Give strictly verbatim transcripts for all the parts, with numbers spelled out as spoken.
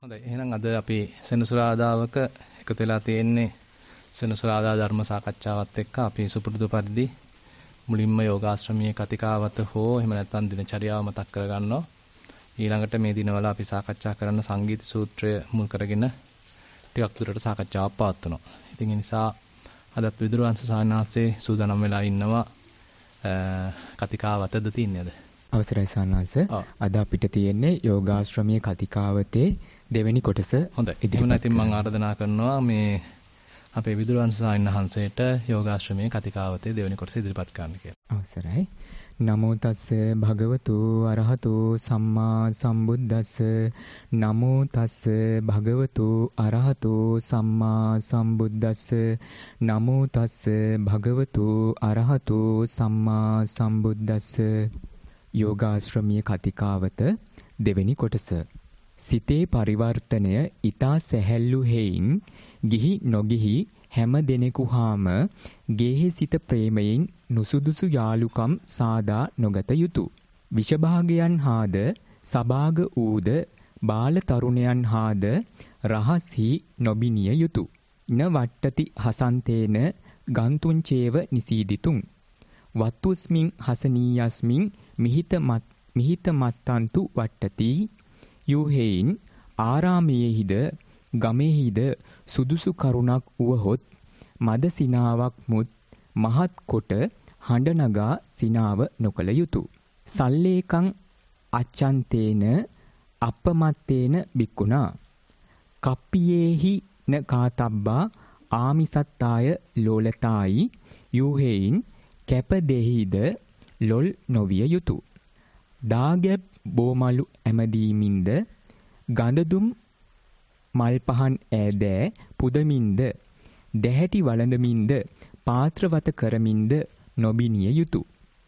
හොඳයි. එහෙනම් අද අපි සෙනසුරාදාවක එකතු වෙලා තියෙන්නේ සෙනසුරාදා ධර්ම සාකච්ඡාවත් එක්ක අපි සුපුරුදු පරිදි මුලින්ම යෝගාශ්‍රමීය කතිකාවත හෝ එහෙම නැත්නම් දිනචරියාව මතක් කරගන්නවා. ඊළඟට මේ දිනවල අපි සාකච්ඡා කරන සංගීත සූත්‍රය මුල් කරගෙන ටිකක් දුරට සාකච්ඡාවක් පවත්වනවා. ඉතින් ඒ නිසා අදත් විදුරවංශ සානාංශේ සූදානම් වෙලා ඉන්නවා කතිකාවතද තියන්නේ අද. අවසරයි සානාංශ. අද අපිට තියෙන්නේ යෝගාශ්‍රමීය කතිකාවතේ දෙවෙනි කොටස. හොඳයි. එහෙනම් ඉතින් මම ආරාධනා කරනවා මේ අපේ විදුරවංශ සානාංශයට යෝගාශ්‍රමීය කතිකාවතේ දෙවෙනි කොටස ඉදිරිපත් කරන්න කියලා. අවසරයි. නමෝ තස්ස භගවතු අරහතු සම්මා සම්බුද්දස්ස නමෝ තස්ස භගවතු අරහතු සම්මා සම්බුද්දස්ස නමෝ තස්ස භගවතු අරහතු සම්මා සම්බුද්දස්ස. යෝගාශ්‍රමීය කතිකාවත දෙවෙනි කොටස. සිතේ පරිවර්තනය ඊතා සැහැල්ලු හේයින් ගිහි නොගිහි හැම දෙනෙකු හාම ගේහි සිත ප්‍රේමයෙන් නුසුදුසු යාලුකම් සාදා නොගත යුතු. විෂභාගයන් හාද සභාග ඌද බාල තරුණයන් හාද රහස්හි නොබිනිය යුතු. න වට්ටති හසන්තේන ගන්තුංචේව නිසීදිතුං වත්තුස්මින් හසනීයස්මින් මිහිත මත් මිහිත මත්තන්තු වට්ටති. යුහෙයින් ආරාමයේහිද ගමෙහිද සුදුසු කරුණක් වුවහොත් මද සිනාවක් මුත් මහත් කොට හඬ නගා සිනාව නොකළ යුතු. සල්ලේකං අච්ඡන්තේන අපමත්තේන බික්කුණා කප්පියේහි න කාතබ්බා ආමිසත්තාය ලෝලතායි. යුහෙයින් කැප දෙහිද ලොල් නොවිය යුතු. දාගැබ් බෝමලු ඇමදීමින්ද ගඳදුම් මල් පහන් ඈදෑ පුදමින්ද දැහැටි වළඳමින්ද පාත්‍රවත කරමින්ද නොබිනිය යුතු.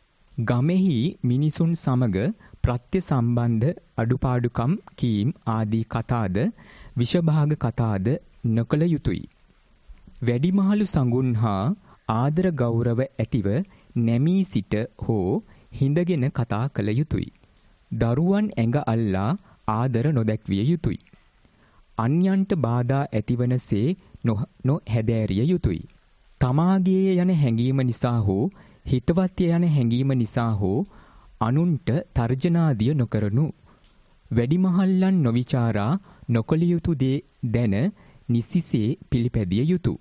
ගමෙහි මිනිසුන් සමග ප්‍රත්‍ය සම්බන්ධ අඩුපාඩුකම් කීම් ආදී කතාද විෂභාග කතාද නොකළ යුතුය. වැඩිමහලු සඟුන් හා ආදර ගෞරව ඇතිව නැමී සිට හෝ හිඳගෙන කතා කළ යුතුය. දරුවන් ඇඟ අල්ලා ආදර නොදැක්විය යුතුය. අන්‍යයන්ට බාධා ඇතිවනසේ නොහැදෑරිය යුතුය. තමාගේ යන හැඟීම නිසා හෝ හිතවත්ය යන හැඟීම නිසා හෝ අනුන්ට තර්ජනාදිය නොකරනු. වැඩිමහල්ලන් නොවිචාරා නොකළ යුතු දේ දැන නිසිසේ පිළිපැදිය යුතු.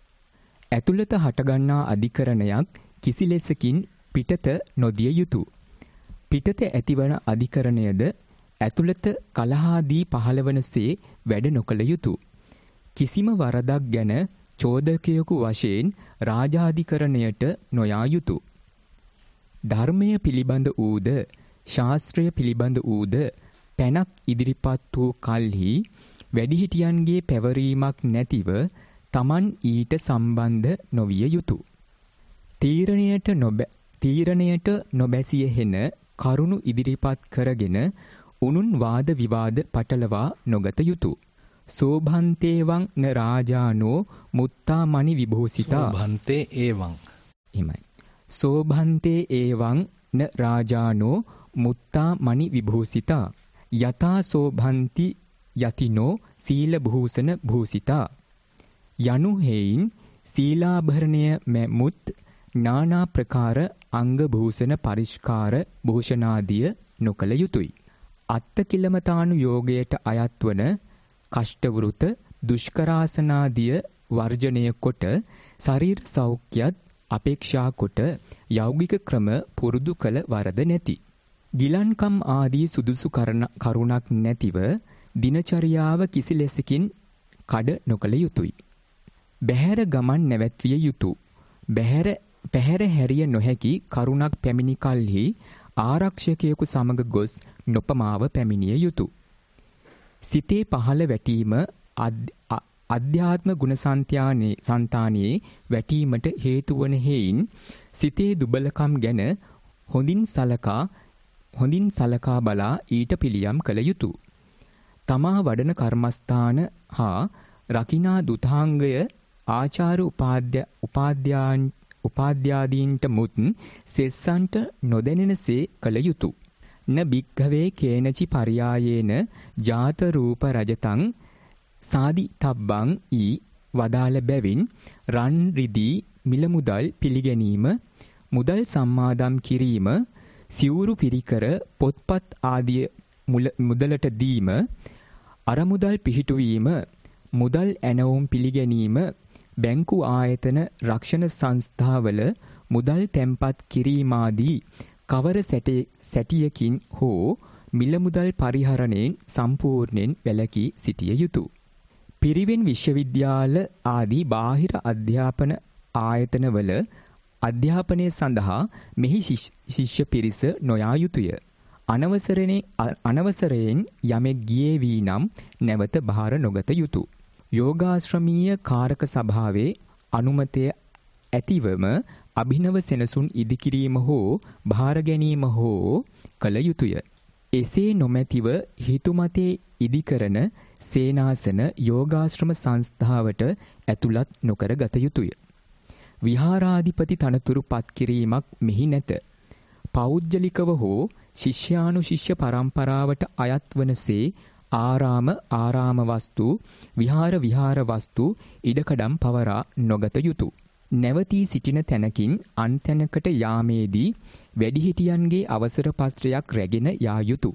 ඇතුළත හටගන්නා අධිකරණයක් කිසි ලෙසකින් පිටත නොදිය යුතු. පිටත ඇතිවන අධිකරණයද ඇතුළත කලහාදී පහළවනසේ වැඩ නොකළ යුතු. කිසිම වරදක් ගැන චෝදකයෙකු වශයෙන් රාජාධිකරණයට නොයා යුතු. ධර්මය පිළිබඳ වූද ශාස්ත්‍රය පිළිබඳ වූද පැනක් ඉදිරිපත් වූ කල්හි වැඩිහිටියන්ගේ පැවරීමක් නැතිව තමන් ඊට සම්බන්ධ නොවිය යුතු. තීරණයට නොබැ තීරණයට නොබැසිය හෙන කරුණු ඉදිරිපත් කරගෙන උනුන් වාද විවාද පටලවා නොගත යුතු. සෝභන්තේවං න රාජානෝ මුත්තා මණි විභූසිතා. සෝභන්තේ ඒවං. එමය. සෝභන්තේ ඒවං න රාජානෝ මුත්තා මණි විභූසිතා. යතා සෝභන්ති යතිනෝ සීල භූෂණ භූසිතා. යනු හේයින් සීලාභරණය මැමුත් නානා ප්‍රකාර අංග භූෂණ පරිස්කාර භූෂණාදිය නොකළ යුතුය. අත්තකිලමතානු යෝගයට අයත් වන කෂ්ඨවෘත දුෂ්කරාසනාදිය වර්ජනය කොට ශරීර සෞඛ්‍යත් අපේක්ෂා කොට යෞගික ක්‍රම පුරුදු කළ වරද නැති. ගිලන්කම් ආදී සුදුසු කරුණක් නැතිව දිනචරියාව කිසි ලෙසකින් කඩ නොකළ යුතුය. බැහැර ගමන් නැවැත්විය යුතු. බැහැර පැහැර හැරිය නොහැකි කරුණක් පැමිණි කල්හි ආරක්ෂකයෙකු සමග ගොස් නොපමාව පැමිණිය යුතු. සිතේ පහළ වැටීම අධ්‍යාත්ම ගුණසන්ත්‍යානයේ సంతානයේ වැටීමට හේතු වන හේයින් සිතේ දුබලකම් ගැන හොඳින් සලකා හොඳින් සලකා බලා ඊට පිළියම් කළ යුතු. තමා වඩන කර්මස්ථාන හා රකිනා දුතාංගය ආචාර උපාද්‍ය උපාද්‍යාන් උපාද්‍යාදීන්ට මුත් සෙස්සන්ට නොදැනෙනසේ කළ යුතු. න භික්ඛවේ කේනචි පරියායේන ජාත රූප රජතං සාදි තබ්බං ඊ වදාළ බැවින් රන් රිදී මිල මුදල් පිළිගැනීම, මුදල් සම්මාදම් කිරීම, සිවුරු පිරිකර පොත්පත් ආදිය මුදලට දීම, අරමුදල් පිහිටුවීම, මුදල් ඇනවුම් පිළිගැනීම, බැංකු ආයතන රක්ෂණ සංස්ථාවල මුදල් තැන්පත් කිරීමාදී කවර සැටියකින් හෝ මිල මුදල් පරිහරණයෙන් සම්පූර්ණයෙන් වැළකී සිටිය යුතුය. පිරිවෙන් විශ්වවිද්‍යාල ආදී බාහිර අධ්‍යාපන ආයතනවල අධ්‍යාපනය සඳහා මෙහි ශිෂ්‍ය පිරිස නොයා යුතුය. අනවසරයෙන් යමෙක් ගියේ වී නම් නැවත බාර නොගත යුතුය. යෝගාශ්‍රමීය කාරක සභාවේ අනුමතය ඇතිවම අභිනව සෙනසුන් ඉදිකිරීම හෝ බාර ගැනීම හෝ කළ යුතුය. එසේ නොමැතිව හිතුමතේ ඉදිකරන සේනාසන යෝගාශ්‍රම සංස්ථාවට ඇතුළත් නොකර ගත යුතුය. විහාරාධිපති තනතුරු පත් කිරීමක් මෙහි නැත. පෞද්ගලිකව හෝ ශිෂ්‍යානුශිෂ්‍ය පරම්පරාවට අයත් වනසේ ආරාම ආරාම වස්තු, විහාර විහාර වස්තු ඉඩකඩම් පවරා නොගත යුතුය. නැවතී සිටින තැනකින් අන් තැනකට යාමේදී වැඩිහිටියන්ගේ අවසර පත්‍රයක් රැගෙන යා යුතුය.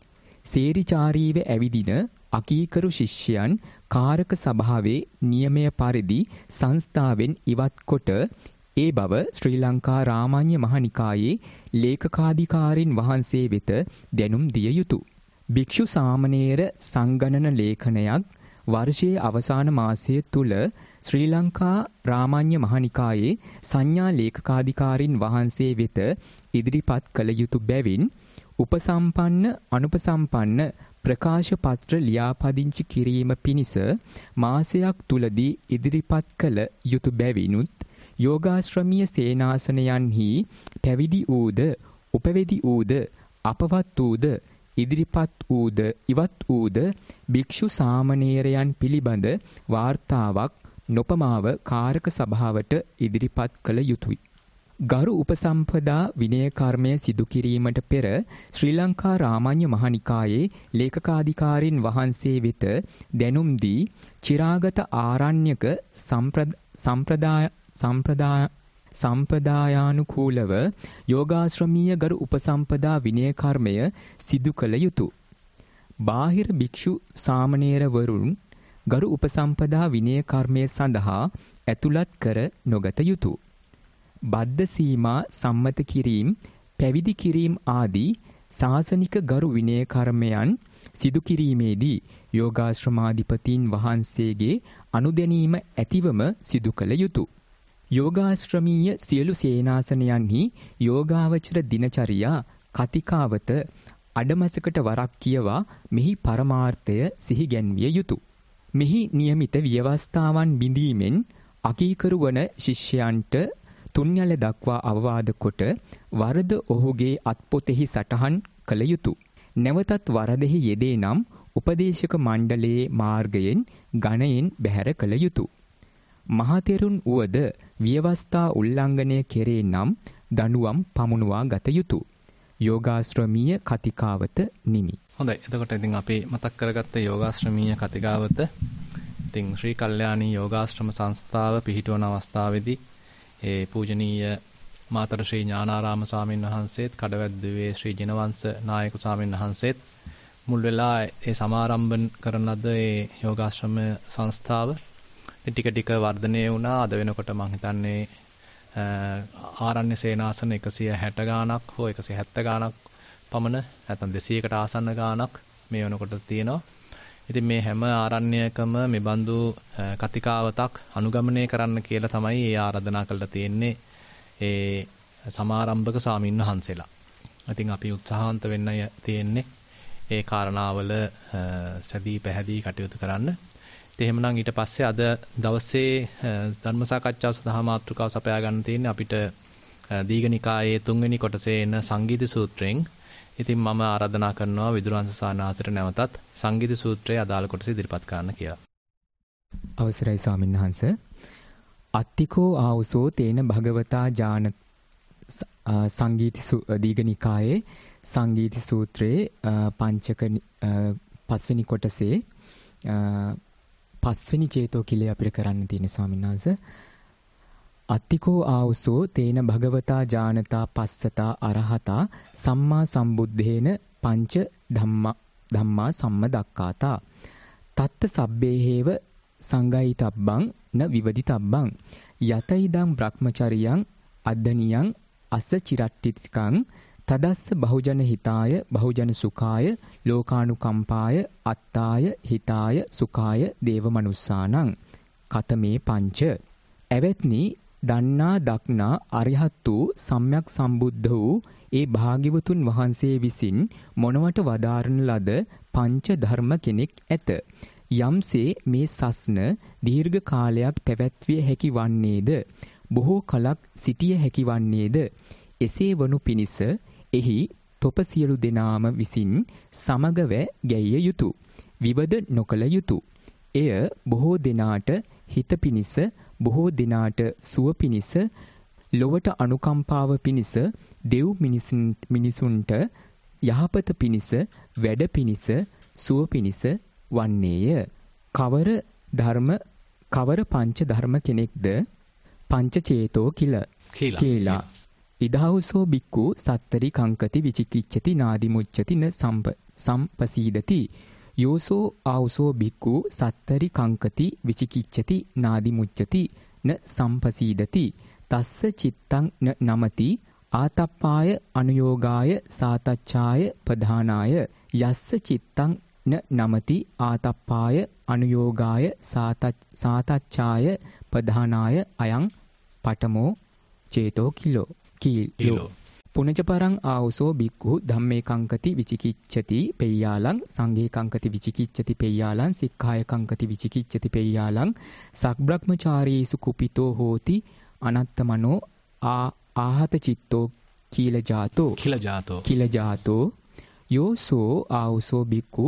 සේරිචාරීව ඇවිදින අකීකරු ශිෂ්‍යයන් කාරක සභාවේ නියමය පරිදි සංස්ථාවෙන් ඉවත් කොට ඒ බව ශ්‍රී ලංකා රාමඤ්ඤ මහනිකායේ ලේකකාධිකාරීන් වහන්සේ වෙත දැනුම් දිය යුතුය. භික්ෂු සාමණේර සංගණන ලේඛනයක් වර්ෂයේ අවසාන මාසය තුල ශ්‍රී ලංකා රාමඤ්ඤ මහනිකායේ සංඥා ලේකකාධිකාරීන් වහන්සේ වෙත ඉදිරිපත් කළ යුතු බැවින් උපසම්පන්න අනුපසම්පන්න ප්‍රකාශ පත්‍ර ලියාපදිංචි කිරීම පිණිස මාසයක් තුලදී ඉදිරිපත් කළ යුතු බැවිනුත් යෝගාශ්‍රමීය සේනාසනයන්හි පැවිදි වූද උපවැදි වූද අපවත් වූද ඉදිරිපත් වූද ඉවත් වූද භික්ෂු සාමණේරයන් පිළිබඳ වාර්තාවක් නොපමාව කාරක සභාවට ඉදිරිපත් කළ යුතුය. ගරු උපසම්පදා විනය කර්මය සිදු කිරීමට පෙර ශ්‍රී ලංකා රාමඤ්ඤ මහනිකායේ ලේකකාධිකාරීන් වහන්සේ වෙත දැනුම් දී චිරාගත ආරණ්‍යක සම්ප්‍රදාය සම්ප්‍රදාය සම්ප්‍රදායානුකූලව යෝගාශ්‍රමීය ගරු උපසම්පදා විනය කර්මය සිදු කළ යුතුය. බාහිර භික්ෂු සාමණේරවරුන් ගරු උපසම්පදා විනය කර්මය සඳහා ඇතුළත් කර නොගත යුතුය. බද්ධ සීමා සම්මත කිරීම, පැවිදි කිරීම ආදී ශාසනික ගරු විනය කර්මයන් සිදු කිරීමේදී යෝගාශ්‍රමාධිපතීන් වහන්සේගේ අනුදැනීම ඇතිවම සිදු කළ යුතුය. යෝගාශ්‍රමීය සියලු සේනාසනයන්හි යෝගාවචර දිනචරියා කතිකාවත අඩමසකට වරක් කියවා මෙහි පරමාර්ථය සිහි ගැන්විය යුතුය. මෙහි නියමිත ව්‍යවස්ථාවන් බිඳීමෙන් අකීකරු වන ශිෂ්‍යයන්ට තුන්යල දක්වා අවවාද කොට වරද ඔහුගේ අත්පොතෙහි සටහන් කළ යුතුය. නැවතත් වරදෙහි යෙදේ නම් උපදේශක මණ්ඩලයේ මාර්ගයෙන් ගණයෙන් බැහැර කළ යුතුය. මහතෙරුන් වුවද ව්‍යවස්ථා උල්ලංඝනය කෙරේ නම් දඬුවම් පමුණුවා ගත යුතුය. යෝගාශ්‍රමීය කතිකාවත නිමි. හොඳයි. එතකොට ඉතින් අපි මතක් කරගත්ත යෝගාශ්‍රමීය කතිකාවත ඉතින් ශ්‍රී කල්යාණී යෝගාශ්‍රම සංස්ථාව පිහිටවන අවස්ථාවේදී ඒ පූජනීය මාතර ශ්‍රී ඥානාරාම ස්වාමීන් වහන්සේත් කඩවැද්දුවේ ශ්‍රී ජිනවංශ නායක ස්වාමීන් වහන්සේත් මුල් වෙලා ඒ සමාරම්භ කරන ලද ඒ යෝගාශ්‍රම සංස්ථාව ටික ටික වර්ධනය වුණා. අද වෙනකොට මම හිතන්නේ ආරණ්‍ය සේනාසන එකසිය හැට ගාණක් හෝ එකසිය හැත්තෑ ගාණක් පමණ නැත්නම් දෙසීයකට ආසන්න ගාණක් මේ වෙනකොට තියෙනවා. ඉතින් මේ හැම ආරණ්‍යකම මේ බඳු කතිකාවතක් අනුගමනය කරන්න කියලා තමයි ඒ ආරාධනා කළා තියෙන්නේ ඒ සමාරම්භක ස්වාමීන් වහන්සේලා. ඉතින් අපි උත්සාහන්ත වෙන්න තියෙන්නේ ඒ කාරණාවල සැදී පැහැදී කටයුතු කරන්න. ඉතින් එහෙමනම් ඊට පස්සේ අද දවසේ ධර්ම සාකච්ඡාව සඳහා මාතෘකාව සපයා ගන්න තියෙන්නේ අපිට දීඝනිකායේ තුන්වෙනි කොටසේ එන සංගීත සූත්‍රයෙන්. ඉතින් මම ආරාධනා කරනවා විදුරාංශ සානාසයට නැවතත් සංගීත සූත්‍රයේ අදාළ කොටස ඉදිරිපත් කරන්න කියලා. අවසරයි ස්වාමීන් වහන්ස. අත්තිකෝ ආවුසෝ තේන භගවතා ඥාන සංගීත දීඝනිකායේ සංගීති සූත්‍රයේ පංචක පස්වෙනි කොටසේ පස්වෙනි චේතෝ කිලේ අපිට කරන්න තියෙන ස්වාමීන් වහන්සේ අත්තිකෝ ආවසෝ තේන භගවතා ජානතා පස්සතා අරහතා සම්මා සම්බුද්ධේන පංච ධම්මා ධම්මා සම්මදක්කාතා තත්ත සබ්බේහේව සංගයිතබ්බං න විවදිතබ්බං යතයිදං බ්‍රහ්මචරියං අද්දනියං අස්ස චිරට්ටිතිකං තදස්ස බහුජන හිතාය බහුජන සුඛාය ලෝකානුකම්පාය අත්තාය හිතාය සුඛාය දේවමනුස්සානං කතමේ පංච එවත්නි දන්නා දක්නා අරිහත් වූ සම්්‍යක් සම්බුද්ධ වූ ඒ භාග්‍යවතුන් වහන්සේ විසින් මොනවට වදාරන ලද පංච ධර්ම කෙනෙක් ඇත. යම්සේ මේ සස්න දීර්ඝ කාලයක් පැවැත්විය හැකි වන්නේද බොහෝ කලක් සිටිය හැකි වන්නේද එසේ වනු පිණිස එහි තොප සියලු දෙනාම විසින් සමගව ගැයිය යුතුය. විවද නොකළ යුතුය. එය බොහෝ දෙනාට හිත පිණිස බොහෝ දෙනාට සුව පිණිස ලොවට අනුකම්පාව පිණිස දෙව් මිනිසුන්ට යහපත පිණිස වැඩ පිණිස සුව පිණිස වන්නේය. කවර ධර්ම කවර පංච ධර්ම කෙනෙක්ද පංච චේතෝ කිල කියලා ඉදහවසෝ බික්කු සත්තරි කංකති විචිකිච්ඡති නාදි මුච්ඡති න සම්පසීදති යෝසෝ ආවසෝ බික්කු සත්තරි කංකති විචිකිච්ඡති නාදි මුච්ඡති න සම්පසීදති තස්ස චිත්තං න නමති ආතප්පාය අනුയോഗාය සාතච්ඡාය ප්‍රධානාය යස්ස චිත්තං න නමති ආතප්පාය අනුയോഗාය සාතච්ඡාය ප්‍රධානාය අයං පඨමෝ චේතෝ කිලෝ කීලෝ පුනච පරං ආවසෝ බික්ඛු ධම්මේ කංකති විචිකිච්ඡති පෙය්‍යාලං සංඝේ කංකති විචිකිච්ඡති පෙය්‍යාලං සික්ඛාය කංකති විචිකිච්ඡති පෙය්‍යාලං සක්බ්‍රහ්මචාරීසු කුපිතෝ හෝති අනත්තමනෝ ආ ආහත චිත්තෝ කීල ජාතෝ කිල ජාතෝ කිල ජාතෝ යෝසෝ ආවසෝ බික්ඛු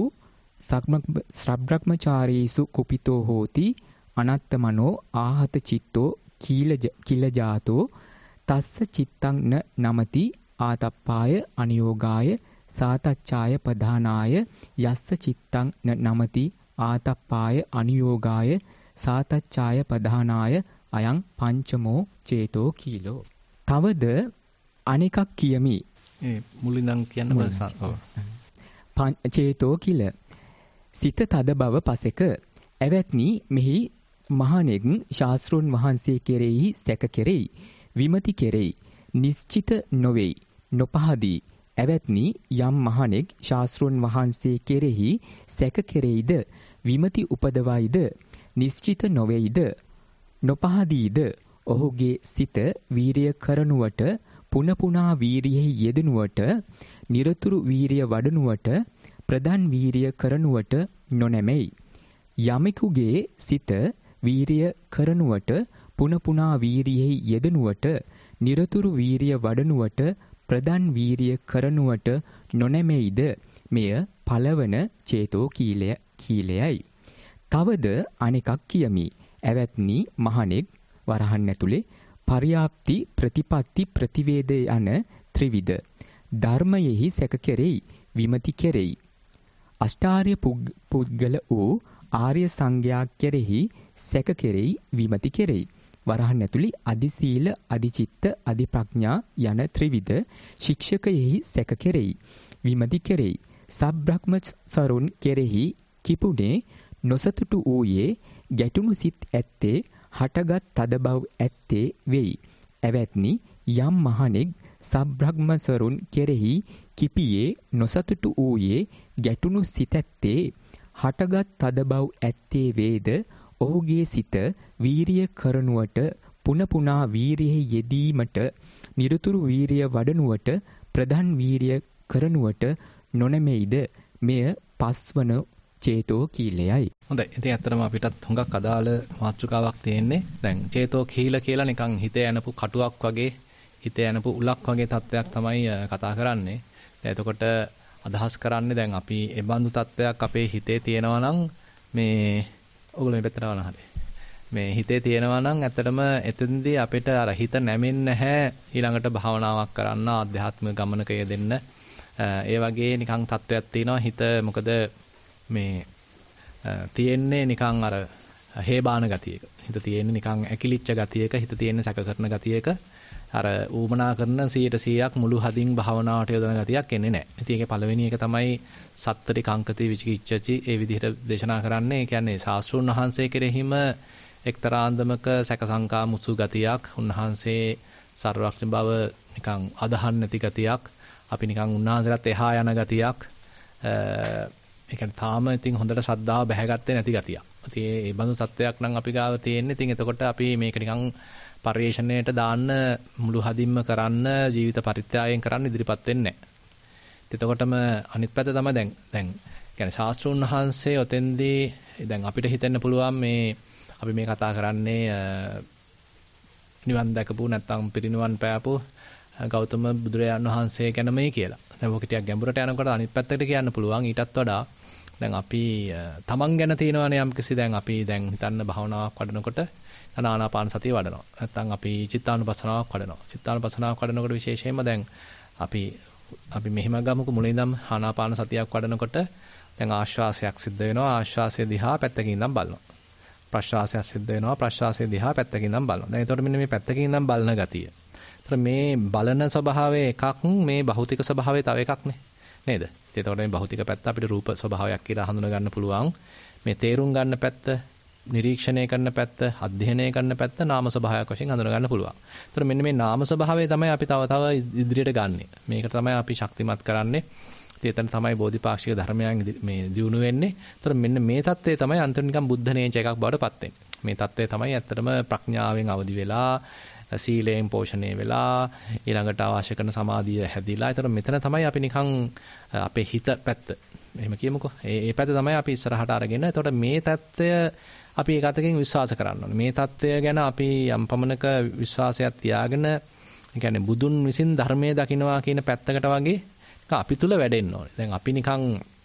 සක්බ්‍රහ්මචාරීසු කුපිතෝ හෝති අනත්තමනෝ ආහත චිත්තෝ කීල කිල ජාතෝ තස්ස චිත්තං න නමති ආතප්පාය අනිയോഗාය සාතච්ඡාය ප්‍රධානාය යස්ස චිත්තං න නමති ආතප්පාය අනිയോഗාය සාතච්ඡාය ප්‍රධානාය අයං පංචමෝ චේතෝ කීලෝ. තවද අනෙකක් කියමි. ඒ මුලින්නම් කියන්න බෑ. චේතෝ කිල සිත තද බව පසෙක එවත්නි මෙහි මහණෙක් ශාස්ත්‍රෝන් වහන්සේ කෙරෙහි සැක කෙරෙයි විමති කෙරෙයි නිශ්චිත නොවේයි නොපහදී එවත්නි යම් මහණෙක් ශාස්ත්‍රෝන් වහන්සේ කෙරෙහි සැක කෙරෙයිද විමති උපදවයිද නිශ්චිත නොවේයිද නොපහදීද ඔහුගේ සිත වීරිය කරනුවට පුන පුනා වීරියෙහි යෙදෙනුවට නිරතුරු වීරිය වඩනුවට ප්‍රධාන වීරිය කරනුවට නොනැමෙයි. යමෙකුගේ සිත වීරිය කරනුවට පුන පුනා වීරියෙහි යෙදෙනුවට නිරතුරු වීරිය වඩනුවට ප්‍රධාන වීරිය කරනුවට නොනැමෙයිද මෙය පළවන චේතෝ කීලය කීලයයි. තවද අනෙකක් කියමි. එවත්නි මහණෙක් වරහන් ඇතුලේ පරියාප්ති ප්‍රතිපatti ප්‍රතිවේද යන ත්‍රිවිධ ධර්මයෙහි සැක කෙරෙයි විමති කෙරෙයි. අෂ්ටාර්ය පුද්ගල වූ ආර්ය සංඝයා කෙරෙහි සැක කෙරෙයි විමති කෙරෙයි. වරහන් ඇතුලේ අදි සීල අදි චිත්ත අදි ප්‍රඥා යන ත්‍රිවිධ ශික්ෂකයෙහි සැක කෙරෙයි විමති කෙරෙයි. සබ්‍රහ්ම සරුන් කෙරෙහි කිපුනේ නොසතුටු වූයේ ගැටුණු සිත් ඇත්තේ හටගත් තද බව ඇත්තේ වෙයි. එවත්නි යම් මහණෙක් සබ්‍රහ්මසරුන් කෙරෙහි කිපියේ නොසතුටු වූයේ ගැටුණු සිත ඇත්තේ හටගත් තද බව ඇත්තේ වේද ඔහුගේ සිත වීරිය කරනුවට පුන පුනා වීරියෙහි යෙදීමට නිරතුරු වීරිය වඩනුවට ප්‍රධාන වීරිය කරනුවට නොනැමෙයිද මෙය පස්වන චේතෝ කීලයයි. හොඳයි. ඉතින් ඇත්තටම අපිටත් හුඟක් අදාළ මාතෘකාවක් තියෙන්නේ. දැන් චේතෝ කීල කියලා නිකන් හිතේ යනපු කටුවක් වගේ, හිතේ යනපු උලක් වගේ තත්වයක් තමයි කතා කරන්නේ. දැන් එතකොට අදහස් කරන්නේ දැන් අපි ඒ බඳු තත්වයක් අපේ හිතේ තියෙනවා නම් මේ ඔයගොල්ලෝ මේ පැත්තට වань හරි. මේ හිතේ තියෙනවා නම් ඇත්තටම එතෙන්දී අපිට අර හිත නැමෙන්නේ නැහැ ඊළඟට භාවනාවක් කරන්න, ආධ්‍යාත්මික ගමනක යෙදෙන්න. ඒ වගේ නිකන් තත්වයක් තියෙනවා. හිත මොකද මේ තියෙන්නේ නිකන් අර හේබාන ගතියක. හිත තියෙන්නේ නිකන් ඇකිලිච්ච ගතියක, හිත තියෙන්නේ සැක කරන ගතියක. අර ඌමනා කරන සීයට සීයක් මුළු හදින් භාවනාවට යොදන ගතියක් එන්නේ නැහැ. ඉතින් ඒකේ පළවෙනි එක තමයි සත්තටි කංකති විචිකිච්ඡති ඒ විදිහට දේශනා කරන්නේ. ඒ කියන්නේ ශාස්ත්‍රූන් වහන්සේ කෙරෙහිම එක්තරා අන්දමක සැක සංකා මුසු ගතියක්, උන්වහන්සේ සර්වඥ බව නිකන් අදහන් නැති ගතියක්, අපි නිකන් උන්වහන්සේලාත් එහා යන ගතියක්, ඒ කියන්නේ තාම ඉතින් හොඳට ශ්‍රද්ධාව බැහැගත්තේ නැති ගතියක්. ඉතින් ඒ බඳු සත්‍යයක් නම් අපි ගාව තියෙන්නේ. ඉතින් එතකොට අපි මේක නිකන් පරිේශණයට දාන්න මුළු හදින්ම කරන්න ජීවිත පරිත්‍යාගයෙන් කරන්න ඉදිරිපත් වෙන්නේ නැහැ. එතකොටම අනිත් පැත්ත තමයි දැන් දැන් කියන්නේ ශාස්ත්‍රඥ වහන්සේ ඔතෙන්දී දැන් අපිට හිතෙන්න පුළුවන් මේ අපි මේ කතා කරන්නේ නිවන් දැකපු නැත්නම් පිරිනිවන් පෑපු ගෞතම බුදුරජාණන් වහන්සේ ගැනමයි කියලා. දැන් ඔක ටිකක් ගැඹුරට යනකොට අනිත් පැත්තට කියන්න පුළුවන් ඊටත් වඩා දැන් අපි තමන් ගැන තියෙනවානේ යම්කිසි දැන් අපි දැන් හිතන්න භාවනාවක් වඩනකොට ආනාපාන සතිය වඩනවා. නැත්නම් අපි චිත්තානුපස්සනාවක් වඩනවා. චිත්තානුපස්සනාවක් වඩනකොට විශේෂයෙන්ම දැන් අපි අපි මෙහෙම ගමුකෝ මුලින් ඉඳන් ආනාපාන සතියක් වඩනකොට දැන් ආශ්වාසයක් සිද්ධ වෙනවා. ආශ්වාසය දිහා පැත්තකින් ඉඳන් බලනවා. ප්‍රශ්වාසයක් සිද්ධ වෙනවා. ප්‍රශ්වාසය දිහා පැත්තකින් ඉඳන් බලනවා. දැන් ඒතකොට මෙන්න මේ පැත්තකින් ඉඳන් බලන ගතිය. ඒතකොට මේ බලන ස්වභාවය එකක්, මේ භෞතික ස්වභාවය තව එකක් නේ. නේද? ඒතකොට මේ භෞතික පැත්ත අපිට රූප ස්වභාවයක් කියලා හඳුනා ගන්න පුළුවන්. මේ තේරුම් ගන්න පැත්ත, නිරීක්ෂණය කරන පැත්ත, අධ්‍යයනය කරන පැත්ත නාම ස්වභාවයක් වශයෙන් හඳුනා ගන්න පුළුවන්. ඒතර මෙන්න මේ නාම ස්වභාවය තමයි අපි තව තව ඉදිරියට ගන්නෙ. මේකට තමයි අපි ශක්තිමත් කරන්නේ. ඉතින් එතන තමයි බෝධිපාක්ෂික ධර්මයන් මේ දියුණු වෙන්නේ. ඒතර මෙන්න මේ தත්ත්වය තමයි අන්තිම නිකන් බුද්ධ නේච එකක් බවට පත් වෙන්නේ. මේ தත්ත්වය තමයි ඇත්තටම ප්‍රඥාවෙන් අවදි වෙලා, සීලයෙන් පෝෂණය වෙලා, ඊළඟට අවශ්‍ය කරන සමාධිය හැදිලා. ඒතර මෙතන තමයි අපි නිකන් අපේ හිත පැත්ත එහෙම කියමුකෝ. ඒ ඒ පැත්ත තමයි අපි ඉස්සරහට අරගෙන. ඒතකොට මේ தත්ත්වය අපි ඒකතකින් විශ්වාස කරන්න ඕනේ. මේ தত্ত্বය ගැන අපි යම් පමණක විශ්වාසයක් තියාගෙන, ඒ කියන්නේ බුදුන් විසින් ධර්මයේ දකින්නවා කියන පැත්තකට වගේ අපි තුල වැඩෙන්න ඕනේ. දැන් අපි නිකන්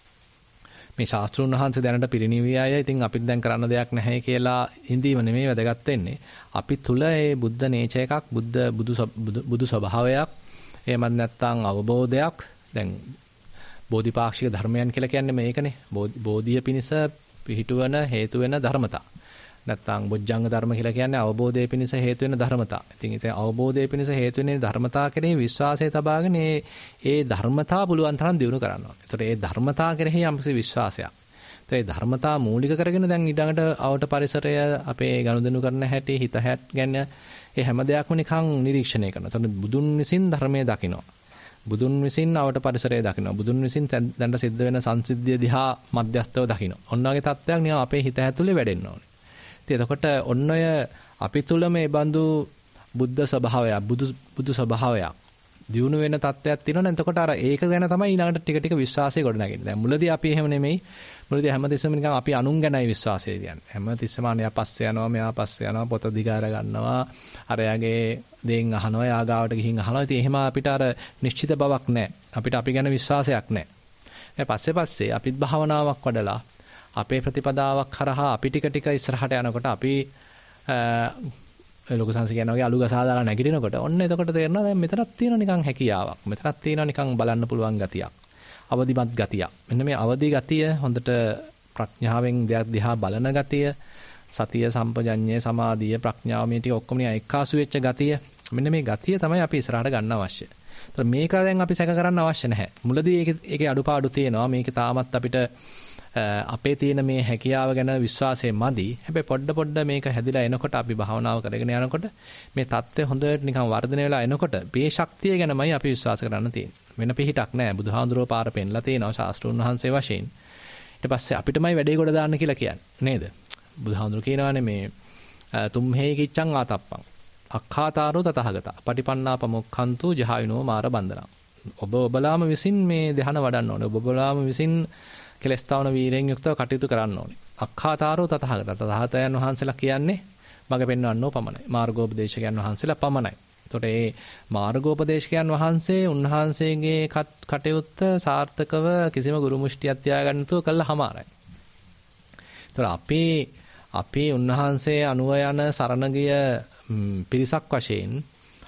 මේ ශාස්ත්‍රඥ වහන්සේ දැනට පිරිණිවිය අය, ඉතින් අපිට දැන් කරන්න දෙයක් නැහැ කියලා හිඳීම නෙමෙයි වැදගත් වෙන්නේ. අපි තුල ඒ බුද්ධ නේච එකක්, බුද්ධ බුදු බුදු ස්වභාවයක්, එහෙමත් නැත්නම් අවබෝධයක්. දැන් බෝධිපාක්ෂික ධර්මයන් කියලා කියන්නේ මේකනේ. බෝධිය පිණිස පිහිටුවන හේතු වෙන ධර්මතා. නැත්නම් බොජ්ජංග ධර්ම කියලා කියන්නේ අවබෝධය පිණිස හේතු වෙන ධර්මතා. ඉතින් ඒ අවබෝධය පිණිස හේතු වෙන ධර්මතා කෙරෙහි විශ්වාසය තබාගෙන ඒ ඒ ධර්මතා පුළුවන් තරම් දියුණු කරනවා. ඒතර ඒ ධර්මතා කෙරෙහි යම්කිසි විශ්වාසයක්. ඒතර ඒ ධර්මතා මූලික කරගෙන දැන් ඊළඟට අවට පරිසරය, අපේ ගනුදෙනු කරන හැටි, හිත හැට ගැන ඒ හැම දෙයක්ම නිකන් නිරීක්ෂණය කරනවා. ඒතර බුදුන් විසින් ධර්මයේ දකිනවා. බුදුන් විසින් අවට පරිසරය දකිනවා. බුදුන් විසින් දැන් සිද්ධ වෙන සංසිද්ධිය දිහා මධ්‍යස්තව දකිනවා. ඔන්න ඔයගේ තත්ත්වයක් නිකන් අපේ හිත ඇතුලේ වැඩෙන්න ඕනේ. ඉතින් එතකොට ඔන්න ඔය අපි තුල මේ බඳු බුද්ධ ස්වභාවයක්, බුදු බුදු ස්වභාවයක් දියුණු වෙන තත්ත්වයක් තියෙනවනේ. එතකොට අර ඒක ගැන තමයි ඊළඟට ටික ටික විශ්වාසය ගොඩනගන්නේ. දැන් මුලදී අපි එහෙම නෙමෙයි. මුලදී හැමතිස්සෙම නිකන් අපි අනුන් ගැනයි විශ්වාසය කියන්නේ. හැමතිස්සෙම අනයා පස්සේ යනවා, මෙයා පස්සේ යනවා, පොත දිගාර ගන්නවා, අරයාගේ දේන් අහනවා, යාගාවට ගිහින් අහනවා. ඉතින් එහෙම අපිට අර නිශ්චිත බවක් නැහැ. අපිට අපි ගැන විශ්වාසයක් නැහැ. ඊට පස්සේ පස්සේ අපිත් භාවනාවක් වඩලා අපේ ප්‍රතිපදාවක් කරහා අපි ටික ටික ඉස්සරහට යනකොට අපි ලෝක සංසි කියනවා වගේ අලු ගසා දාලා නැගිටිනකොට ඔන්න එතකොට තේරෙනවා දැන් මෙතනක් තියෙනවා නිකන් හැකියාවක්. මෙතනක් තියෙනවා නිකන් බලන්න පුළුවන් ගතියක්. අවදිමත් ගතියක්. මෙන්න මේ අවදි ගතිය, හොඳට ප්‍රඥාවෙන් දෙයක් දිහා බලන ගතිය, සතිය, සම්පජඤ්ඤය, සමාධිය, ප්‍රඥාව මේ ටික ඔක්කොම නිකන් එක්කාසු වෙච්ච ගතිය. මෙන්න මේ ගතිය තමයි අපි ඉස්සරහට ගන්න අවශ්‍ය. ඒතර මේක දැන් අපි සැක කරන්න අවශ්‍ය නැහැ. මුලදී ඒකේ ඒකේ අඩුපාඩු තියෙනවා. මේක තාමත් අපිට අපේ තියෙන මේ හැකියාව ගැන විශ්වාසය මදි. හැබැයි පොඩ පොඩ මේක හැදිලා එනකොට, අපි භාවනාව කරගෙන යනකොට මේ தත්ත්වය හොඳට නිකන් වර්ධනය වෙලා එනකොට මේ ශක්තිය ගැනමයි අපි විශ්වාස කරන්න තියෙන්නේ. වෙන පිහිටක් නැහැ. බුදුහාඳුරෝ පාර පෙන්ලා තියෙනවා ශාස්ත්‍රඥ වහන්සේ වශයෙන්. ඊට පස්සේ අපිටමයි වැඩේ කොට දාන්න කියලා කියන්නේ නේද? බුදුහාඳුර කියනවානේ මේ තුම්හෙයි කිච්ඡං ආතප්පං අක්ඛාතාරෝ තතහගතා පටිපන්නා පමොක්ඛන්තු ජහායුනෝ මාර බන්දනා. ඔබ ඔබලාම විසින් මේ ධ්‍යාන වඩන්න ඕනේ. ඔබ ඔබලාම විසින් කෙලස්තාවන වීරයෙන් යුක්තව කටයුතු කරන්න ඕනේ. අක්ඛාතාරෝ තතහගතා. තතහතයන් වහන්සේලා කියන්නේ මඟ පෙන්වන්නෝ පමණයි. මාර්ගෝපදේශකයන් වහන්සේලා පමණයි. එතකොට මේ මාර්ගෝපදේශකයන් වහන්සේ උන්වහන්සේගේ කටයුත්ත සාර්ථකව කිසිම ගුරු මුෂ්ටියක් තියාගන්න නැතුව කළාමාරයි. එතකොට අපේ අපේ උන්වහන්සේ අනුව යන සරණ ගිය පිරිසක් වශයෙන්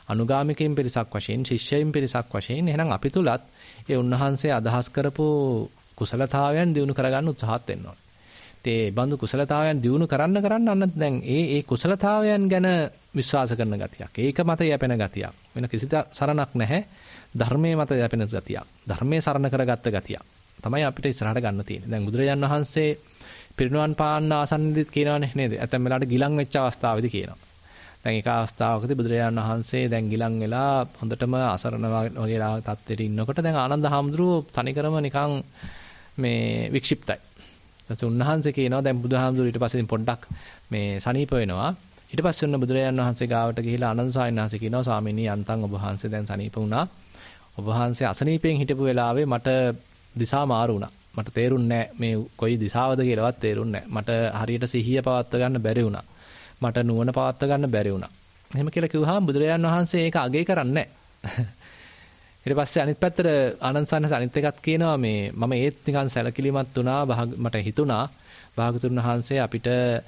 අනුගාමිකයින් පිරිසක් වශයෙන්, ශිෂ්‍යයින් පිරිසක් වශයෙන් එහෙනම් අපි තුලත් ඒ උන්වහන්සේ අදහස් කරපු කුසලතාවයන් දිනු කරගන්න උත්සාහත් වෙන්න ඕනේ. ඒ බඳු කුසලතාවයන් දිනු කරන්න කරන්න අන්න දැන් ඒ ඒ කුසලතාවයන් ගැන විශ්වාස කරන ගතියක්. ඒක මත යැපෙන ගතියක්. වෙන කිසි සරණක් නැහැ. ධර්මයේ මත යැපෙන ගතියක්. ධර්මයේ සරණ කරගත්ත ගතියක්. තමයි අපිට ඉස්සරහට ගන්න තියෙන්නේ. දැන් බුදුරජාන් වහන්සේ පිරිනුවන් පාන්න ආසන්නදිත් කියනවනේ නේද? ඇතැම් වෙලාවට ගිලන් වෙච්ච අවස්ථාවේදී කියනවා. දැන් ඒක අවස්ථාවකදී බුදුරජාන් වහන්සේ දැන් ගිලන් වෙලා හොඳටම අසරණ වගේලා තත්ත්වෙට ඉන්නකොට දැන් ආනන්ද හාමුදුරුවෝ තනිකරම නිකන් මේ වික්ෂිප්තයි. ඊට උන්වහන්සේ කියනවා දැන් බුදුහාමුදුරුවෝ ඊට පස්සේ පොඩ්ඩක් මේ සනීප වෙනවා. ඊට පස්සේ උන්න බුදුරජාන් වහන්සේ ගාවට ගිහිලා ආනන්ද ස්වාමීන් වහන්සේ කියනවා ස්වාමීනි යන්තම් ඔබ වහන්සේ දැන් සනීප වුණා. ඔබ වහන්සේ අසනීපයෙන් හිටපු වෙලාවේ මට දිශා මාරු වුණා. මට තේරුන්නේ නැහැ මේ කොයි දිශාවද කියලාවත් තේරුන්නේ නැහැ. මට හරියට සිහිය පවත්වා ගන්න බැරි වුණා. මට නුවණ පවත්වා ගන්න බැරි වුණා. එහෙම කියලා කිව්වහම බුදුරජාන් වහන්සේ ඒක අගය කරන්නේ නැහැ. ඊට පස්සේ අනිත් පැත්තට ආනන්ද සානස අනිත් එකත් කියනවා මේ මම ඒත් නිකන් සැලකිලිමත් වුණා මට හිතුණා භාගතුන් වහන්සේ අපිට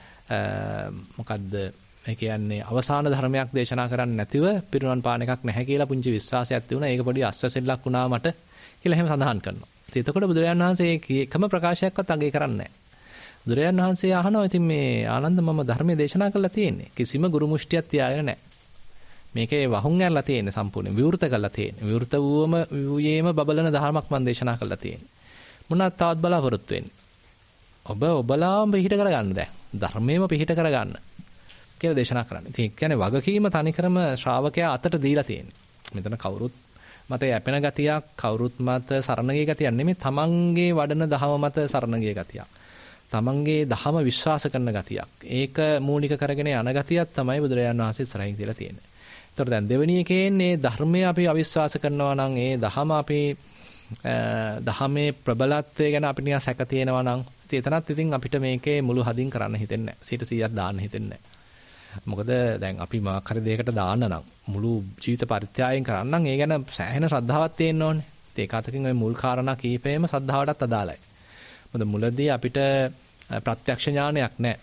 මොකද්ද ඒ කියන්නේ අවසාන ධර්මයක් දේශනා කරන්න නැතිව පිරිනුවන් පාන එකක් නැහැ කියලා පුංචි විශ්වාසයක් තිබුණා. ඒක පොඩි අස්වැසෙල්ලක් වුණා මට කියලා එහෙම සඳහන් කරනවා. එතකොට බුදුරජාණන් වහන්සේ එකම ප්‍රකාශයක්වත් අගය කරන්නේ නැහැ. බුදුරජාණන් වහන්සේ අහනවා ඉතින් මේ ආනන්ද මම ධර්මයේ දේශනා කළා තියෙන්නේ. කිසිම ගුරු මුෂ්ටියක් තියාගෙන නැහැ. මේකේ වහුන් ඇරලා තියෙන්නේ සම්පූර්ණයෙන් විවෘත කරලා තියෙන්නේ. විවෘත වූවම වූයේම බබලන ධර්මයක් මම දේශනා කළා තියෙන්නේ. මොනවත් තවත් බලාපොරොත්තු වෙන්නේ. ඔබ ඔබලාම පිළිහිට කරගන්න දැන්. ධර්මයේම පිළිහිට කරගන්න කියලා දේශනා කරන්නේ. ඉතින් ඒ කියන්නේ වගකීම තනිකරම ශ්‍රාවකයා අතට දීලා තියෙන්නේ. මෙතන කවුරුත් මත යැපෙන ගතියක්, කවුරුත් මත සරණ ගිය ගතියක් නෙමෙයි, තමන්ගේ වඩන දහම මත සරණ ගිය ගතියක්. තමන්ගේ දහම විශ්වාස කරන ගතියක්. ඒක මූලික කරගෙන යන ගතියක් තමයි බුදුරජාණන් වහන්සේ ඉස්සරහින් තියලා තියෙන්නේ. ඒතර දැන් දෙවෙනි එකේ මේ ධර්මය අපි අවිශ්වාස කරනවා නම් ඒ දහම අපි දහමේ ප්‍රබලත්වය ගැන අපිට නිකන් සැක තියෙනවා නම් එතනත් ඉතින් අපිට මේකේ මුළු හදින් කරන්න හිතෙන්නේ නැහැ. සීයට සීයක් දාන්න හිතෙන්නේ නැහැ. මොකද දැන් අපි මොකක් හරි දෙයකට දාන්න නම් මුළු ජීවිත පරිත්‍යාගයෙන් කරන්න නම් ඒ ගැන සෑහෙන ශ්‍රද්ධාවක් තියෙන්න ඕනේ. ඒක අතකින් ওই මුල් කාරණා කීපෙම ශ්‍රද්ධාවටත් අදාළයි. මොකද මුලදී අපිට ප්‍රත්‍යක්ෂ ඥානයක් නැහැ.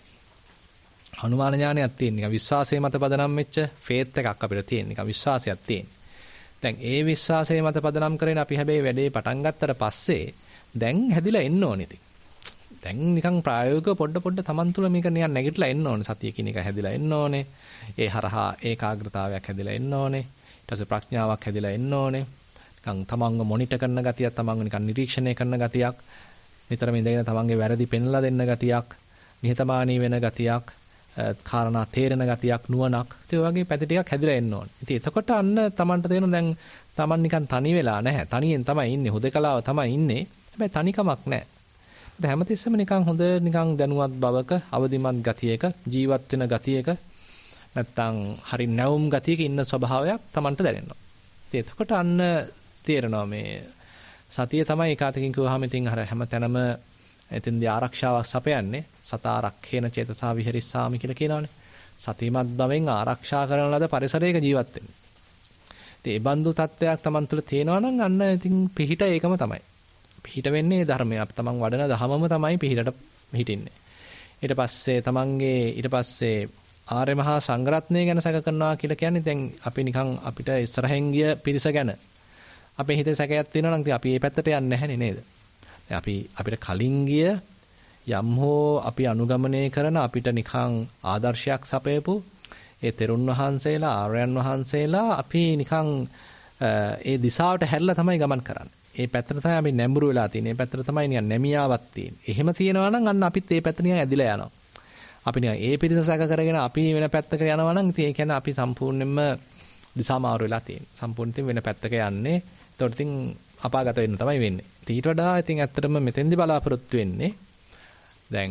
අනුමාන ඥානයක් තියෙන. නිකන් විශ්වාසයේ මත පදනම් වෙච්ච ෆේත් එකක් අපිට තියෙන. නිකන් විශ්වාසයක් තියෙන. දැන් ඒ විශ්වාසයේ මත පදනම් කරගෙන අපි හැබැයි වැඩේ පටන් ගත්තට පස්සේ දැන් හැදිලා එන්න ඕනේ ඉතින්. දැන් නිකන් ප්‍රායෝගිකව පොඩ පොඩ Taman තුල මේක නිකන් නැගිටලා එන්න ඕනේ. සතිය කියන එක හැදිලා එන්න ඕනේ. ඒ හරහා ඒකාග්‍රතාවයක් හැදිලා එන්න ඕනේ. ඊට පස්සේ ප්‍රඥාවක් හැදිලා එන්න ඕනේ. නිකන් Tamanව මොනිටර් කරන ගතියක්, Tamanව නිකන් නිරීක්ෂණය කරන ගතියක්, නිතරම ඉඳගෙන Tamanගේ වැරදි පෙන්ලා දෙන්න ගතියක්, නිහතමානී වෙන ගතියක්, කාරණා තේරෙන ගතියක්, නුවණක්. ඒ වගේ පැති ටිකක් හැදිලා එන්න ඕනේ. ඉතින් එතකොට අන්න Tamanට තේරෙන දැන් Taman නිකන් තනි වෙලා නැහැ. තනියෙන් තමයි ඉන්නේ. හුදකලාව තමයි ඉන්නේ. හැබැයි තනිකමක් නැහැ. දැන් හැමතිස්සෙම නිකන් හොඳ නිකන් දැනුවත් බවක, අවදිමත් ගතියක, ජීවත් වෙන ගතියක, නැත්තම් හරි නැවුම් ගතියක ඉන්න ස්වභාවයක් Tamanට දැනෙනවා. ඉතින් එතකොට අන්න තේරෙනවා මේ සතිය තමයි ඒකාතකින් කිව්වහම ඉතින් අර හැමතැනම එතෙන්දී ආරක්ෂාවක් සපයන්නේ. සතා රක්ඛේන චේතසා විහෙරිස්සාමි කියලා කියනවනේ. සතිමත් බවෙන් ආරක්ෂා කරන ලද පරිසරයක ජීවත් වෙන්නේ. ඉතින් ඒ බඳු තත්ත්වයක් Taman තුළ තියෙනවා නම් අන්න ඉතින් පිහිට ඒකම තමයි. පිහිට වෙන්නේ ධර්මය. අපි Taman වඩන ධහමම තමයි පිහිටට හිටින්නේ. ඊට පස්සේ Tamanගේ ඊට පස්සේ ආර්ය මහා සංඝරත්නය ගැන සැක කරනවා කියලා කියන්නේ දැන් අපි නිකන් අපිට ඉස්සරහෙන් ගිය පිරිස ගැන අපේ හිතේ සැකයක් තියෙනවා නම් ඉතින් අපි මේ පැත්තට යන්නේ නැහැනේ නේද? දැන් අපි අපිට කලින් ගිය යම් හෝ අපි අනුගමනය කරන අපිට නිකන් ආදර්ශයක් සපයපු ඒ තෙරුන් වහන්සේලා ආර්යයන් වහන්සේලා අපි නිකන් ඒ දිශාවට හැරිලා තමයි ගමන් කරන්නේ. ඒ පැත්තට තමයි අපි නැඹුරු වෙලා තියෙන්නේ. ඒ පැත්තට තමයි නිකන් නැමියාවක් තියෙන්නේ. එහෙම තියෙනවා නම් අන්න අපිත් ඒ පැත්ත නිකන් ඇදිලා යනවා. අපි නිකන් ඒ පිරිස සැක කරගෙන අපි වෙන පැත්තකට යනවා නම් ඉතින් ඒ කියන්නේ අපි සම්පූර්ණයෙන්ම දිශා මාරු වෙලා තියෙන්නේ. සම්පූර්ණයෙන් වෙන පැත්තක යන්නේ. ඒතකොට ඉතින් අපාගත වෙන්න තමයි වෙන්නේ. ඊට වඩා ඉතින් ඇත්තටම මෙතෙන්දි බලාපොරොත්තු වෙන්නේ දැන්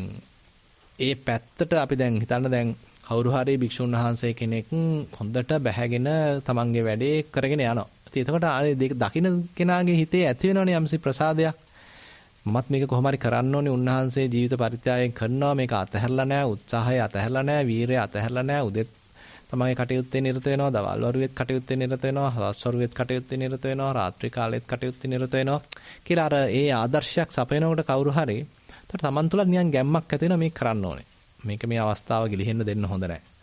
ඒ පැත්තට අපි දැන් හිතන්න දැන් කවුරු හරි භික්ෂුන් වහන්සේ කෙනෙක් හොඳට බැහැගෙන තමන්ගේ වැඩේ කරගෙන යනවා. ඉතින් එතකොට ආ දකින්න කෙනාගේ හිතේ ඇති වෙනවනේ යම්සි ප්‍රසාදයක්. මමත් මේක කොහොම හරි කරන්න ඕනේ. උන්වහන්සේ ජීවිත පරිත්‍යාගයෙන් කරනවා. මේක අතහැරලා නැහැ. උත්සාහය අතහැරලා නැහැ. වීරය අතහැරලා නැහැ. උදෙත් තමන්ගේ කටයුත්තේ නිරත වෙනවා. දවල් වරුවෙත් කටයුත්තේ නිරත වෙනවා. හවස් වරුවෙත් කටයුත්තේ නිරත වෙනවා. රාත්‍රී කාලෙත් කටයුත්තේ නිරත වෙනවා. කියලා අර ඒ ආදර්ශයක් සපයනකොට කවුරු හරි එතකොට තමන් තුළ නිකන් ගැම්මක් ඇති වෙනවා මේක කරන්න ඕනේ. මේක මේ අවස්ථාව ගිලිහෙන්න දෙන්න හොඳ නැහැ.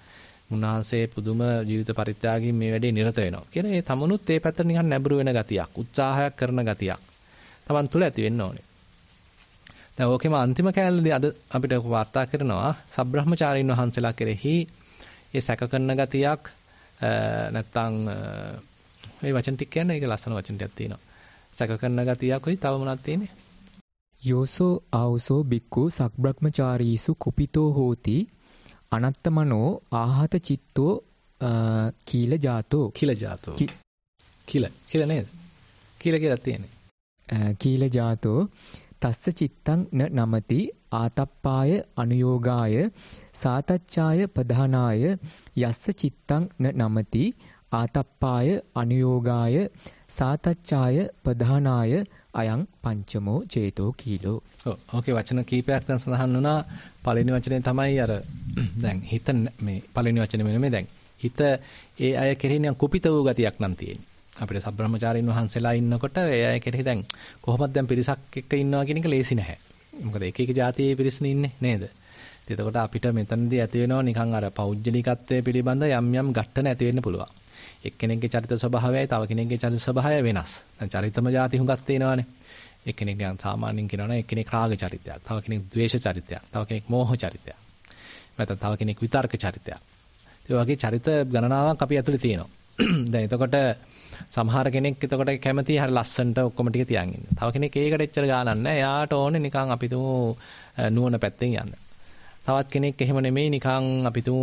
උන්වහන්සේ පුදුම ජීවිත පරිත්‍යාගයෙන් මේ වැඩේ නිරත වෙනවා. කියන ඒ තමනුත් ඒ පැත්තට නිකන් නැඹුරු වෙන ගතියක්, උත්සාහයක් කරන ගතියක් තමන් තුළ ඇති වෙන්න ඕනේ. දැන් ඕකෙම අන්තිම කැලේදී අද අපිට වාර්තා කරනවා සබ්‍රහ්මචාරීන් වහන්සේලා කෙරෙහි ඒ සැක කරන ගතියක් නැත්තම් මේ වචන ටික කියන්නේ ඒක ලස්සන වචන ටිකක් තියෙනවා. සැක කරන ගතියක් කොයි තව මොනවද තියෙන්නේ? යෝසෝ ආවසෝ බික්කු සබ්‍රහ්මචාරීසු කුපිතෝ හෝති අනත්තමනෝ ආහත චිත්තෝ කීල ජාතෝ කීල ජාතෝ කීල කීල නේද? කීල කියලා තියෙන්නේ. කීල ජාතෝ තස්ස චිත්තං න නමති ආතප්පාය අනුയോഗාය සාතච්ඡාය ප්‍රධානාය යස්ස චිත්තං න නමති ආතප්පාය අනුയോഗාය සාතච්ඡාය ප්‍රධානාය අයං පංචමෝ චේතෝ කීලෝ. ඔව් ඕකේ වචන කීපයක් දැන් සඳහන් වුණා. පළවෙනි වචනේ තමයි අර දැන් හිත මේ පළවෙනි වචනේ මෙන්න දැන් හිත ඒ අය කෙරෙහි නිකන් කුපිත වූ ගතියක් නම් තියෙන්නේ. අපිට සබ්‍රහ්මචාරීන් වහන්සේලා ඉන්නකොට ඒ අය කෙරෙහි දැන් කොහොමද දැන් පිරිසක් එක්ක ඉන්නවා කියන එක ලේසි නැහැ. මොකද එක එක જાතියේ පිරිස්නේ ඉන්නේ නේද? එතකොට අපිට මෙතනදී ඇති වෙනවා නිකන් අර පෞද්ගලිකත්වයේ පිළිබඳ යම් යම් ගැටන ඇති වෙන්න පුළුවන්. එක්කෙනෙක්ගේ චරිත ස්වභාවයයි තව කෙනෙක්ගේ චරිත ස්වභාවය වෙනස්. දැන් චරිතම જાති හුඟක් තියෙනවානේ. එක්කෙනෙක් නිකන් සාමාන්‍යයෙන් කියනවනේ එක්කෙනෙක් රාග චරිතයක්, තව කෙනෙක් ද්වේෂ චරිතයක්, තව කෙනෙක් මෝහ චරිතයක්. නැත්නම් තව කෙනෙක් විතර්ක චරිතයක්. ඒ වගේ චරිත ගණනාවක් අපි ඇතුලේ තියෙනවා. දැන් එතකොට සමහර කෙනෙක් එතකොට කැමති හරි ලස්සනට ඔක්කොම ටික තියන් ඉන්න. තව කෙනෙක් ඒකට එච්චර ගානක් නැහැ. එයාට ඕනේ නිකන් අපි තුමු නුවණ පැත්තෙන් යන්න. තවත් කෙනෙක් එහෙම නෙමෙයි නිකන් අපි තුමු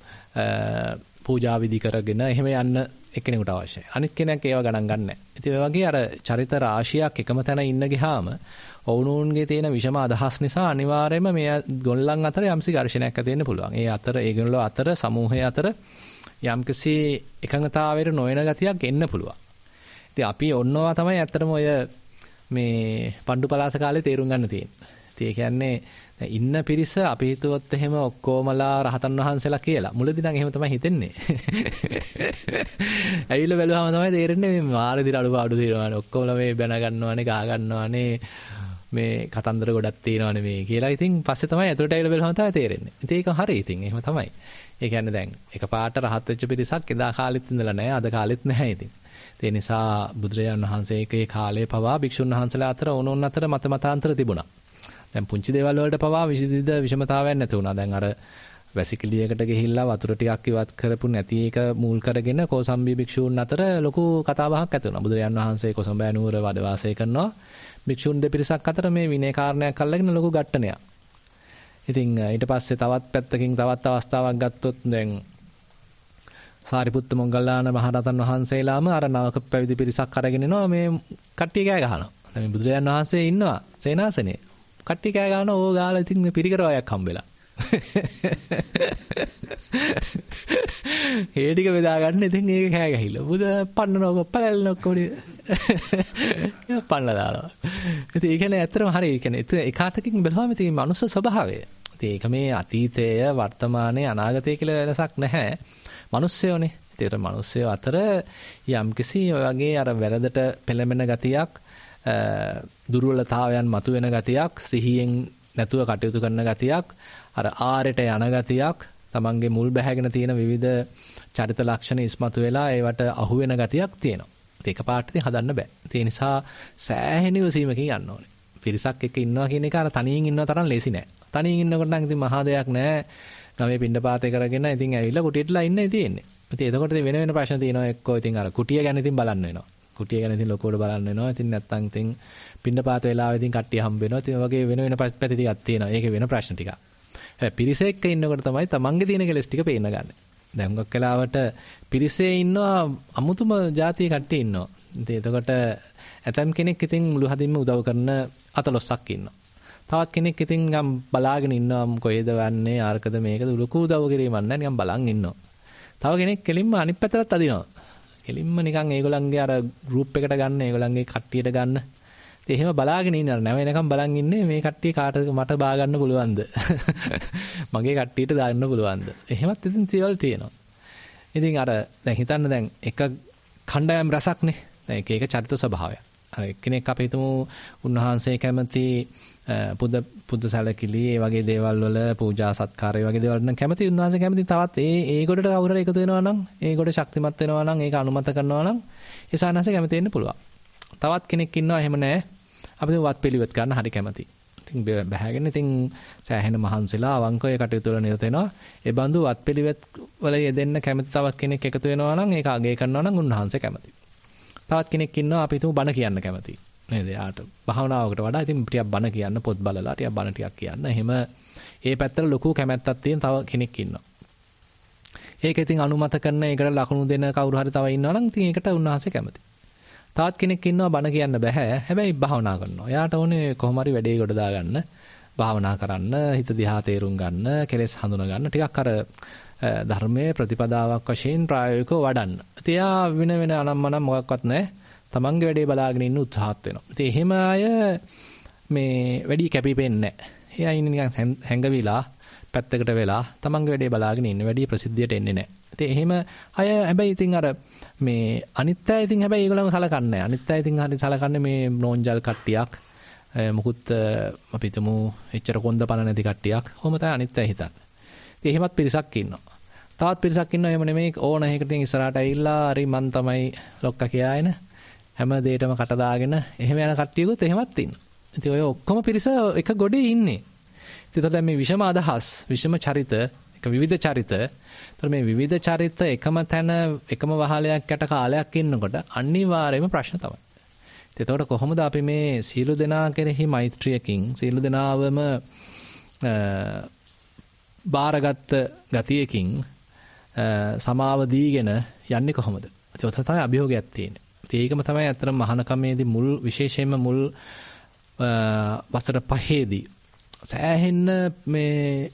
පූජා විදි කරගෙන එහෙම යන්න එක්කෙනෙකුට අවශ්‍යයි. අනිත් කෙනෙක් ඒව ගණන් ගන්න නැහැ. ඉතින් ඔය වගේ අර චරිත රාශියක් එකම තැන ඉන්න ගියාම ඔවුනුන්ගේ තියෙන විෂම අදහස් නිසා අනිවාර්යයෙන්ම මේ ගොල්ලන් අතර යම්සි ඝර්ෂණයක් ඇති වෙන්න පුළුවන්. ඒ අතර ඒගොල්ලෝ අතර සමූහය අතර යම්කිසි එකඟතාවයට නොවන ගතියක් එන්න පුළුවන්. ඉතින් අපි ඔන්නවා තමයි ඇත්තටම ඔය මේ පණ්ඩු පලාස කාලේ තේරුම් ගන්න තියෙන්නේ. ඉතින් ඒ කියන්නේ ඉන්න පිරිස අපි හිතුවොත් එහෙම ඔක්කොමලා රහතන් වහන්සේලා කියලා. මුලදී නම් එහෙම තමයි හිතෙන්නේ. ඇවිල්ලා බැලුවාම තමයි තේරෙන්නේ මේ මාරේදී අඩුපාඩු තියෙනවානේ. ඔක්කොමලා මේ බැන ගන්නවානේ, ගහ ගන්නවානේ, මේ කතන්දර ගොඩක් තියෙනවානේ මේ කියලා. ඉතින් පස්සේ තමයි ඇතුළට ඇවිල්ලා බැලුවාම තමයි තේරෙන්නේ. ඉතින් ඒක හරි. ඉතින් එහෙම තමයි. ඒ කියන්නේ දැන් එකපාරට රහත් වෙච්ච පිරිසක් එදා කාලෙත් ඉඳලා නැහැ, අද කාලෙත් නැහැ ඉතින්. ඒ නිසා බුදුරජාණන් වහන්සේගේ කාලේ පවා භික්ෂුන් වහන්සේලා අතර ඕනෝන් අතර මත මතාන්තර තිබුණා. දැන් පුංචි දේවල් වලට පවා විවිධ විෂමතාවයන් නැති වුණා. දැන් අර වැසිකිළියකට ගිහිල්ලා වතුර ටිකක් ඉවත් කරපු නැති එක මූල් කරගෙන කෝසම්බී භික්ෂූන් අතර ලොකු කතාබහක් ඇති වුණා. බුදුරජාණන් වහන්සේ කොසඹෑ නුවර වැඩ වාසය කරනවා. භික්ෂූන් දෙපිරිසක් අතර මේ විනය කාරණයක් අල්ලගෙන ලොකු ගැටණයක්. ඉතින් ඊට පස්සේ තවත් පැත්තකින් තවත් අවස්ථාවක් ගත්තොත් දැන් සාරිපුත්ත මොග්ගල්ලාන මහරහතන් වහන්සේලාම අර නවක පැවිදි පිරිසක් අරගෙන එනවා මේ කට්ටිය කෑ ගහනවා. දැන් මේ බුදුරජාණන් වහන්සේ ඉන්නවා සේනාසනේ. කට්ටිය කෑ ගහනවා ඕ ගාලා ඉතින් මේ පිරිකර වයක් හම්බෙලා. ඒ ටික බෙදා ගන්න ඉතින් ඒක කෑ ගහිලා. බුද පන්නනවා පළල්න ඔක්කොම පන්නලා දානවා. ඉතින් ඒ කියන්නේ ඇත්තටම හරි. ඒ කියන්නේ ඒක අතකින් බලුවාම ඉතින් මනුස්ස ස්වභාවය. ඉතින් ඒක මේ අතීතය වර්තමානයේ අනාගතය කියලා වෙනසක් නැහැ. මනුස්සයෝනේ. ඒතර මනුස්සයෝ අතර යම්කිසි ඔය වගේ අර වැරදට පෙළඹෙන ගතියක්, දුර්වලතාවයන් මතුවෙන ගතියක්, සිහියෙන් නැතුව කටයුතු කරන ගතියක්, අර ආරයට යන ගතියක්, තමන්ගේ මුල් බැහැගෙන තියෙන විවිධ චරිත ලක්ෂණ ඉස්මතු වෙලා ඒවට අහු වෙන ගතියක් තියෙනවා. ඒක පාට ඉතින් හදන්න බෑ. ඒ නිසා සෑහෙන ඉවසීමකින් යන්න ඕනේ. පිරිසක් එක්ක ඉන්නවා කියන එක අර තනියෙන් ඉන්නව තරම් ලේසි නෑ. තනියෙන් ඉන්නකොට නම් ඉතින් මහා දෙයක් නෑ. ගමේ පින්ඩපාතේ කරගෙන ඉතින් ඇවිල්ලා කුටියටලා ඉන්නයි තියෙන්නේ. ඉතින් එතකොට ඉතින් වෙන වෙන ප්‍රශ්න තියෙනවා. එක්කෝ ඉතින් අර කුටිය ගැන ඉතින් බලන්න වෙනවා. කුටිය ගැන ඉතින් ලොකුවට බලන්න වෙනවා. ඉතින් නැත්තම් ඉතින් පින්ඩපාත වෙලාවෙ ඉතින් කට්ටිය හම්බ වෙනවා. ඉතින් වගේ වෙන වෙන පැති ටිකක් තියෙනවා. ඒකේ වෙන ප්‍රශ්න ටිකක්. හැබැයි පිරිස එක්ක ඉන්නකොට තමයි තමන්ගේ තියෙන කෙලස් ටික පේන්න ගන්න. දැන් හුඟක් වෙලාවට පිරිසේ ඉන්නවා අමුතුම જાතිය කට්ටිය ඉන්නවා. ඉතින් එතකොට ඇතම් කෙනෙක් ඉතින් මුළු හදින්ම උදව් කරන අතලොස්සක් ඉන්නවා. තවත් කෙනෙක් ඉතින් නිකන් බලාගෙන ඉන්නවා කොහෙද වන්නේ ආර්කද මේකද ලොකු උදව් කිරීමක් නැහැ නිකන් බලන් ඉන්නවා. තව කෙනෙක් කෙලින්ම අනිත් පැත්තට අදිනවා. කෙලින්ම නිකන් ඒගොල්ලන්ගේ අර ගෲප් එකට ගන්න ඒගොල්ලන්ගේ කට්ටියට ගන්න. ඉතින් එහෙම බලාගෙන ඉන්නවා. නැව වෙනකම් බලන් ඉන්නේ මේ කට්ටිය කාටද මට බා ගන්න පුළුවන්ද? මගේ කට්ටියට දාන්න පුළුවන්ද? එහෙමත් ඉතින් තියවල් තියෙනවා. ඉතින් අර දැන් හිතන්න දැන් එක කණ්ඩායම් රසක්නේ. දැන් එක එක චරිත ස්වභාවයක්. අර එක්කෙනෙක් අපි හිතමු උන්වහන්සේ කැමති පුද පුද සැලකිලි ඒ වගේ දේවල් වල පූජා සත්කාර ඒ වගේ දේවල් නම් කැමති උන්වහන්සේ කැමති තවත් ඒ ඒ ගොඩට කවුරු හරි එකතු වෙනවා නම් ඒ ගොඩ ශක්තිමත් වෙනවා නම් ඒක අනුමත කරනවා නම් ඒ සානහසේ කැමති වෙන්න පුළුවන්. තවත් කෙනෙක් ඉන්නවා එහෙම නැහැ. අපි වත් පිළිවෙත් ගන්න හරි කැමති. ඉතින් බහැගෙන ඉතින් සෑහෙන මහන්සිලා අවංකව ඒ කටයුතු වල නිරත වෙනවා. ඒ බඳු වත් පිළිවෙත් වල යෙදෙන්න කැමති තවත් කෙනෙක් එකතු වෙනවා නම් ඒක අගය කරනවා නම් උන්වහන්සේ කැමති. තවත් කෙනෙක් ඉන්නවා අපි හිතමු බණ කියන්න කැමති. නේද? යාට භාවනාවකට වඩා ඉතින් ටිකක් බණ කියන්න පොත් බලලා ටිකක් බණ ටිකක් කියන්න. එහෙම ඒ පැත්තට ලොකු කැමැත්තක් තියෙන තව කෙනෙක් ඉන්නවා. ඒක ඉතින් අනුමත කරන ඒකට ලකුණු දෙන කවුරු හරි තව ඉන්නවා නම් ඉතින් ඒකට උන්වහන්සේ කැමති. තවත් කෙනෙක් ඉන්නවා බණ කියන්න බෑ. හැබැයි භාවනා කරනවා. එයාට ඕනේ කොහොම හරි වැඩේ ගොඩ දාගන්න, භාවනා කරන්න, හිත දිහා තේරුම් ගන්න, කෙලෙස් හඳුනා ගන්න, ටිකක් අර ධර්මයේ ප්‍රතිපදාවක් වශයෙන් ප්‍රායෝගිකව වඩන්න. ඉතින් එයා වෙන වෙන අනම්මනම් මොකක්වත් නැහැ. තමන්ගේ වැඩේ බලාගෙන ඉන්න උත්සාහත් වෙනවා. ඉතින් එහෙම අය මේ වැඩි කැපිපෙන්නේ නැහැ. එයා ඉන්නේ නිකන් හැංගවිලා පැත්තකට වෙලා තමන්ගේ වැඩේ බලාගෙන ඉන්න. වැඩි ප්‍රසිද්ධියට එන්නේ නැහැ. ඉතින් එහෙම අය හැබැයි ඉතින් අර මේ අනිත් අය ඉතින් හැබැයි ඒගොල්ලන්ව සලකන්නේ නැහැ. අනිත් අය ඉතින් හරි සලකන්නේ මේ නෝන්ජල් කට්ටියක්. මොකුත් අපි හිතමු එච්චර කොන්ද පණ නැති කට්ටියක්. කොහොම තමයි අනිත් අය හිතන්නේ. ඉතින් එහෙමත් පිරිසක් ඉන්නවා. තවත් පිරිසක් ඉන්නවා එහෙම නෙමෙයි ඕන එකකට ඉතින් ඉස්සරහට ඇවිල්ලා හරි මන් තමයි ලොක්කා කියාගෙන හැම දෙයකටම කට දාගෙන එහෙම යන කට්ටියකුත් එහෙමත් ඉන්නවා. ඉතින් ඔය ඔක්කොම පිරිස එක ගොඩේ ඉන්නේ. ඉතින් දැන් මේ විෂම අදහස්, විෂම චරිත, එක විවිධ චරිත. ඒතර මේ විවිධ චරිත එකම තැන එකම වහලයක් යට කාලයක් ඉන්නකොට අනිවාර්යයෙන්ම ප්‍රශ්න තමයි. ඉතින් එතකොට කොහොමද අපි මේ සීල දෙනා කෙරෙහි මෛත්‍රියකින් සීල දෙනාවම බාරගත් ගතියකින් සමාව දීගෙන යන්නේ කොහොමද? ඒක තමයි අභියෝගයක් තියෙන්නේ. ඒකම තමයි අතරම මහානකමේදී මුල් විශේෂයෙන්ම මුල් වසර පහේදී සෑහෙන්න මේ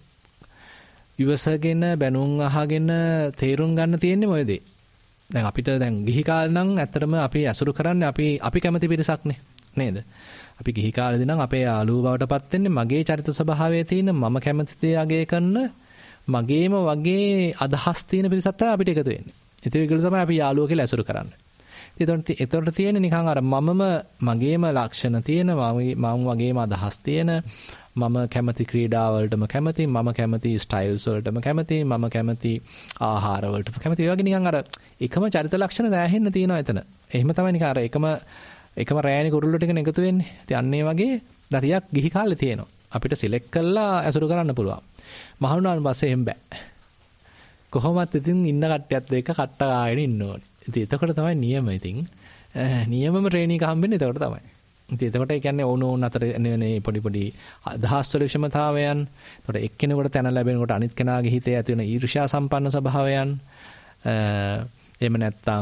විවසගෙන බැනුම් අහගෙන තේරුම් ගන්න තියෙන්නේ මොකද? දැන් අපිට දැන් ගිහි කාලේ නම් ඇත්තටම අපි අසුරු කරන්නේ අපි අපි කැමති පිරිසක්නේ නේද? අපි ගිහි කාලේදී නම් අපේ යාළුවෝ බවටපත් වෙන්නේ මගේ චරිත ස්වභාවයේ තියෙන මම කැමති දේ අගය කරන මගේම වගේ අදහස් තියෙන පිරිසක් තමයි අපිට එකතු වෙන්නේ. ඉතින් ඒගොල්ලෝ තමයි අපි යාළුවෝ කියලා අසුරු කරන්නේ. එතකොට එතකොට තියෙන්නේ නිකන් අර මමම මගේම ලක්ෂණ තියෙන මම වගේම අදහස් තියෙන මම කැමති ක්‍රීඩා වලටම කැමති මම කැමති ස්ටයිල්ස් වලටම කැමති මම කැමති ආහාර වලටම කැමති ඒ වගේ නිකන් අර එකම චරිත ලක්ෂණ දැනෙන්න තියෙනවා එතන. එහෙම තමයි නිකන් අර එකම එකම රෑණි කුරුල්ලෝ ටිකන එකතු වෙන්නේ. ඉතින් අන්න ඒ වගේ දතියක් ගිහි කාලේ තියෙනවා. අපිට සිලෙක්ට් කරලා ඇසුරු කරන්න පුළුවන්. මහණුනාන් පස්සේ එහෙම බෑ. කොහොමත් ඉතින් ඉන්න කට්ටියත් එක්ක කට්ට ගාගෙන ඉන්න ඕනේ. ඉතින් එතකොට තමයි නියම ඉතින් නියමම ට්‍රේනින් එක හම්බෙන්නේ එතකොට තමයි. ඉතින් එතකොට ඒ කියන්නේ ඕන ඕන අතර නේ පොඩි පොඩි අදහස් වල විෂමතාවයන්. එතකොට එක්කෙනෙකුට තැන ලැබෙනකොට අනිත් කෙනාගේ හිතේ ඇති වෙන ඊර්ෂ්‍යා සම්පන්න ස්වභාවයන්. එහෙම නැත්නම්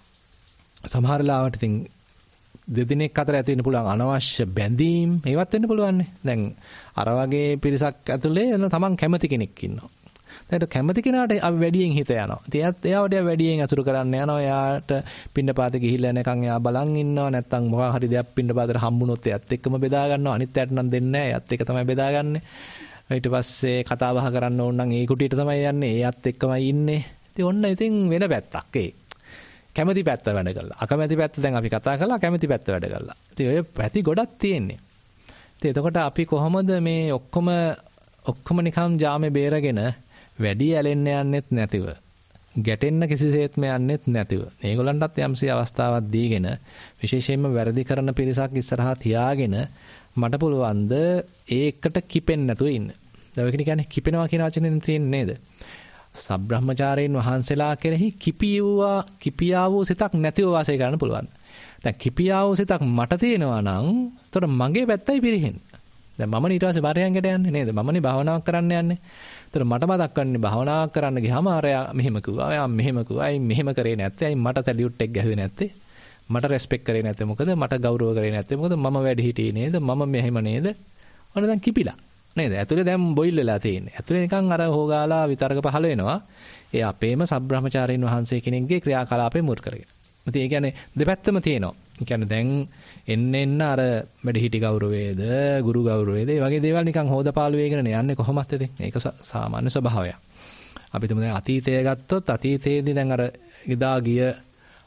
සමහර ලාවට ඉතින් දෙදිනෙක අතර ඇති වෙන්න පුළුවන් අනවශ්‍ය බැඳීම් ඒවත් වෙන්න පුළුවන් නේ. දැන් අර වගේ පිරිසක් ඇතුලේ තමන් කැමති කෙනෙක් ඉන්නවා. දැන් කැමති කෙනාට අපි වැඩියෙන් හිත යනවා. ඉතින් එයාත් එයාට වැඩියෙන් අසුරු කරන්න යනවා. එයාට පින්නපාත ගිහිල්ලා නැකන් එයා බලන් ඉන්නවා. නැත්තම් මොකක් හරි දෙයක් පින්නපාතට හම්බුනොත් එයාත් එක්කම බෙදා ගන්නවා. අනිත් පැයට නම් දෙන්නේ නැහැ. එයාත් එක තමයි බෙදාගන්නේ. ඊට පස්සේ කතා බහ කරන්න ඕන නම් ඒ කුටියට තමයි යන්නේ. එයාත් එක්කමයි ඉන්නේ. ඉතින් ඔන්න ඉතින් වෙන පැත්තක් ඒ. කැමති පැත්ත වැඩ කළා. අකමැති පැත්ත දැන් අපි කතා කළා. කැමති පැත්ත වැඩ කළා. ඉතින් ඔය පැති ගොඩක් තියෙන්නේ. ඉතින් එතකොට අපි කොහොමද මේ ඔක්කොම ඔක්කොම නිකම් ජාමේ බේරගෙන වැඩි ඇලෙන්න යන්නෙත් නැතිව ගැටෙන්න කිසිසේත්ම යන්නෙත් නැතිව මේගොල්ලන්ටත් යම්සි අවස්ථාවක් දීගෙන විශේෂයෙන්ම වැරදි කරන පිරිසක් ඉස්සරහා තියාගෙන මට පුළුවන් ද ඒකට කිපෙන්න නැතුව ඉන්න. දැන් ඔය කියන්නේ කිපෙනවා කියන වචනේ තියෙන්නේ නේද? සබ්‍රහ්මචාරීන් වහන්සේලා කෙරෙහි කිපියුවා කිපියා වූ සිතක් නැතිව වාසය කරන්න පුළුවන්. දැන් කිපියා වූ සිතක් මට තියෙනවා නම් එතකොට මගේ පැත්තයි පිරෙන්නේ. දැන් මම ඊට පස්සේ බාරයන්කට යන්නේ නේද? මමනේ භාවනාවක් කරන්න යන්නේ. ඒතර මට මතක් කරන්නේ භාවනාවක් කරන්න ගියාම අරයා මෙහෙම කිව්වා. එයා මෙහෙම කිව්වා. අයි මෙහෙම කරේ නැත්තේ. අයි මට සැලියුට් එක ගැහුවේ නැත්තේ. මට රෙස්පෙක්ට් කරේ නැත්තේ. මොකද මට ගෞරව කරේ නැත්තේ. මොකද මම වැඩි හිටියේ නේද? මම මෙහෙම නේද? ඔන්න දැන් කිපිලා. නේද? ඇතුලේ දැන් බොයිල් වෙලා තියෙන්නේ. ඇතුලේ නිකන් අර හොගාලා විතරක පහළ වෙනවා. ඒ අපේම සබ්‍රහ්මචාරීන් වහන්සේ කෙනෙක්ගේ ක්‍රියාකලාපේ මුල් කරගෙන. ඉතින් ඒ කියන්නේ දෙපැත්තම තියෙනවා. ඒ කියන්නේ දැන් එන්න එන්න අර වැඩිහිටි ගෞරවයේද ගුරු ගෞරවයේද මේ වගේ දේවල් නිකන් හොදපාලු වේගෙන යන්නේ කොහොමද ඉතින්? ඒක සාමාන්‍ය ස්වභාවයක්. අපි තුමු දැන් අතීතය ගත්තොත් අතීතයේදී දැන් අර ඉදා ගිය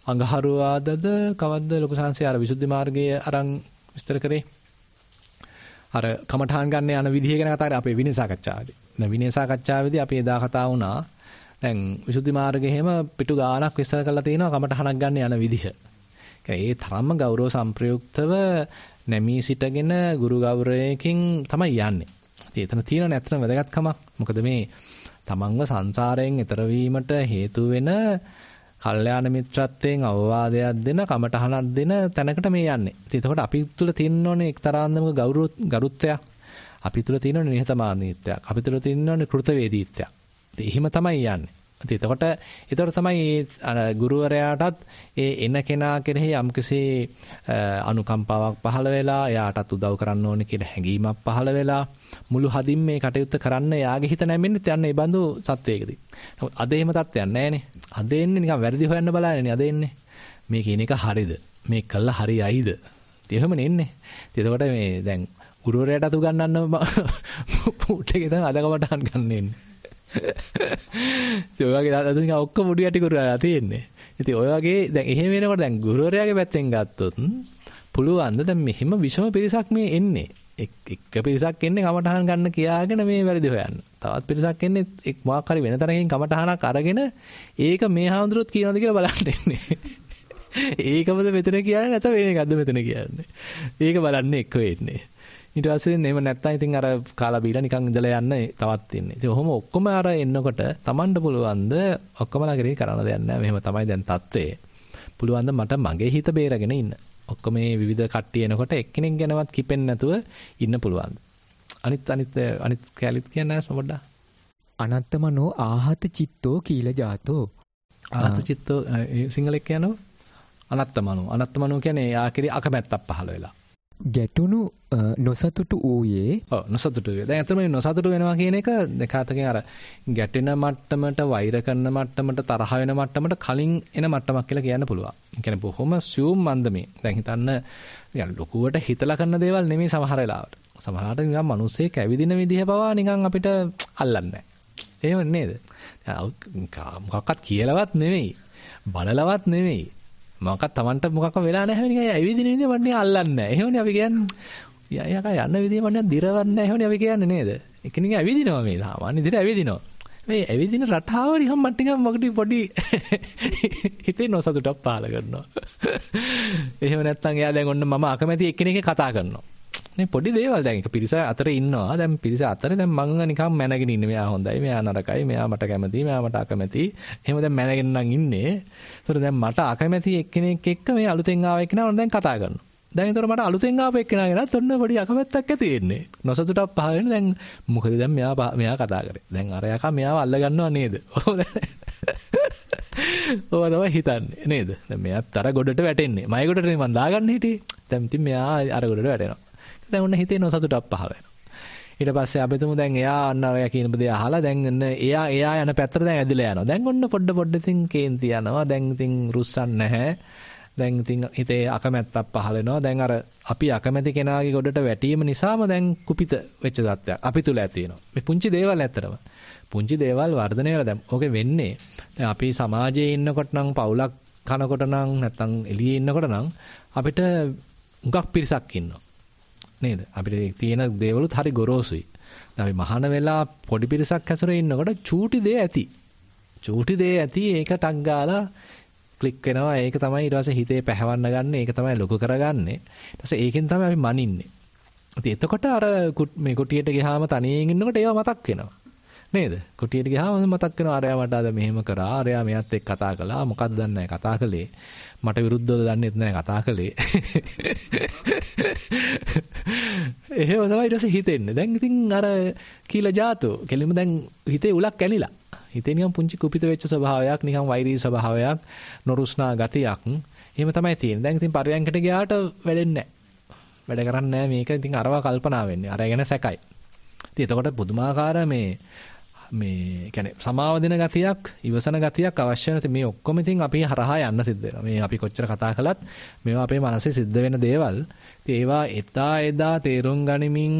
අඟහරුවාදද කවද්ද ලොකු සංසය අර විසුද්ධි මාර්ගයේ අරන් විස්තර කරේ. අර කමඨාන් ගන්න යන විදිහ ගැන කතා කරා අපේ විනය සාකච්ඡාවේදී. දැන් විනය සාකච්ඡාවේදී අපි එදා කතා වුණා. දැන් විසුද්ධි මාර්ගයේ හැම පිටු ගානක් විස්තර කරලා තිනවා කමඨහනක් ගන්න යන විදිහ. ඒ තරම්ම ගෞරව සම්ප්‍රයුක්තව නැමී සිටගෙන ගුරු ගෞරවයෙන් තමයි යන්නේ. ඉතින් එතන තියෙන නැත්නම් වැදගත්කමක්. මොකද මේ තමන්ව සංසාරයෙන් එතර වීමට හේතු වෙන කල්යාණ මිත්‍රත්වයෙන් අවවාදයක් දෙන කමඨහනක් දෙන තැනකට මේ යන්නේ. ඉතින් එතකොට අපි තුල තියෙන ඕනේ එක්තරා අන්දමක ගරුත්වයක්. අපි තුල තියෙන ඕනේ නිහතමානීත්වයක්. අපි තුල තියෙන ඕනේ කෘතවේදීත්වයක්. ඉතින් එහෙම තමයි යන්නේ. ඉතින් එතකොට එතකොට තමයි ඒ ගුරුවරයාටත් ඒ එන කෙනා කෙරෙහි යම්කිසි අනුකම්පාවක් පහළ වෙලා එයාටත් උදව් කරන්න ඕනේ කියන හැඟීමක් පහළ වෙලා මුළු හදින් මේ කටයුත්ත කරන්න යාගේ හිත නැමෙන්නේ යන්නේ ඒ බඳු සත්වයකදී. නමුත් අද එහෙම තත්ත්වයක් නැහැනේ. අද එන්නේ නිකන් වැරදි හොයන්න බලන්නේ අද එන්නේ. මේ කියන එක හරිද? මේ කළා හරියයිද? ඉතින් එහෙමනේ එන්නේ. ඉතින් එතකොට මේ දැන් ගුරුවරයාටත් උගන්වන්න පුට් එකේ තමයි අද කමටහන් ගන්න එන්නේ. ඒ වගේ අද නිකන් ඔක්කොම මුඩු යටි කරලා තියෙන්නේ. ඉතින් ඔය වගේ දැන් එහෙම වෙනකොට දැන් ගුරුවරයාගේ පැත්තෙන් ගත්තොත් පුළුවන් ද දැන් මෙහෙම විෂම පිරිසක් මේ එන්නේ. එක් එක පිරිසක් එන්නේ කමටහන් ගන්න කියාගෙන මේ වැරදි හොයන්න. තවත් පිරිසක් එන්නේ එක් මොකක් හරි වෙන තරකින් කමටහනක් අරගෙන ඒක මේ හාමුදුරුවොත් කියනවාද කියලා බලන්න එන්නේ. ඒකමද මෙතන කියන්නේ නැත වෙන එකක්ද මෙතන කියන්නේ. ඒක බලන්න එක්ක වෙන්නේ. ඊට පස්සේ එහෙම නැත්තම් ඉතින් අර කාලා බීලා නිකන් ඉඳලා යන්න තවත් ඉන්නේ. ඉතින් ඔහොම ඔක්කොම අර එන්නකොට Tamanට පුළුවන් ද ඔක්කොමලා කරේ කරන්න දෙයක් නැහැ. මෙහෙම තමයි දැන් තත්ත්වය. පුළුවන් ද මට මගේ හිත බේරගෙන ඉන්න. ඔක්කොම මේ විවිධ කට්ටිය එනකොට එක්කෙනෙක් ගැනවත් කිපෙන්නේ නැතුව ඉන්න පුළුවන්. අනිත් අනිත් අනිත් කැලිත් කියන්නේ නැහැ පොඩ්ඩක්. අනත්තමනෝ ආහත චිත්තෝ කීල ජාතෝ. ආහත චිත්තෝ සිංහලෙක් කියනවා අනත්තමනෝ. අනත්තමනෝ කියන්නේ යාකේ අකමැත්තක් පහළ වෙලා. ගැටුණු නොසතුටු ඌයේ ඔව් නොසතුටු වේ. දැන් අතන මේ නොසතුටු වෙනවා කියන එක දෙකතකින් අර ගැටෙන මට්ටමට වෛර කරන මට්ටමට තරහ වෙන මට්ටමට කලින් එන මට්ටමක් කියලා කියන්න පුළුවන්. ඒ කියන්නේ බොහොම සියුම් මන්දමේ. දැන් හිතන්න නිකන් ලොකුවට හිතලා කරන දේවල් නෙමෙයි සමහර වෙලාවට. සමහරට නිකන් මිනිස්සෙක් ඇවිදින විදිහ පවා නිකන් අපිට අල්ලන්නේ නැහැ. එහෙම නේද? මොකක්වත් කියලාවත් නෙමෙයි. බලලවත් නෙමෙයි. මොකක්වත් Tamanට මොකක්වත් වෙලා නැහැ නිකන් ඇවිදින විදිහ මට නිකන් අල්ලන්නේ නැහැ. එහෙමනේ අපි කියන්නේ. යකා යන්න විදිහ මට නිකන් දිරවන්නේ නැහැ. එහෙමනේ අපි කියන්නේ නේද? ඒක නිකන් ඇවිදිනවා මේ සාමාන්‍ය විදිහට ඇවිදිනවා. මේ ඇවිදින රටාව නිකන් මට නිකන් මොකටි පොඩි හිතේ නොසතුටක් පහල කරනවා. එහෙම නැත්නම් එයා දැන් ඔන්න මම අකමැති එක්කෙනෙක් කතා කරනවා. මේ පොඩි දේවල් දැන් එක පිරිස අතර ඉන්නවා. දැන් පිරිස අතරේ දැන් මං නිකන් මැනගෙන ඉන්නේ. මෙයා හොඳයි, මෙයා නරකයි, මෙයා මට කැමතියි, මෙයා මට අකමැතියි. එහෙම දැන් මැනගෙන නම් ඉන්නේ. ඒතර දැන් මට අකමැති එක්කෙනෙක් එක්ක මේ අලුතෙන් ආව එක්කෙනා දැන් කතා කරනවා. දැන් ඒතර මට අලුතෙන් ආව එක්කෙනා ගැනත් ඔන්න පොඩි අකමැත්තක් ඇති වෙන්නේ. නොසතුටක් පහල වෙන්නේ. දැන් මොකද දැන් මෙයා මෙයා කතා කරේ. දැන් අර යකා මෙයාව අල්ල ගන්නව නේද? ඔය තමයි හිතන්නේ නේද? දැන් මෙයාත් අර ගොඩට වැටෙන්නේ. මයි ගොඩට මම දාගන්න හිටියේ. දැන් ඉතින් මෙයා අර ගොඩට වැටෙනවා. දැන් ඔන්න හිතේ නොසතුටක් පහල වෙනවා. ඊට පස්සේ අපි තුමු දැන් එයා අන්න ඔය කියන දේ අහලා දැන් එන්න එයා එයා යන පැත්තට දැන් ඇදලා යනවා. දැන් ඔන්න පොඩ පොඩ ඉතින් කේන්ති යනවා. දැන් ඉතින් රුස්සන් නැහැ. දැන් ඉතින් හිතේ අකමැත්තක් පහල වෙනවා. දැන් අර අපි අකමැති කෙනාගේ ගොඩට වැටීම නිසාම දැන් කුපිත වෙච්ච තත්ත්වයක් අපි තුල ඇති වෙනවා. මේ පුංචි දේවල් ඇත්තරම. පුංචි දේවල් වර්ධනය වෙලා දැන් ඕකේ වෙන්නේ. දැන් අපි සමාජයේ ඉන්නකොට නම් පවුලක් කනකොට නම් නැත්තම් එළියේ ඉන්නකොට නම් අපිට උඟක් පිරිසක් ඉන්නවා. නේද? අපිට තියෙන දේවලුත් හරි ගොරෝසුයි. අපි මහාන වෙලා පොඩි පිරිසක් ඇසුරේ ඉන්නකොට චූටි දේ ඇති. චූටි දේ ඇති ඒක ටක් ගාලා ක්ලික් වෙනවා. ඒක තමයි ඊට පස්සේ හිතේ පැහැවන්න ගන්න. ඒක තමයි ලොකු කරගන්නේ. ඊට පස්සේ ඒකෙන් තමයි අපි මනින්නේ. ඉතින් එතකොට අර මේ කුටියට ගියාම තනියෙන් ඉන්නකොට ඒවා මතක් වෙනවා. නේද? කුටියට ගියාම මතක් වෙනවා අරයා මට අද මෙහෙම කරා. අරයා මෙයාත් එක්ක කතා කළා. මොකක්ද දන්නේ නැහැ කතා කළේ. මට විරුද්ධවද දන්නේත් නැහැ කතා කළේ. එහෙම තමයි ඊට පස්සේ හිතෙන්නේ. දැන් ඉතින් අර කීලා ජාතෝ කෙලිම දැන් හිතේ උලක් ඇනිලා. හිතේ නිකන් පුංචි කුපිත වෙච්ච ස්වභාවයක්, නිකන් වෛරී ස්වභාවයක්, නොරුස්නා ගතියක්. එහෙම තමයි තියෙන්නේ. දැන් ඉතින් පරයන්කට ගියාට වැඩෙන්නේ නැහැ. වැඩ කරන්නේ නැහැ මේක. ඉතින් අරවා කල්පනා වෙන්නේ. අර ගැන සැකයි. ඉතින් එතකොට පුදුමාකාර මේ මේ කියන්නේ සමාව දෙන ගතියක්, ඉවසන ගතියක් අවශ්‍ය නැති මේ ඔක්කොම ඉතින් අපි හරහා යන්න සිද්ධ වෙනවා. මේ අපි කොච්චර කතා කළත් මේවා අපේ මනසේ සිද්ධ වෙන දේවල්. ඉතින් ඒවා එදා එදා තේරුම් ගනිමින්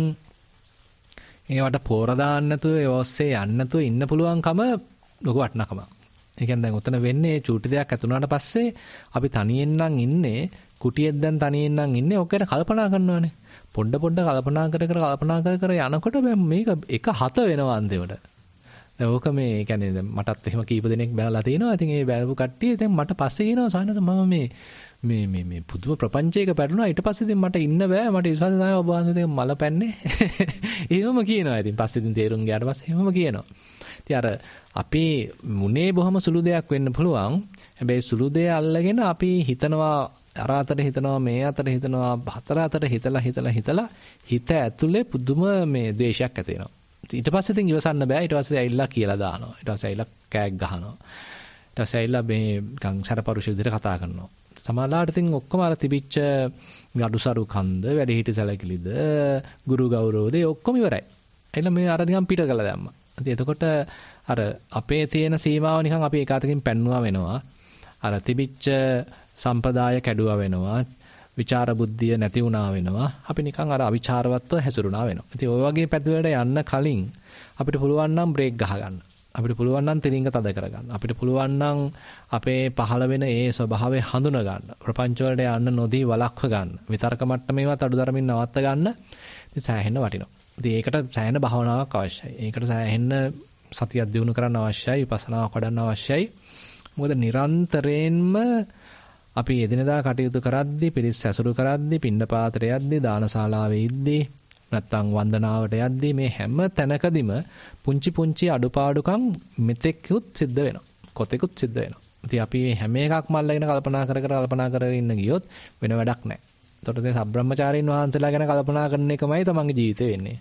ඒවට පෝර දාන්න නැතුව ඒ ඔස්සේ යන්න නැතුව ඉන්න පුළුවන්කම ලොකු වටිනකමක්. ඒ කියන්නේ දැන් උතන වෙන්නේ චූටි දෙයක් ඇතුණාට පස්සේ අපි තනියෙන් නම් ඉන්නේ කුටියෙත් දැන් තනියෙන් නම් ඉන්නේ ඔක ගැන කල්පනා කරනවානේ. පොඩ පොඩ කල්පනා කර කර කල්පනා කර කර යනකොට මේක එක හත වෙනවා අන්තිමට. දැන් ඕක මේ කියන්නේ දැන් මටත් එහෙම කීප දෙනෙක් බැලලා තිනවා. ඉතින් ඒ බැලපු කට්ටිය දැන් මට පස්සේ කියනවා සානද මම මේ මේ මේ මේ පුදුම ප්‍රපංචයක පැටුණා. ඊට පස්සේ ඉතින් මට ඉන්න බෑ. මට විශ්වාසය නැහැ ඔබ වහන්සේ දැන් මල පැන්නේ. එහෙමම කියනවා. ඉතින් පස්සේ ඉතින් තේරුම් ගියාට පස්සේ එහෙමම කියනවා. ඉතින් අර අපි මුනේ බොහොම සුළු දෙයක් වෙන්න පුළුවන්. හැබැයි සුළු දෙය අල්ලගෙන අපි හිතනවා අර අතට හිතනවා මේ අතට හිතනවා හතර අතට හිතලා හිතලා හිතලා හිත ඇතුලේ පුදුම මේ ද්වේෂයක් ඇති වෙනවා. ඊට පස්සේ ඉතින් ඉවසන්න බෑ. ඊට පස්සේ ඇවිල්ලා කියලා දානවා. ඊට පස්සේ ඇවිල්ලා කෑග් ගහනවා. ඊට පස්සේ ඇවිල්ලා මේ නිකන් සරපරුෂ විදිහට කතා කරනවා. සමහරවිට ඉතින් ඔක්කොම අර තිබිච්ච ගඩුසරු කන්ද, වැඩිහිටි සැලකිලිද, ගුරු ගෞරවද ඔක්කොම ඉවරයි. ඇවිල්ලා මේ අර නිකන් පිට කළා දැම්මා. ඉතින් එතකොට අර අපේ තියෙන සීමාව නිකන් අපි ඒකාතකින් පැන්නුවා වෙනවා. අර තිබිච්ච සම්ප්‍රදාය කැඩුවා වෙනවා. විචාර බුද්ධිය නැති වුණා වෙනවා. අපි නිකන් අර අවිචාරවත්ව හැසිරුණා වෙනවා. ඉතින් ওই වගේ පැතිවලට යන්න කලින් අපිට පුළුවන් නම් බ්‍රේක් ගහ ගන්න. අපිට පුළුවන් නම් තිරින්ග තද කර ගන්න. අපිට පුළුවන් නම් අපේ පහළ වෙන ඒ ස්වභාවය හඳුන ගන්න. ප්‍රපංච වලට යන්න නොදී වළක්ව ගන්න. විතර්ක මට්ටමේවත් අඩුතරමින් නවත්ත ගන්න. ඉතින් සෑහෙන්න වටිනවා. ඉතින් ඒකට සෑහෙන භාවනාවක් අවශ්‍යයි. ඒකට සෑහෙන්න සතියක් දියුණු කරන්න අවශ්‍යයි. විපස්සනාවක් වඩන්න අවශ්‍යයි. මොකද නිරන්තරයෙන්ම අපි එදිනදා කටයුතු කරද්දී, පිරිස් ඇසුරු කරද්දී, පින්ඩපාතට යද්දී, දානශාලාවේ ඉද්දී, නැත්තම් වන්දනාවට යද්දී මේ හැම තැනකදීම පුංචි පුංචි අඩුපාඩුකම් මෙතෙකුත් සිද්ධ වෙනවා. කොතෙකුත් සිද්ධ වෙනවා. ඉතින් අපි හැම එකක්ම අල්ලගෙන කල්පනා කර කර කල්පනා කරගෙන ඉන්න ගියොත් වෙන වැඩක් නැහැ. එතකොට මේ සබ්‍රහ්මචාරීන් වහන්සේලා ගැන කල්පනා කරන එකමයි තමන්ගේ ජීවිතේ වෙන්නේ.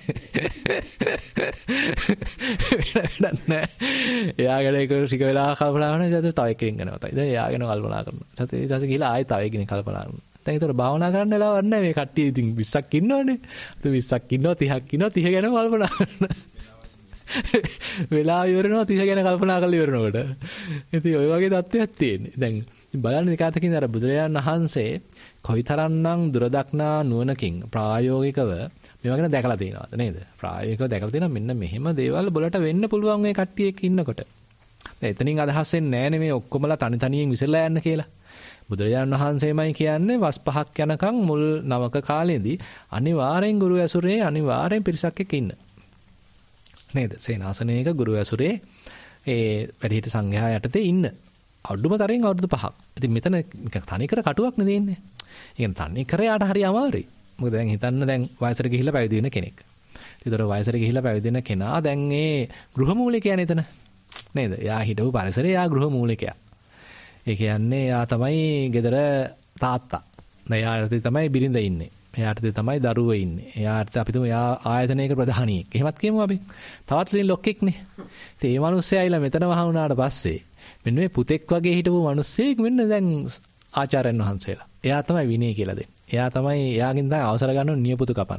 වැඩක් නැහැ. එයා ගැන ඒක ටික වෙලා කල්පනා කරනවා. ඊට පස්සේ තව එකකින් යනවා. ඊට පස්සේ එයා ගැන කල්පනා කරනවා. ඊට පස්සේ ඊට පස්සේ ගිහලා ආයෙත් තව එකකින් කල්පනා කරනවා. දැන් ඒතර භාවනා කරන්න වෙලාවක් නැහැ. මේ කට්ටිය ඉතින් විස්සක් ඉන්නවනේ. ඉතින් විස්සක් ඉන්නවා, තිහක් ඉන්නවා, තිහ ගැන කල්පනා කරනවා. වෙලා ඉවරනවා තිහ ගැන කල්පනා කරලා ඉවරනකොට. ඉතින් ওই වගේ තත්ත්වයක් තියෙන්නේ. දැන් බලන්න නිකාතකින් අර බුදුරජාණන් වහන්සේ කොයිතරම්නම් දුරදක්නා නුවණකින් ප්‍රායෝගිකව මේවා ගැන දැකලා තියෙනවද නේද? ප්‍රායෝගිකව දැකලා තියෙනවා මෙන්න මෙහෙම දේවල් වලට වෙන්න පුළුවන් මේ කට්ටිය එක්ක ඉන්නකොට. දැන් එතනින් අදහස් වෙන්නේ නැහැනේ මේ ඔක්කොමලා තනි තනියෙන් විසලා යන්න කියලා. බුදුරජාණන් වහන්සේමයි කියන්නේ වස් පහක් යනකම් මුල් නවක කාලේදී අනිවාර්යෙන් ගුරු ඇසුරේ අනිවාර්යෙන් පිරිසක් එක්ක ඉන්න. නේද? සේනාසනයක ගුරු ඇසුරේ ඒ වැඩිහිටි සංඝයා යටතේ ඉන්න. අඩුම තරමින් අවුරුදු පහක්. ඉතින් මෙතන තනිකර කටුවක් නේ දෙන්නේ. ඒ කියන්නේ තනිකර යාට හරි අමාරුයි. මොකද දැන් හිතන්න දැන් වයසට ගිහිල්ලා පැවිදි වෙන කෙනෙක්. ඒතර වයසට ගිහිල්ලා පැවිදි වෙන කෙනා දැන් ඒ ගෘහ මූලිකයානේ එතන. නේද? එයා හිටපු පරිසරේ එයා ගෘහ මූලිකයා. ඒ කියන්නේ එයා තමයි ගෙදර තාත්තා. එයාට තමයි බිරිඳ ඉන්නේ. එයාට තමයි දරුවෝ ඉන්නේ. එයාට අපි තුමු එයා ආයතනයක ප්‍රධානියෙක්. එහෙමත් කියමු අපි. තවත් ලින් ලොක්ෙක්නේ. ඉතින් මේ මිනිස්සයා ඇවිල්ලා මෙතන වහුණාට පස්සේ මෙන්න මේ පුතෙක් වගේ හිටපු මිනිස්සෙක් මෙන්න දැන් ආචාර්යයන් වහන්සේලා. එයා තමයි විනය කියලා දෙන්නේ. එයා තමයි එයාගෙන් තමයි අවසර ගන්න නියපොතු කපන්න.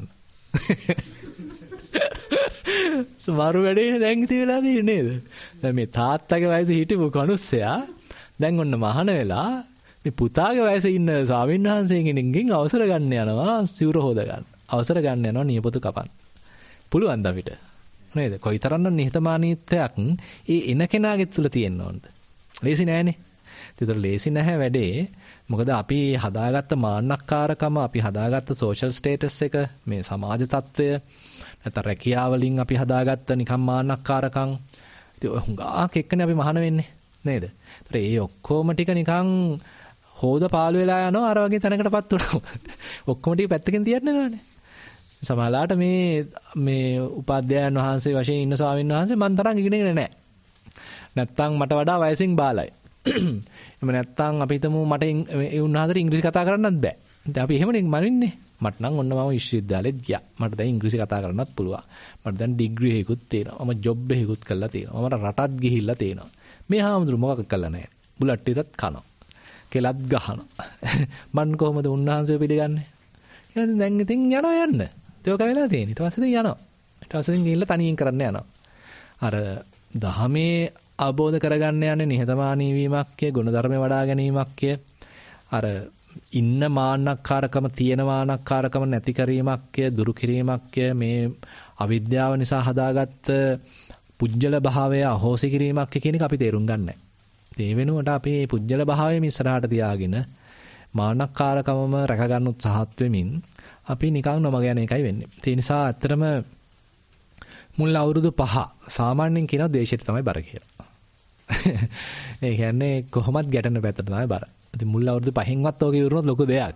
සමහර වැඩේ දැන් ඉති වෙලා තියෙන්නේ නේද? දැන් මේ තාත්තගේ වයසේ හිටපු මිනිස්සයා දැන් ඔන්න මහාන වෙලා මේ පුතාගේ වයසේ ඉන්න ස්වාමීන් වහන්සේගෙන්ගෙන් අවසර ගන්න යනවා සිවුර හොද ගන්න. අවසර ගන්න යනවා නියපොතු කපන්න. පුළුවන් ද අපිට? නේද? කොයිතරම්නම් නිහතමානීත්වයක් ඒ එන කෙනාගේ තුල තියෙන්න ඕනද? ලේසි නෑනේ. ඒතර ලේසි නැහැ වැඩේ. මොකද අපි හදාගත්ත මාන්නක්කාරකම, අපි හදාගත්ත සෝෂල් ස්ටේටස් එක, මේ සමාජ තත්ත්වය, නැත්නම් රැකියාව වලින් අපි හදාගත්ත නිකම් මාන්නක්කාරකම්. ඉතින් ඔය හුඟක් එක්කනේ අපි මහාන වෙන්නේ. නේද? ඒතර ඒ ඔක්කොම ටික නිකන් හොද පාළු වෙලා යනවා අර වගේ තැනකටපත් වුණා. ඔක්කොම ටික පැත්තකින් තියන්න නෑනේ. සමහරලාට මේ මේ උපාධ්‍යායන් වහන්සේ වශයෙන් ඉන්න ස්වාමීන් වහන්සේ මන් තරම් ඉගෙනගෙන නැහැ. නැත්තම් මට වඩා වයසින් බාලයි. එහෙම නැත්තම් අපි හිතමු මට ඒ උන්වහන්සේට ඉංග්‍රීසි කතා කරන්නත් බෑ. ඉතින් අපි එහෙමනේ මනින්නේ. මට නම් ඔන්න මම විශ්වවිද්‍යාලෙත් ගියා. මට දැන් ඉංග්‍රීසි කතා කරන්නත් පුළුවන්. මට දැන් ඩිග්‍රී එකකුත් තියෙනවා. මම ජොබ් එකකුත් කරලා තියෙනවා. මම රටත් ගිහිල්ලා තියෙනවා. මේ හාමුදුරු මොකක් කළා නැහැ. බුලට් ටිකත් කනවා. කෙලත් ගහනවා. මන් කොහොමද උන්වහන්සේ පිළිගන්නේ? එහෙනම් දැන් ඉතින් යනවා යන්න. ඒක වෙලා තියෙන්නේ. ඊට පස්සේ යනවා. ඊට පස්සේ ගිහිල්ලා තනියෙන් කරන්න යනවා. අර දහමේ අවබෝධ කරගන්න යන්නේ නිහතමානී වීමක්ය, ගුණධර්ම වඩා ගැනීමක්ය. අර ඉන්න මාන්නක්කාරකම, තියෙන මාන්නක්කාරකම නැති කිරීමක්ය, දුරු කිරීමක්ය. මේ අවිද්‍යාව නිසා හදාගත්ත පුජ්‍යල භාවය අහෝසි කිරීමක් කියන එක අපි තේරුම් ගන්න නැහැ. ඒ වෙනුවට අපි මේ පුජ්‍යල භාවය ඉස්සරහට තියාගෙන මානක්කාරකමම රැක ගන්න උත්සාහත් වෙමින් අපි නිකන් නොමග යන එකයි වෙන්නේ. ඒ නිසා ඇත්තටම මුල් අවුරුදු පහ සාමාන්‍යයෙන් කියන ද්වේෂයට තමයි බර කියලා. ඒ කියන්නේ කොහොමත් ගැටෙන පැත්තට තමයි බර. ඉතින් මුල් අවුරුදු පහෙන්වත් ඕක ඉවරුනොත් ලොකු දෙයක්.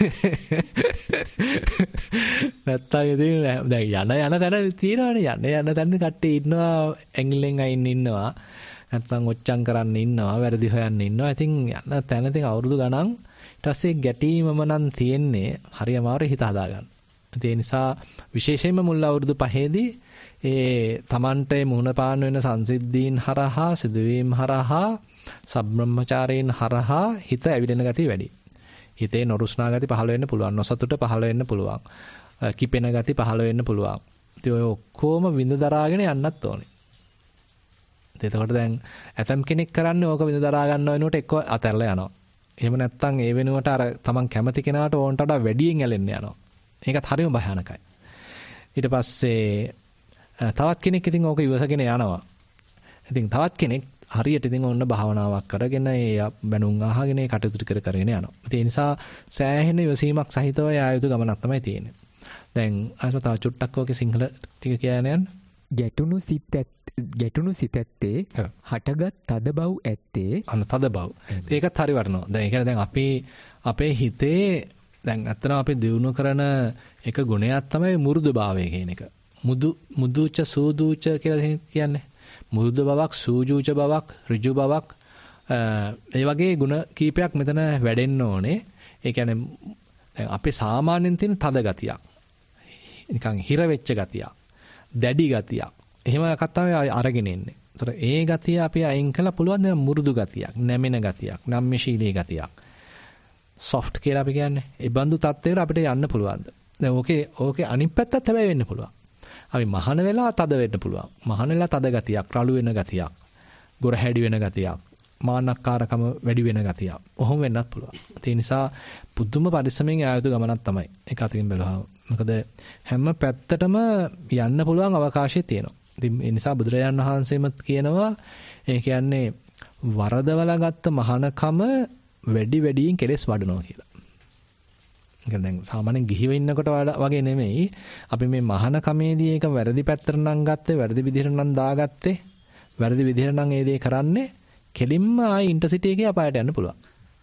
නැත්තම් ඉතින් දැන් යන යන තැන තියෙනවානේ යන යන තැන කට්ටිය ඉන්නවා ඇඟිල්ලෙන් අයින් ඉන්නවා. නැත්තම් ඔච්චම් කරන්න ඉන්නවා වැරදි හොයන්න ඉන්නවා. ඉතින් යන තැන ඉතින් අවුරුදු ගණන් ඊට පස්සේ ගැටීමම නම් තියෙන්නේ හරි අමාරු හිත හදාගන්න. ඒ නිසා විශේෂයෙන්ම මුල් අවුරුදු පහේදී ඒ Tamante මුහුණ පාන වෙන සංසිද්ධීන් හරහා සිදුවීම් හරහා සබ්‍රහ්මචාරයෙන් හරහා හිත ඇවිලෙන ගතිය වැඩි. හිතේ නොරුස්නා ගති පහළ වෙන්න පුළුවන්. නොසතුට පහළ වෙන්න පුළුවන්. කිපෙන ගති පහළ වෙන්න පුළුවන්. ඉතින් ඔය ඔක්කොම විඳ දරාගෙන යන්නත් ඕනේ. එතකොට දැන් ඇතම් කෙනෙක් කරන්නේ ඕක විඳ දරා ගන්න වෙනුවට එක්ක අතැරලා යනවා. එහෙම නැත්නම් ඒ වෙනුවට අර තමන් කැමති කෙනාට ඕන්ට වඩා වැඩියෙන් ඇලෙන්න යනවා. ඒකත් හරිම භයානකයි. ඊට පස්සේ තවත් කෙනෙක් ඉතින් ඕක ඉවසගෙන යනවා. ඉතින් තවත් කෙනෙක් හරියට ඉතින් ඔන්න භාවනාවක් කරගෙන ඒ බැනුම් අහගෙන ඒ කටයුතු කර කරගෙන යනවා. ඒ නිසා සෑහෙන ඉවසීමක් සහිතව යා යුතු ගමනක් තමයි තියෙන්නේ. දැන් අර තව චුට්ටක් ඕකේ සිංහල ටික කියන්නේ යන්න. ගැටුණු සිත් ගැටුණු සිත ඇත්තේ හටගත් තද බව ඇත්තේ අන්න තද බව. ඒකත් හරි වටනවා. දැන් ඒ කියන්නේ දැන් අපි අපේ හිතේ දැන් අත්තන අපි දිනු කරන එක ගුණයක් තමයි මෘදුභාවය කියන එක. මුදු මුදුච සූදුච කියලා කියන්නේ. මෘදු බවක්, සූජුච බවක්, ඍජු බවක් ඒ වගේ ගුණ කීපයක් මෙතන වැඩෙන්න ඕනේ. ඒ කියන්නේ දැන් අපේ සාමාන්‍යයෙන් තියෙන තද ගතියක්. නිකන් හිර වෙච්ච ගතියක්. දැඩි ගතියක්. එහෙම එකක් තමයි අරගෙන ඉන්නේ. ඒතර ඒ ගතිය අපි අයින් කළා පුළුවන් දැන් මෘදු ගතියක්, නැමෙන ගතියක්, නම්‍යශීලී ගතියක්. soft කියලා අපි කියන්නේ. ඒ බඳු තත්ත්වයකට අපිට යන්න පුළුවන්ද? දැන් ඕකේ ඕකේ අනිත් පැත්තත් හැබැයි වෙන්න පුළුවන්. අපි මහාන වෙලා තද වෙන්න පුළුවන්. මහාන වෙලා තද ගතියක්, රළු වෙන ගතියක්, ගොර හැඩි වෙන ගතියක්, මාන්නක්කාරකම වැඩි වෙන ගතියක්. ඔහොම වෙන්නත් පුළුවන්. ඒ නිසා පුදුම පරිස්සමෙන් ආයුතු ගමනක් තමයි. ඒක අතින් බැලුවා. මොකද හැම පැත්තටම යන්න පුළුවන් අවකාශය තියෙනවා. ඉතින් ඒ නිසා බුදුරජාණන් වහන්සේම කියනවා ඒ කියන්නේ වරදවලා ගත්ත මහානකම වැඩි වැඩියෙන් කෙලස් වඩනවා කියලා. ඒක දැන් සාමාන්‍යයෙන් ගිහිව ඉන්නකොට වගේ නෙමෙයි. අපි මේ මහානකමේදී ඒක වැරදි පැත්තට නම් ගත්තේ, වැරදි විදිහට නම් දාගත්තේ, වැරදි විදිහට නම් ඒ දේ කරන්නේ කෙලින්ම ආයි ඉන්ටර්සිටි එකේ අපායට යන්න පුළුවන්.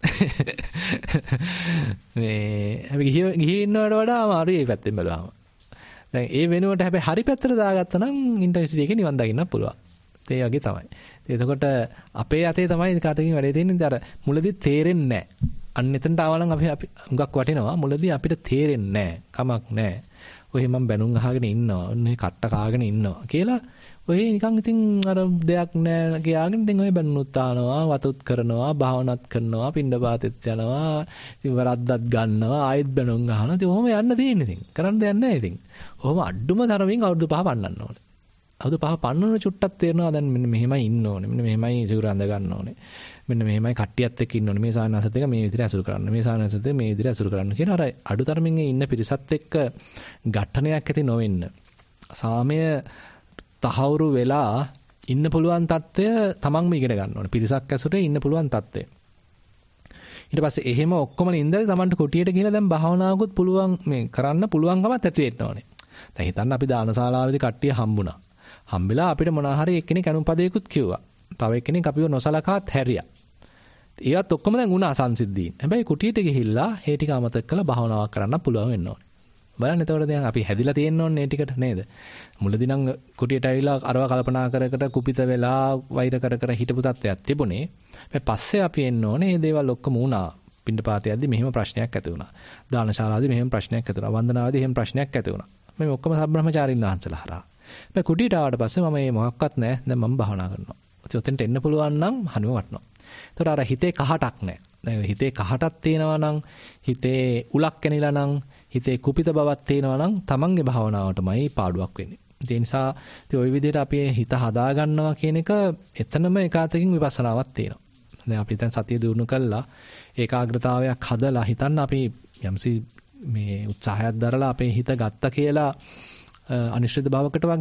මේ අපි ගිහිව ගිහිව ඉන්නවට වඩා අමාරුයි මේ පැත්තෙන් බලුවාම. දැන් ඒ වෙනුවට හැබැයි හරි පැත්තට දාගත්තා නම් ඉන්ටර්සිටි එකේ නිවන් දකින්න පුළුවන්. ඒ වගේ තමයි. එතකොට අපේ අතේ තමයි කාටකින් වැඩේ තියෙන්නේ. අර මුලදී තේරෙන්නේ නැහැ. අන්න එතනට ආවනම් අපි අපි හුඟක් වටිනවා. මුලදී අපිට තේරෙන්නේ නැහැ. කමක් නැහැ. ඔය මම බැනුම් අහගෙන ඉන්නවා. ඔන්න කට්ට කාගෙන ඉන්නවා කියලා ඔය නිකන් ඉතින් අර දෙයක් නැහැ කියාගෙන ඉතින් ඔය බැනුනුත් ආනවා, වතුත් කරනවා, භාවනාත් කරනවා, පින්ඩපාතෙත් යනවා, ඉතින් වරද්දත් ගන්නවා, ආයෙත් බැනුම් අහනවා. ඉතින් ඔහොම යන්න තියෙන්නේ ඉතින්. කරන්න දෙයක් නැහැ ඉතින්. ඔහොම අඩුම තරමින් අවුරුදු පහ පන්නන්න ඕනේ. අවුරුදු පහ පන්නන චුට්ටක් තේරෙනවා දැන් මෙන්න මෙහෙමයි ඉන්න ඕනේ. මෙන්න මෙහෙමයි සිවුර අඳ ගන්න ඕනේ. මෙන්න මෙහෙමයි කට්ටියත් එක්ක ඉන්න ඕනේ. මේ සානසත් එක්ක මේ විදිහට අසුර කරන්න. මේ සානසත් එක්ක මේ විදිහට අසුර කරන්න කියන අර අඩුතරමින් ඉන්න පිරිසත් එක්ක ඝට්ටනයක් ඇති නොවෙන්න. සාමය තහවුරු වෙලා ඉන්න පුළුවන් තත්ත්වය තමන්ම ඉගෙන ගන්න ඕනේ. පිරිසක් ඇසුරේ ඉන්න පුළුවන් තත්ත්වය. ඊට පස්සේ එහෙම ඔක්කොම ඉඳලා තමන්ට කුටියට ගිහලා දැන් භාවනාවකුත් පුළුවන් මේ කරන්න පුළුවන්කමත් ඇති වෙන්න ඕනේ. දැන් හිතන්න අපි දානශාලාවේදී කට්ටිය හම්බුණා. හම්බෙලා අපිට මොනවා හරි එක්කෙනෙක් අනුපදයකුත් කිව්වා. තව එක්කෙනෙක් අපිව නොසලකාත් හැරියා. ඒවත් ඔක්කොම දැන් වුණා සංසිද්ධීන්. හැබැයි කුටියට ගිහිල්ලා ඒ ටික අමතක කරලා භාවනාවක් කරන්න පුළුවන් වෙන්න ඕනේ. බලන්න එතකොට දැන් අපි හැදිලා තියෙන්න ඕනේ මේ ටිකට නේද? මුලදී නම් කුටියට ඇවිල්ලා අරව කල්පනා කර කර කුපිත වෙලා වෛර කර කර හිටපු තත්ත්වයක් තිබුණේ. මේ පස්සේ අපි එන්න ඕනේ මේ දේවල් ඔක්කොම වුණා. පින්ඩපාතයේදී මෙහෙම ප්‍රශ්නයක් ඇති වුණා. දානශාලාවේදී මෙහෙම ප්‍රශ්නයක් ඇති වුණා. වන්දනාවේදී එහෙම ප්‍රශ්නයක් ඇති වුණා. මේ ඔක්කොම සබ්‍රහ්මචාරින් වහන්සේලා හරහා. මේ කුටියට ආවට පස්සේ මම මේ මොකක්වත් නැහැ. දැන් මම භාවනා කරනවා. ඉතින් ඔතෙන්ට එන්න පුළුවන් නම් හනුව වටනවා. ඒතකොට අර හිතේ කහටක් නැහැ. දැන් හිතේ කහටක් තියෙනවා නම්, හිතේ උලක් කැනිලා නම්, හිතේ කුපිත බවක් තියෙනවා නම් තමන්ගේ භාවනාවටමයි පාඩුවක් වෙන්නේ. ඒ නිසා ඉතින් ওই විදිහට අපි හිත හදා ගන්නවා කියන එක එතනම ඒකාතකින් විපස්සනාවක් තියෙනවා. දැන් අපි දැන් සතිය දිනු කළා ඒකාග්‍රතාවයක් හදලා හිතන්න අපි යම්සි මේ උත්සාහයක් දරලා අපේ හිත ගත්ත කියලා අනිශ්චිත භාවකට වගේ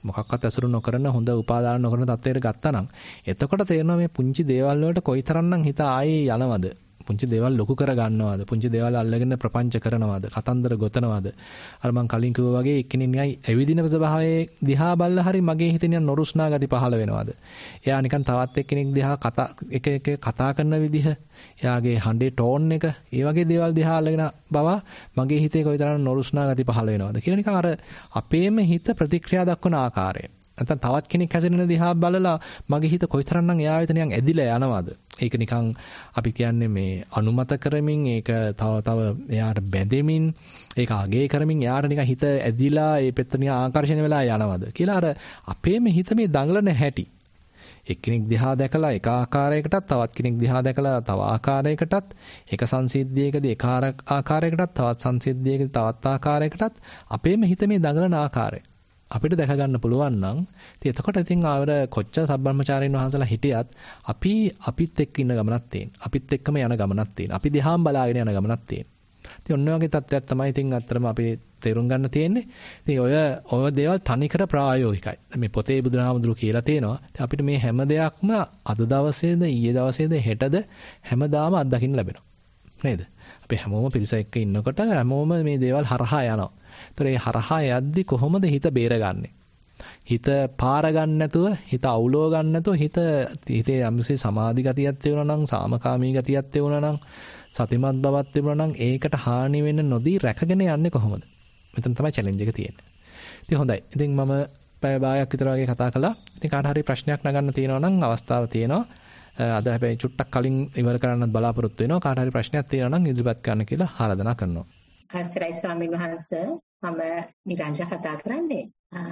මොකක්වත් ඇසුරු නොකරන හොඳ උපාදාන නොකරන තත්වයකට ගත්තා නම් එතකොට තේරෙනවා මේ පුංචි දේවල් වලට කොයිතරම්නම් හිත ආයේ යනවද? පුංචි දේවල් ලොකු කර ගන්නවද? පුංචි දේවල් අල්ලගෙන ප්‍රපංච කරනවද? කතන්දර ගොතනවද? අර මං කලින් කිව්වා වගේ එක්කෙනෙක් නිකන් ඇවිදින ස්වභාවයේ දිහා බල්ලා හරි මගේ හිතේ නිකන් නොරුස්නා ගති පහළ වෙනවද? එයා නිකන් තවත් එක්කෙනෙක් දිහා කතා එක එක කතා කරන විදිහ, එයාගේ හඬේ ටෝන් එක, ඒ වගේ දේවල් දිහා අල්ලගෙන බව මගේ හිතේ කොයිතරම් නොරුස්නා ගති පහළ වෙනවද කියලා නිකන් අර අපේම හිත ප්‍රතික්‍රියා දක්වන ආකාරය. නැත්නම් තවත් කෙනෙක් හැසිරෙන දිහා බලලා මගේ හිත කොයිතරම්නම් එයා වෙත නිකන් ඇදිලා යනවද? ඒක නිකන් අපි කියන්නේ මේ අනුමත කරමින් ඒක තව තව එයාට බැඳෙමින් ඒක අගේ කරමින් එයාට නිකන් හිත ඇදිලා ඒ පැත්ත නිකන් ආකර්ෂණය වෙලා යනවද කියලා අර අපේම හිත මේ දඟලන හැටි. එක්කෙනෙක් දිහා දැකලා එක ආකාරයකටත් තවත් කෙනෙක් දිහා දැකලා තව ආකාරයකටත් එක සංසිද්ධියකදී එක ආකාරයකටත් තවත් සංසිද්ධියකදී තවත් ආකාරයකටත් අපේම හිත මේ දඟලන ආකාරය අපිට දැක ගන්න පුළුවන් නම් ඉතින් එතකොට ඉතින් ආවර කොච්චර සබ්‍රහ්මචාරීන් වහන්සේලා හිටියත් අපි අපිත් එක්ක ඉන්න ගමනක් තියෙන. අපිත් එක්කම යන ගමනක් තියෙන. අපි දිහාම බලාගෙන යන ගමනක් තියෙන. ඉතින් ඔන්න ඔයගේ තත්ත්වයක් තමයි ඉතින් අත්‍තරම අපි තේරුම් ගන්න තියෙන්නේ. ඉතින් ඔය ඔය දේවල් තනිකර ප්‍රායෝගිකයි. මේ පොතේ බුදුරහමඳුරු කියලා තියෙනවා. ඉතින් අපිට මේ හැම දෙයක්ම අද දවසේද ඊයේ දවසේද හෙටද හැමදාම අත්දකින්න ලැබෙනවා. නේද? අපි හැමෝම පිරිස එක්ක ඉන්නකොට හැමෝම මේ දේවල් හරහා යනවා. ඒතර ඒ හරහා යද්දි කොහොමද හිත බේරගන්නේ? හිත පාර ගන්න නැතුව, හිත අවුලව ගන්න නැතුව, හිත හිතේ යම්සේ සමාධි ගතියක් තියුණා නම්, සාමකාමී ගතියක් තියුණා නම්, සතිමත් බවක් තිබුණා නම් ඒකට හානි වෙන්න නොදී රැකගෙන යන්නේ කොහොමද? මෙතන තමයි චැලෙන්ජ් එක තියෙන්නේ. ඉතින් හොඳයි. ඉතින් මම පැය භාගයක් විතර වගේ කතා කළා. ඉතින් කාට හරි ප්‍රශ්නයක් නගන්න තියෙනවා නම් අවස්ථාව තියෙනවා. අද හැබැයි චුට්ටක් කලින් ඉවර කරන්නත් බලාපොරොත්තු වෙනවා. කාට හරි ප්‍රශ්නයක් තියෙනවා නම් ඉදිරිපත් කරන්න කියලා ආරාධනා කරනවා. අවසරයි ස්වාමීන් වහන්සේ, මම නිරංජා කතා කරන්නේ.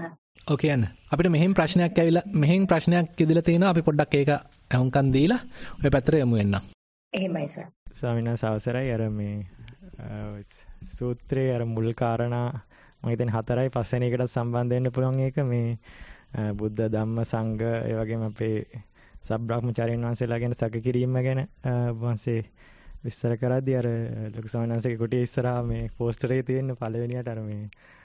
ඔකේ යන්න. අපිට මෙහෙම ප්‍රශ්නයක් ඇවිල්ලා මෙහෙම ප්‍රශ්නයක් ඉදලා තියෙනවා. අපි පොඩ්ඩක් ඒක අහුම්කම් දීලා ඔය පැත්තට යමු වෙන්න. එහෙමයි සර්. ස්වාමීන් වහන්සේ අවසරයි. අර මේ සූත්‍රයේ අර මුල් කාරණා මම හිතන්නේ හතරයි පස්වෙනි එකට සම්බන්ධ වෙන්න පුළුවන් එක මේ බුද්ධ ධම්ම සංඝ ඒ වගේම අපේ සබ්‍රාහ්මචාරීන් වහන්සේලා ගැන සැක කිරීම ගැන වහන්සේ විස්තර කරද්දී අර ලොකු ස්වාමීන් වහන්සේගේ කුටියේ ඉස්සරහා මේ පෝස්ටර් එකේ තියෙන පළවෙනියට අර මේ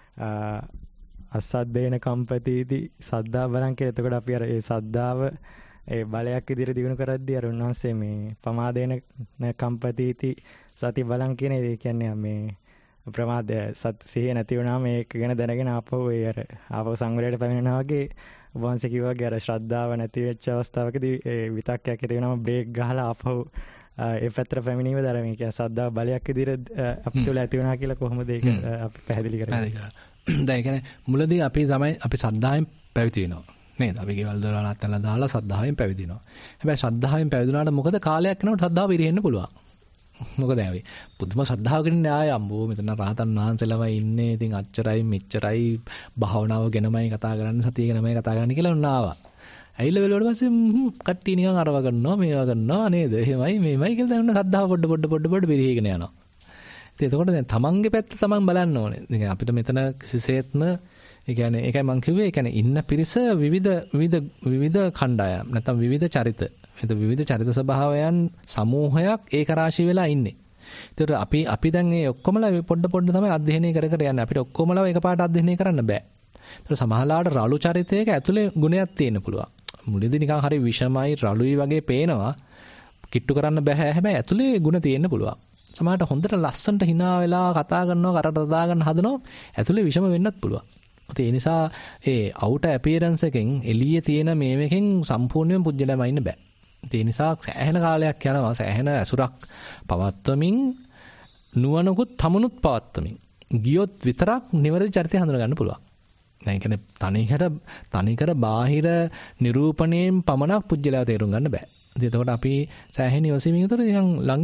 අසද්දේන කම්පතිති සද්දා බලන් කියලා. එතකොට අපි අර ඒ සද්දාව ඒ බලයක් විදිහට දිනු කරද්දී අර උන්වහන්සේ මේ පමාදේන කම්පතිති සති බලන් කියන ඒ කියන්නේ මේ ප්‍රමාදය සත් සිහිය නැති වුණාම ඒක ගැන දැනගෙන ආපහු ඒ අර ආපහු සංවරයට පැමිණෙනවා වගේ වහන්සේ කිව්වා වගේ අර ශ්‍රද්ධාව නැති වෙච්ච අවස්ථාවකදී ඒ විතක්කයක් ඇති වෙනම බ්‍රේක් ගහලා ආපහු ඒ පැත්තට පැමිණීම දර මේ කියන්නේ ශ්‍රද්ධාව බලයක් විදිහට අපිට තුළ ඇති වෙනවා කියලා කොහොමද ඒක අපි පැහැදිලි කරන්නේ? දැන් කියන්නේ මුලදී අපි තමයි අපි ශ්‍රද්ධාවෙන් පැවිදි වෙනවා. නේද? අපි ගෙවල් දොරවල් අතලා දාලා ශ්‍රද්ධාවෙන් පැවිදිනවා. හැබැයි ශ්‍රද්ධාවෙන් පැවිදුනාට මොකද කාලයක් යනකොට ශ්‍රද්ධාව පිරෙන්න පුළුවන්. මොකද ඇවි පුදුම ශ්‍රද්ධාවකින් ආය අම්බෝ මෙතන රහතන් වහන්සේලාම ඉන්නේ. ඉතින් අච්චරයි මෙච්චරයි භාවනාව ගැනමයි කතා කරන්නේ, සතිය ගැනමයි කතා කරන්නේ කියලා උන්න ආවා. ඇවිල්ලා වෙලවට පස්සේ කට්ටිය නිකන් අරව ගන්නවා මේවා කරනවා නේද? එහෙමයි මේමයි කියලා දැන් උන්න ශ්‍රද්ධාව පොඩ පොඩ පොඩ පොඩ පිරෙහිගෙන යනවා. ඉතින් එතකොට දැන් තමන්ගේ පැත්ත තමන් බලන්න ඕනේ. ඉතින් අපිට මෙතන කිසිසේත්ම ඒ කියන්නේ ඒකයි මම කිව්වේ ඒ කියන්නේ ඉන්න පිරිස විවිධ විවිධ විවිධ කණ්ඩායම් නැත්නම් විවිධ චරිත එතකොට විවිධ චරිත ස්වභාවයන් සමූහයක් ඒක රාශී වෙලා ඉන්නේ. ඒතකොට අපි අපි දැන් මේ ඔක්කොමලා පොඩ පොඩ තමයි අධ්‍යයනය කර කර යන්නේ. අපිට ඔක්කොමලා එකපාරට අධ්‍යයනය කරන්න බෑ. ඒතකොට සමහරලාට රළු චරිතයක ඇතුලේ ගුණයක් තියෙන්න පුළුවන්. මුලදී නිකන් හරි විෂමයි රළුයි වගේ පේනවා. කිට්ටු කරන්න බෑ. හැබැයි ඇතුලේ ගුණ තියෙන්න පුළුවන්. සමහරට හොඳට ලස්සනට hina වෙලා කතා කරනවා කරට දා ගන්න හදනවා. ඇතුලේ විෂම වෙන්නත් පුළුවන්. ඒ නිසා ඒ outer appearance එකෙන් එළියේ තියෙන මේවකින් සම්පූර්ණයෙන්ම පුජ්‍යලම ඉන්න බෑ. ඒ නිසා සෑහෙන කාලයක් යනවා සෑහෙන ඇසුරක් පවත්වමින් නුවණකුත් තමනුත් පවත්වමින් ගියොත් විතරක් නිවැරදි චරිතය හඳුනා ගන්න පුළුවන්. දැන් කියන්නේ තනිකර තනිකර බාහිර නිරූපණයෙන් පමණක් පුජ්‍යලව තේරුම් ගන්න බෑ. එතකොට අපි සෑහෙන ඉවසීමෙන් උතර නිකන් ළඟ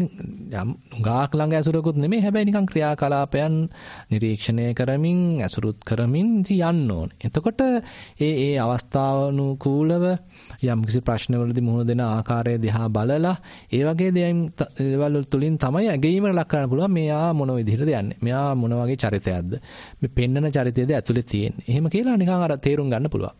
ගාක් ළඟ ඇසුරකුත් නෙමෙයි හැබැයි නිකන් ක්‍රියාකලාපයන් නිරීක්ෂණය කරමින් ඇසුරුත් කරමින් යන්න ඕනේ. එතකොට ඒ ඒ අවස්ථානුකූලව යම් කිසි ප්‍රශ්නවලදී මුහුණ දෙන ආකාරය දිහා බලලා ඒ වගේ දේවල් තුලින් තමයි ඇගීමකට ලක් කරන්න පුළුවන්. මෙයා මොන විදිහටද යන්නේ? මෙයා මොන වගේ චරිතයක්ද? මේ පෙන්නන චරිතයද ඇතුලේ තියෙන්නේ? එහෙම කියලා නිකන් අර තේරුම් ගන්න පුළුවන්.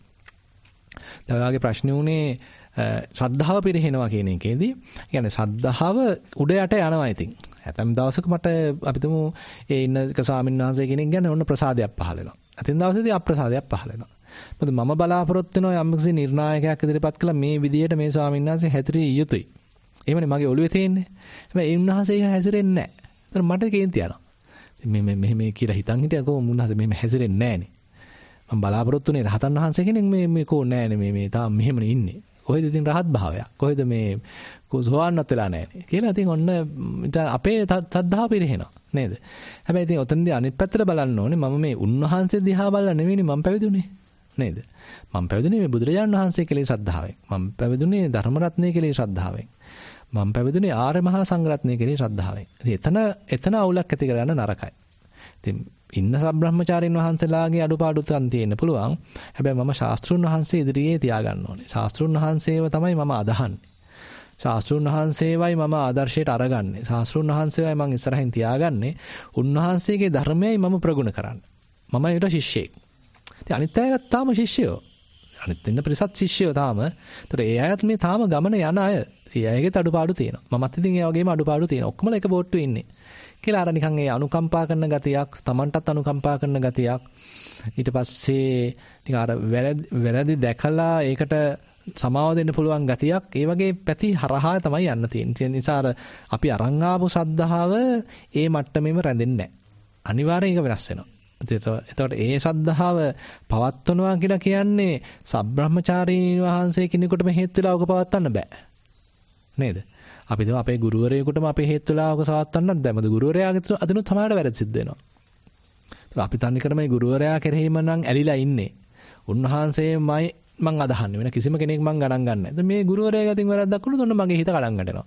දැන් ඔයාගේ ප්‍රශ්නේ උනේ ශ්‍රද්ධාව පිරිහෙනවා කියන එකේදී කියන්නේ ශ්‍රද්ධාව උඩ යට යනවා ඉතින්. හැතැම් දවසක මට අපිටම ඒ ඉන්න එක ස්වාමීන් වහන්සේ කෙනෙක් ගැන ඔන්න ප්‍රසාදයක් පහළ වෙනවා. අතින් දවසේදී අප්‍රසාදයක් පහළ වෙනවා. මොකද මම බලාපොරොත්තු වෙනවා යම්කිසි නිර්ණායකයක් ඉදිරිපත් කළා මේ විදියට මේ ස්වාමීන් වහන්සේ හැසිරිය යුතුයි. එහෙමනේ මගේ ඔළුවේ තියෙන්නේ. හැබැයි ඒ උන්වහන්සේ එහෙම හැසිරෙන්නේ නැහැ. ඒතර මට කේන්ති යනවා. මේ මේ මෙහෙම කියලා හිතන් හිටියා කොහොම උන්වහන්සේ මෙහෙම හැසිරෙන්නේ නැහනේ. මම බලාපොරොත්තු වෙන්නේ රහතන් වහන්සේ කෙනෙක් මේ මේ කෝ නැහනේ මේ මේ තාම මෙහෙමනේ ඉන්නේ. කොහෙද ඉතින් රහත් භාවයක්? කොහෙද මේ කොසෝවන්නත් වෙලා නැහනේ. කියලා ඉතින් ඔන්න අපේ සද්ධාව පිරෙහෙනවා නේද? හැබැයි ඉතින් ඔතනදී අනිත් පැත්තට බලන්න ඕනේ මම මේ උන්වහන්සේ දිහා බලලා නෙවෙයිනේ මම පැවිදුනේ. නේද? මම පැවිදුනේ මේ බුදුරජාණන් වහන්සේ කෙරෙහි ශ්‍රද්ධාවෙන්. මම පැවිදුනේ ධර්ම රත්නය කෙරෙහි ශ්‍රද්ධාවෙන්. මම පැවිදුනේ ආර්ය මහා සංඝරත්නය කෙරෙහි ශ්‍රද්ධාවෙන්. ඉතින් එතන එතන අවුලක් ඇති කරගන්න නරකයි. ඉතින් ඉන්න සබ්‍රහ්මචාරින් වහන්සේලාගේ අඩුපාඩුකම් තියෙන්න පුළුවන්. හැබැයි මම ශාස්ත්‍රුන් වහන්සේ ඉදිරියේ තියාගන්න ඕනේ. ශාස්ත්‍රුන් වහන්සේව තමයි මම අදහන්නේ. ශාස්ත්‍රුන් වහන්සේවයි මම ආදර්ශයට අරගන්නේ. ශාස්ත්‍රුන් වහන්සේවයි මම ඉස්සරහින් තියාගන්නේ. උන්වහන්සේගේ ධර්මයයි මම ප්‍රගුණ කරන්නේ. මම ඊට ශිෂ්‍යෙක්. ඉතින් අනිත් අයත් තාම ශිෂ්‍යයෝ. අනිත් ඉන්න ප්‍රසත් ශිෂ්‍යයෝ තාම. ඒතර ඒ අයත් මේ තාම ගමන යන අය. ඒ අයගේ අඩුපාඩු තියෙනවා. මමත් ඉතින් ඒ වගේම අඩුපාඩු තියෙනවා. ඔක්කොම එක බෝට්ටුවේ ඉන්නේ. කියලා අර නිකන් ඒ අනුකම්පා කරන ගතියක්, Tamanටත් අනුකම්පා කරන ගතියක්. ඊට පස්සේ නිකන් අර වැරදි දැකලා ඒකට සමාව දෙන්න පුළුවන් ගතියක්. ඒ වගේ පැති හරහා තමයි යන්න තියෙන්නේ. ඒ නිසා අර අපි අරන් ආපු ශ්‍රද්ධාව ඒ මට්ටමේම රැඳෙන්නේ නැහැ. අනිවාර්යයෙන් ඒක වෙනස් වෙනවා. එතකොට ඒ ශ්‍රද්ධාව පවත්වනවා කියලා කියන්නේ සබ්‍රහ්මචාරීන් වහන්සේ කෙනෙකුටම හේතු වෙලා ඔක පවත්වන්න බෑ. නේද? අපි දම අපේ ගුරුවරයෙකුටම අපේ හේතු වෙලා ඔක සවත්වන්නත් බෑ. මොකද ගුරුවරයාගේ අදිනුත් සමානට වැරදි සිද්ධ වෙනවා. ඒත් අපි තන්නේ කරම මේ ගුරුවරයා කෙරෙහිම නම් ඇලිලා ඉන්නේ. උන්වහන්සේමයි මං අදහන්නේ. වෙන කිසිම කෙනෙක් මං ගණන් ගන්න නැහැ. මේ ගුරුවරයා ගතින් වැරද්දක් වුණොත් ඔන්න මගේ හිත කඩන් ගන්නවා.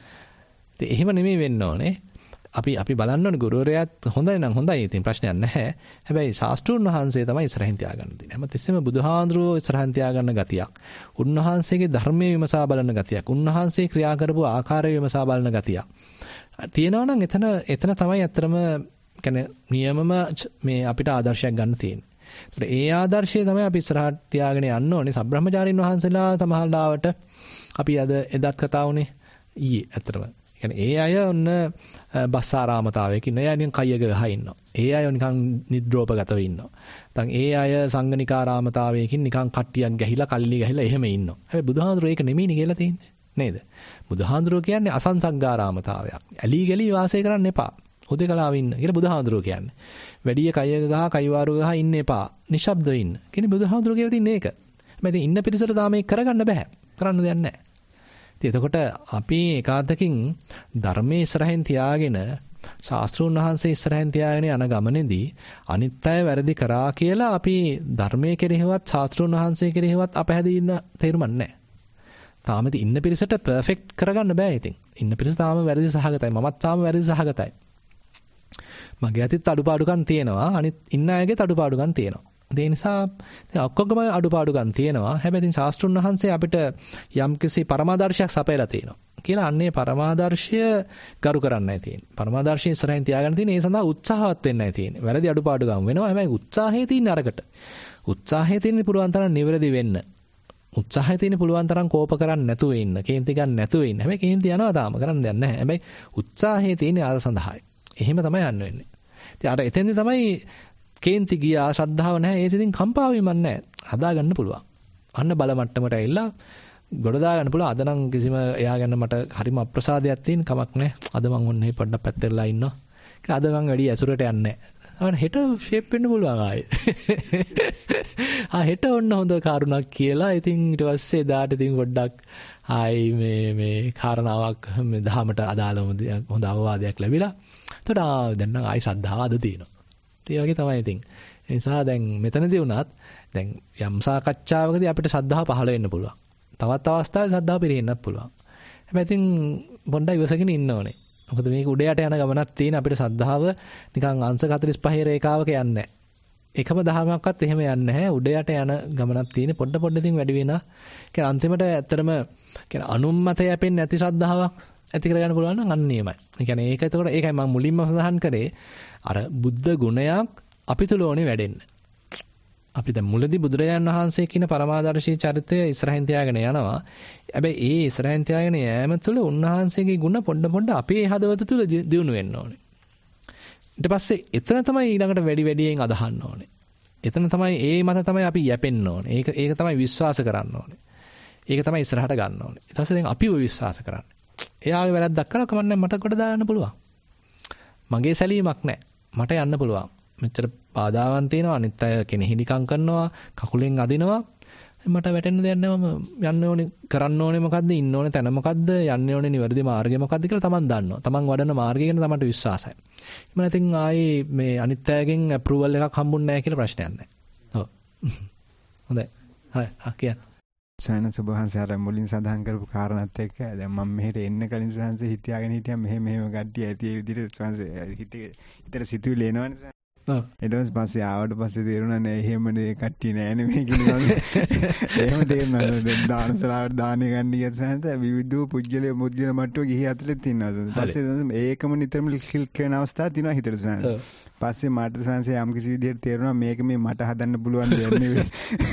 ඉතින් එහෙම නෙමෙයි වෙන්න ඕනේ. අපි අපි බලන්න ඕනේ ගුරුවරයාත් හොඳයි නම් හොඳයි. ඉතින් ප්‍රශ්නයක් නැහැ. හැබැයි ශාස්ත්‍රූන් වහන්සේ තමයි ඉස්සරහින් තියාගන්න තියෙන්නේ. හැමතිස්සෙම බුදුහාඳුරෝ ඉස්සරහින් තියාගන්න ගතියක්. උන්වහන්සේගේ ධර්මයේ විමසා බලන ගතියක්. උන්වහන්සේ ක්‍රියා කරපු ආකාරය විමසා බලන ගතියක්. තියෙනවා නම් එතන එතන තමයි අත්‍තරම කියන්නේ නියමම මේ අපිට ආදර්ශයක් ගන්න තියෙන්නේ. ඒතර ඒ ආදර්ශය තමයි අපි ඉස්සරහට තියාගෙන යන්න ඕනේ. සබ්‍රහ්මචාරින් වහන්සේලා සමහරවිට අපි අද එදත් කතා වුණේ ඊයේ අත්‍තරම. يعني ඒ අය ඔන්න බස්සාරාමතාවයක ඉන්න. ඒ අය නිකන් කයග ගහ ඉන්නවා. ඒ අය නිකන් නිද්‍රෝපගතව ඉන්නවා. නැත්නම් ඒ අය සංගනිකාරාමතාවයකින් නිකන් කට්ටියක් ගැහිලා කල්ලි ගැහිලා එහෙම ඉන්නවා. හැබැයි බුදුහාඳුරෝ ඒක නෙමෙයිනේ කියලා තියෙන්නේ. නේද? බුදුහාඳුරෝ කියන්නේ අසංසග්ගාරාමතාවයක්. ඇලි ගලි වාසය කරන්න එපා. හුදේකලාව ඉන්න කියලා බුදුහාඳුරෝ කියන්නේ. වැඩි කයග ගහ කයිවාරු ගහ ඉන්න එපා. නිශ්ශබ්දව ඉන්න. කියන්නේ බුදුහාඳුරෝ කියලා තින්නේ ඒක. හැබැයි ඉන්න පිරිසට තාම ඒක කරගන්න බෑ. කරන්න දෙයක් නැහැ. එතකොට අපි ඒකාතකින් ධර්මයේ ඉස්සරහින් තියාගෙන ශාස්ත්‍රූන් වහන්සේ ඉස්සරහින් තියාගෙන යන ගමනේදී අනිත් අය වැරදි කරා කියලා අපි ධර්මයේ කෙරෙහිවත් ශාස්ත්‍රූන් වහන්සේ කෙරෙහිවත් අපහැදින්න තේරුමක් නැහැ. තාම ඉන්න පිරිසට පර්ෆෙක්ට් කරගන්න බෑ ඉතින්. ඉන්න පිරිස තාම වැරදි සහගතයි. මමත් තාම වැරදි සහගතයි. මගේ අතිත් අඩුපාඩුකම් තියෙනවා. අනිත් ඉන්න අයගේත් අඩුපාඩුකම් තියෙනවා. ඒ නිසා ඔක්කොගම අඩුපාඩුකම් තියෙනවා. හැබැයි ඉතින් ශාස්ත්‍රුන් වහන්සේ අපිට යම්කිසි පරමාදර්ශයක් සපයලා තියෙනවා. කියලා අන්නේ පරමාදර්ශය ගරු කරන්නයි තියෙන්නේ. පරමාදර්ශය ඉස්සරහින් තියාගන්න තියෙන්නේ. ඒ සඳහා උත්සාහවත් වෙන්නයි තියෙන්නේ. වැරදි අඩුපාඩුකම් වෙනවා. හැබැයි උත්සාහයේ තියෙන අරකට. උත්සාහයේ තියෙන පුළුවන් තරම් නිවැරදි වෙන්න. උත්සාහයේ තියෙන පුළුවන් තරම් කෝප කරන්නේ නැතුව ඉන්න. කේන්ති ගන්න නැතුව ඉන්න. හැබැයි කේන්ති යනවා තාම කරන්න දෙයක් නැහැ. හැබැයි උත්සාහයේ තියෙන අර සඳහායි. එහෙම තමයි යන්න වෙන්නේ. ඉතින් අර එතෙන්දී තමයි කේන්ති ගියා ශ්‍රද්ධාව නැහැ. ඒත් ඉතින් කම්පා වීමක් නැහැ. හදා ගන්න පුළුවන්. අන්න බල මට්ටමට ඇවිල්ලා ගොඩ දා ගන්න පුළුවන්. අද නම් කිසිම එයා ගැන මට හරිම අප්‍රසාදයක් තියෙන කමක් නැහැ. අද මං ඔන්නේ පොඩ්ඩක් පැත්තටලා ඉන්නවා. ඒක අද මං වැඩි ඇසුරට යන්නේ නැහැ. අර හෙට ෂේප් වෙන්න පුළුවන් ආයේ. ආ හෙට ඔන්න හොඳ කාරුණක් කියලා. ඉතින් ඊට පස්සේ එදාට ඉතින් පොඩ්ඩක් ආයි මේ මේ කාරණාවක් මේ දහමට අදාළව හොඳ අවවාදයක් ලැබිලා. එතකොට ආ දැන් නම් ආයි ශ්‍රද්ධාව අද තියෙනවා. ඒ වගේ තමයි ඉතින්. ඒ නිසා දැන් මෙතනදී වුණත් දැන් යම් සාකච්ඡාවකදී අපිට ශ්‍රද්ධාව පහළ වෙන්න පුළුවන්. තවත් අවස්ථාවක ශ්‍රද්ධාව පිරෙන්නත් පුළුවන්. හැබැයි ඉතින් පොඩ්ඩක් ඉවසගෙන ඉන්න ඕනේ. මොකද මේක උඩ යට යන ගමනක් තියෙන අපිට ශ්‍රද්ධාව නිකන් අංශ හතළිස් පහේ රේඛාවක යන්නේ නැහැ. එකම දහමක්වත් එහෙම යන්නේ නැහැ. උඩ යට යන ගමනක් තියෙන පොඩ පොඩ ඉතින් වැඩි වෙනවා. ඒ අන්තිමට ඇත්තටම කියන අනුම්මත යැපෙන්නේ නැති ශ්‍රද්ධාවක් ඇති කරගන්න පුළුවන් නම් අන්න එමය. ඒ කියන්නේ ඒක එතකොට ඒකයි මම මුලින්ම සඳහන් කරේ අර බුද්ධ ගුණයක් අපි තුල ඕනේ වැඩෙන්න. අපි දැන් මුලදී බුදුරජාණන් වහන්සේ කියන පරමාදර්ශී චරිතය ඉස්සරහින් තියාගෙන යනවා. හැබැයි ඒ ඉස්සරහින් තියාගෙන යෑම තුළ උන්වහන්සේගේ ගුණ පොඩ පොඩ අපේ හදවත තුළ දියුණු වෙන්න ඕනේ. ඊට පස්සේ එතන තමයි ඊළඟට වැඩි වැඩියෙන් අදහන්න ඕනේ. එතන තමයි ඒ මත තමයි අපි යැපෙන්න ඕනේ. ඒක ඒක තමයි විශ්වාස කරන්න ඕනේ. ඒක තමයි ඉස්සරහට ගන්න ඕනේ. ඊට පස්සේ දැන් අපිව විශ්වාස කරන්නේ. එයාගේ වැරද්දක් කරලා කමන්නේ මට කොට දාන්න පුළුවන්. මගේ සැලීමක් නැහැ. මට යන්න පුළුවන්. මෙච්චර බාධාවන් තියෙනවා. අනිත් අය කෙනෙහිනිකම් කරනවා, කකුලෙන් අදිනවා. මට වැටෙන්න දෙයක් නැහැ. මම යන්න ඕනේ, කරන්න ඕනේ මොකද්ද, ඉන්න ඕනේ තැන මොකද්ද, යන්න ඕනේ නිවැරදි මාර්ගය මොකද්ද කියලා Taman දන්නවා. Taman වඩන මාර්ගය ගැන Tamanට විශ්වාසයි. එහෙම නැතිනම් ආයේ මේ අනිත් අයගෙන් අප්‍රූවල් එකක් හම්බුන්නේ නැහැ කියලා ප්‍රශ්නයක් නැහැ. ඔව්. හොඳයි. හරි. ආ කියන්න. සයන සුභහන්සාර මුලින් සඳහන් කරපු කාරණාත් එක්ක දැන් මම මෙහෙට එන්න කලින් සයන්ස හිතාගෙන හිටියා මෙහෙ මෙහෙම ගඩිය ඇති ඒ විදිහට සයන්ස හිතේ හිතට සිතුවිලි එනවනේ. ඔව්. ඊට පස්සේ ආවට පස්සේ තේරුණා නෑ එහෙමනේ කට්ටිය නෑනේ මේ කියන්නේ. එහෙම තේරුණා දැන් දානසලාවට දාන්නේ ගන්න ගිය සයන්ස විවිධ පුජ්‍යලේ මුද්‍යල මට්ටෝ ගිහි අතලෙත් ඉන්නවා. පස්සේ ඒකම නිතරම ක්ලික් කරන අවස්ථා තියෙනවා හිතට සයන්ස. පස්සේ මට සයන්ස යම් කිසි විදිහට තේරුණා මේක මේ මට හදන්න පුළුවන් දෙයක් නෙවෙයි.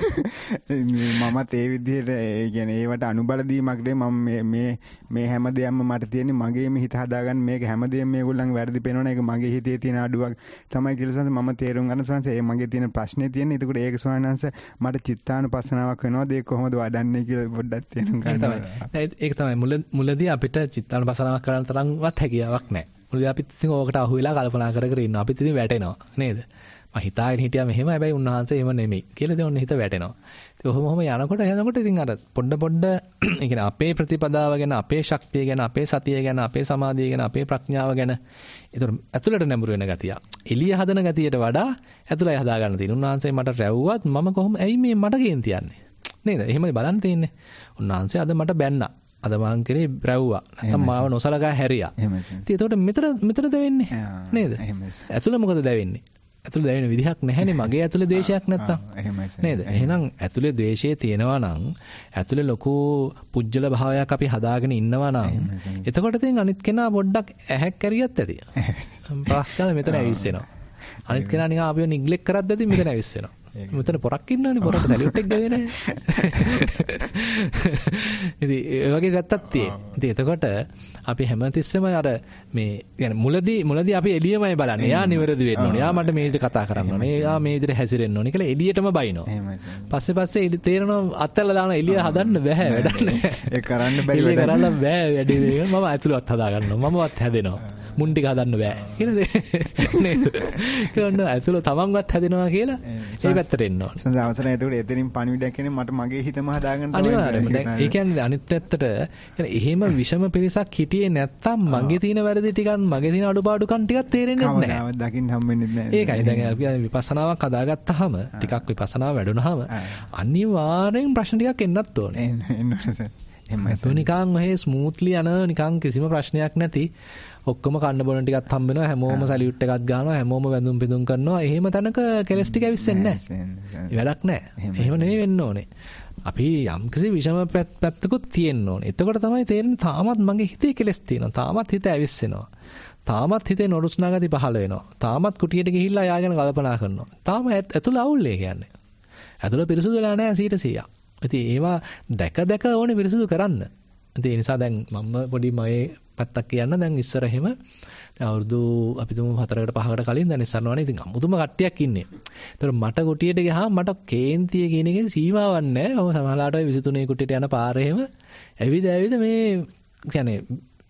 මමත් ඒ විදිහට ඒ කියන්නේ ඒවට අනුබල දීමක් නෙවෙයි මම මේ මේ මේ හැම දෙයක්ම මට තියෙන්නේ මගේම හිත හදාගන්න මේක හැමදේම මේගොල්ලන් වැරදි පේනවනේ ඒක මගේ හිතේ තියෙන අඩුවක් තමයි කියලා සයන්ස මම තේරුම් ගන්න සයන්ස ඒ මගේ තියෙන ප්‍රශ්නේ තියෙන්නේ ඒකට ඒක සයන්ස මට චිත්තානුපස්සනාවක් වෙනවද ඒක කොහොමද වඩන්නේ කියලා පොඩ්ඩක් තේරුම් ගන්න. ඒක තමයි මුලදී අපිට චිත්තානුපස්සනාවක් කරන්න තරම්වත් හැකියාවක් නැහැ. මුලදී අපිත් ඉතින් ඕකට අහු වෙලා කල්පනා කර කර ඉන්නවා. අපිත් ඉතින් වැටෙනවා නේද? මම හිතාගෙන හිටියා මෙහෙම හැබැයි උන්වහන්සේ එහෙම නෙමෙයි කියලා ඉතින් ඔන්න හිත වැටෙනවා. ඉතින් ඔහොම ඔහොම යනකොට යනකොට ඉතින් අර පොඩ පොඩ ඒ කියන්නේ අපේ ප්‍රතිපදාව ගැන අපේ ශක්තිය ගැන අපේ සතිය ගැන අපේ සමාධිය ගැන අපේ ප්‍රඥාව ගැන ඒතර ඇතුළට නැඹුරු වෙන ගතිය. එළිය හදන ගතියට වඩා ඇතුළයි හදා ගන්න තියෙන. උන්වහන්සේ මට රැව්වත් මම කොහොම ඇයි මේ මට කේන්ති යන්නේ? නේද? එහෙමනේ බලන්න තියෙන්නේ. උන්වහන්සේ අද මට බැන්නා. අද මං කරේ බ්‍රැව්වා. නැත්නම් මාව නොසලකා හැරියා. ඉතින් එතකොට මෙතන මෙතන දැවෙන්නේ නේද? ඇතුළ මොකද දැවෙන්නේ? ඇතුළ දැවෙන විදිහක් නැහැනේ මගේ ඇතුළේ ද්වේෂයක් නැත්තම්. නේද? එහෙනම් ඇතුළේ ද්වේෂය තියෙනවා නම් ඇතුළේ ලොකු පුජ්‍යල භාවයක් අපි හදාගෙන ඉන්නවා නම් එතකොට ඉතින් අනිත් කෙනා පොඩ්ඩක් ඇහැක් කැරියත් ඇති. ප්‍රශ්න මෙතන ඇවිස්සෙනවා. අනිත් කෙනා නිකන් අපිව නිග්ලෙක්ට් කරද්දී ඇති මෙතන ඇවිස්සෙනවා. මෙතන පොරක් ඉන්නවනේ පොරට සැලියුට් එක ගවේ නැහැ. ඉතින් ඒ වගේ ගත්තත් තියෙන්නේ. ඉතින් එතකොට අපි හැමතිස්සෙම අර මේ يعني මුලදී මුලදී අපි එළියමයි බලන්නේ. යා නිවැරදි වෙන්න ඕනේ. යා මට මේ විදිහට කතා කරන්න ඕනේ. යා මේ විදිහට හැසිරෙන්න ඕනේ කියලා එළියටම බයිනවා. පස්සේ පස්සේ තේරෙනවා අත්හැරලා දාන එළිය හදන්න බෑ වැඩක් නැහැ. ඒ කරන්න බැරි වැඩ. එළිය කරන්න බෑ වැඩි දෙයක්. මම ඇතුළත් හදා ගන්නවා. මමවත් හැදෙනවා. මුන් ටික හදන්න බෑ කියලා නේද? කියන්න ඇතුළ තමන්වත් හැදෙනවා කියලා ඒ පැත්තට එන්න ඕනේ. සංස අවසරයි එතකොට එතනින් පණිවිඩයක් කියන්නේ මට මගේ හිතම හදාගන්න තමයි. අනිවාර්යයෙන්ම. දැන් ඒ කියන්නේ අනිත් පැත්තට يعني එහෙම විෂම පිරිසක් හිටියේ නැත්තම් මගේ තියෙන වැරදි ටිකක් මගේ තියෙන අඩුපාඩුකම් ටිකක් තේරෙන්නේ නැහැ. කවදාවත් දකින්න හම්බෙන්නේ නැහැ. ඒකයි දැන් අපි විපස්සනාවක් හදාගත්තාම ටිකක් විපස්සනාව වැඩුණාම අනිවාර්යෙන් ප්‍රශ්න ටිකක් එන්නත් ඕනේ. එන්න ඕනේ. එහෙම නිකන් ඔහේ ස්මූත්ලි යන නිකන් කිසිම ප්‍රශ්නයක් නැති ඔක්කොම කන්න බොන ටිකක් හම්බ වෙනවා හැමෝම සැලියුට් එකක් ගන්නවා හැමෝම වැඳුම් පිදුම් කරනවා එහෙම තැනක කෙලස් ටික ඇවිස්සෙන්නේ නැහැ. වැඩක් නැහැ. එහෙම නෙවෙයි වෙන්න ඕනේ. අපි යම්කිසි විෂම පැත්තකුත් තියෙන්න ඕනේ. එතකොට තමයි තේරෙන්නේ තාමත් මගේ හිතේ කෙලස් තියෙනවා. තාමත් හිත ඇවිස්සෙනවා. තාමත් හිතේ නොරුස්නා ගති පහළ වෙනවා. තාමත් කුටියට ගිහිල්ලා යා ගැන කල්පනා කරනවා. තාම ඇතුළ අවුල් ඒ කියන්නේ. ඇතුළ පිරිසුදු වෙලා නැහැ සීයට සීයක්. ඉතින් ඒවා දැක දැක ඕනේ පිරිසුදු කරන්න. ඉතින් ඒ නිසා දැන් මම පොඩි මගේ පැත්තක් කියන්න දැන් ඉස්සර එහෙම දැන් අවුරුදු අපි තුමු හතරකට පහකට කලින් දැන් ඉස්සරනවනේ ඉතින් අමුතුම කට්ටියක් ඉන්නේ. ඒතර මට කුටියට ගියාම මට කේන්තිය කියන එකේ සීමාවක් නැහැ. මම සමහරවිට ඔය විසි තුනේ කුටියට යන පාරේ එහෙම ඇවිද ඇවිද මේ කියන්නේ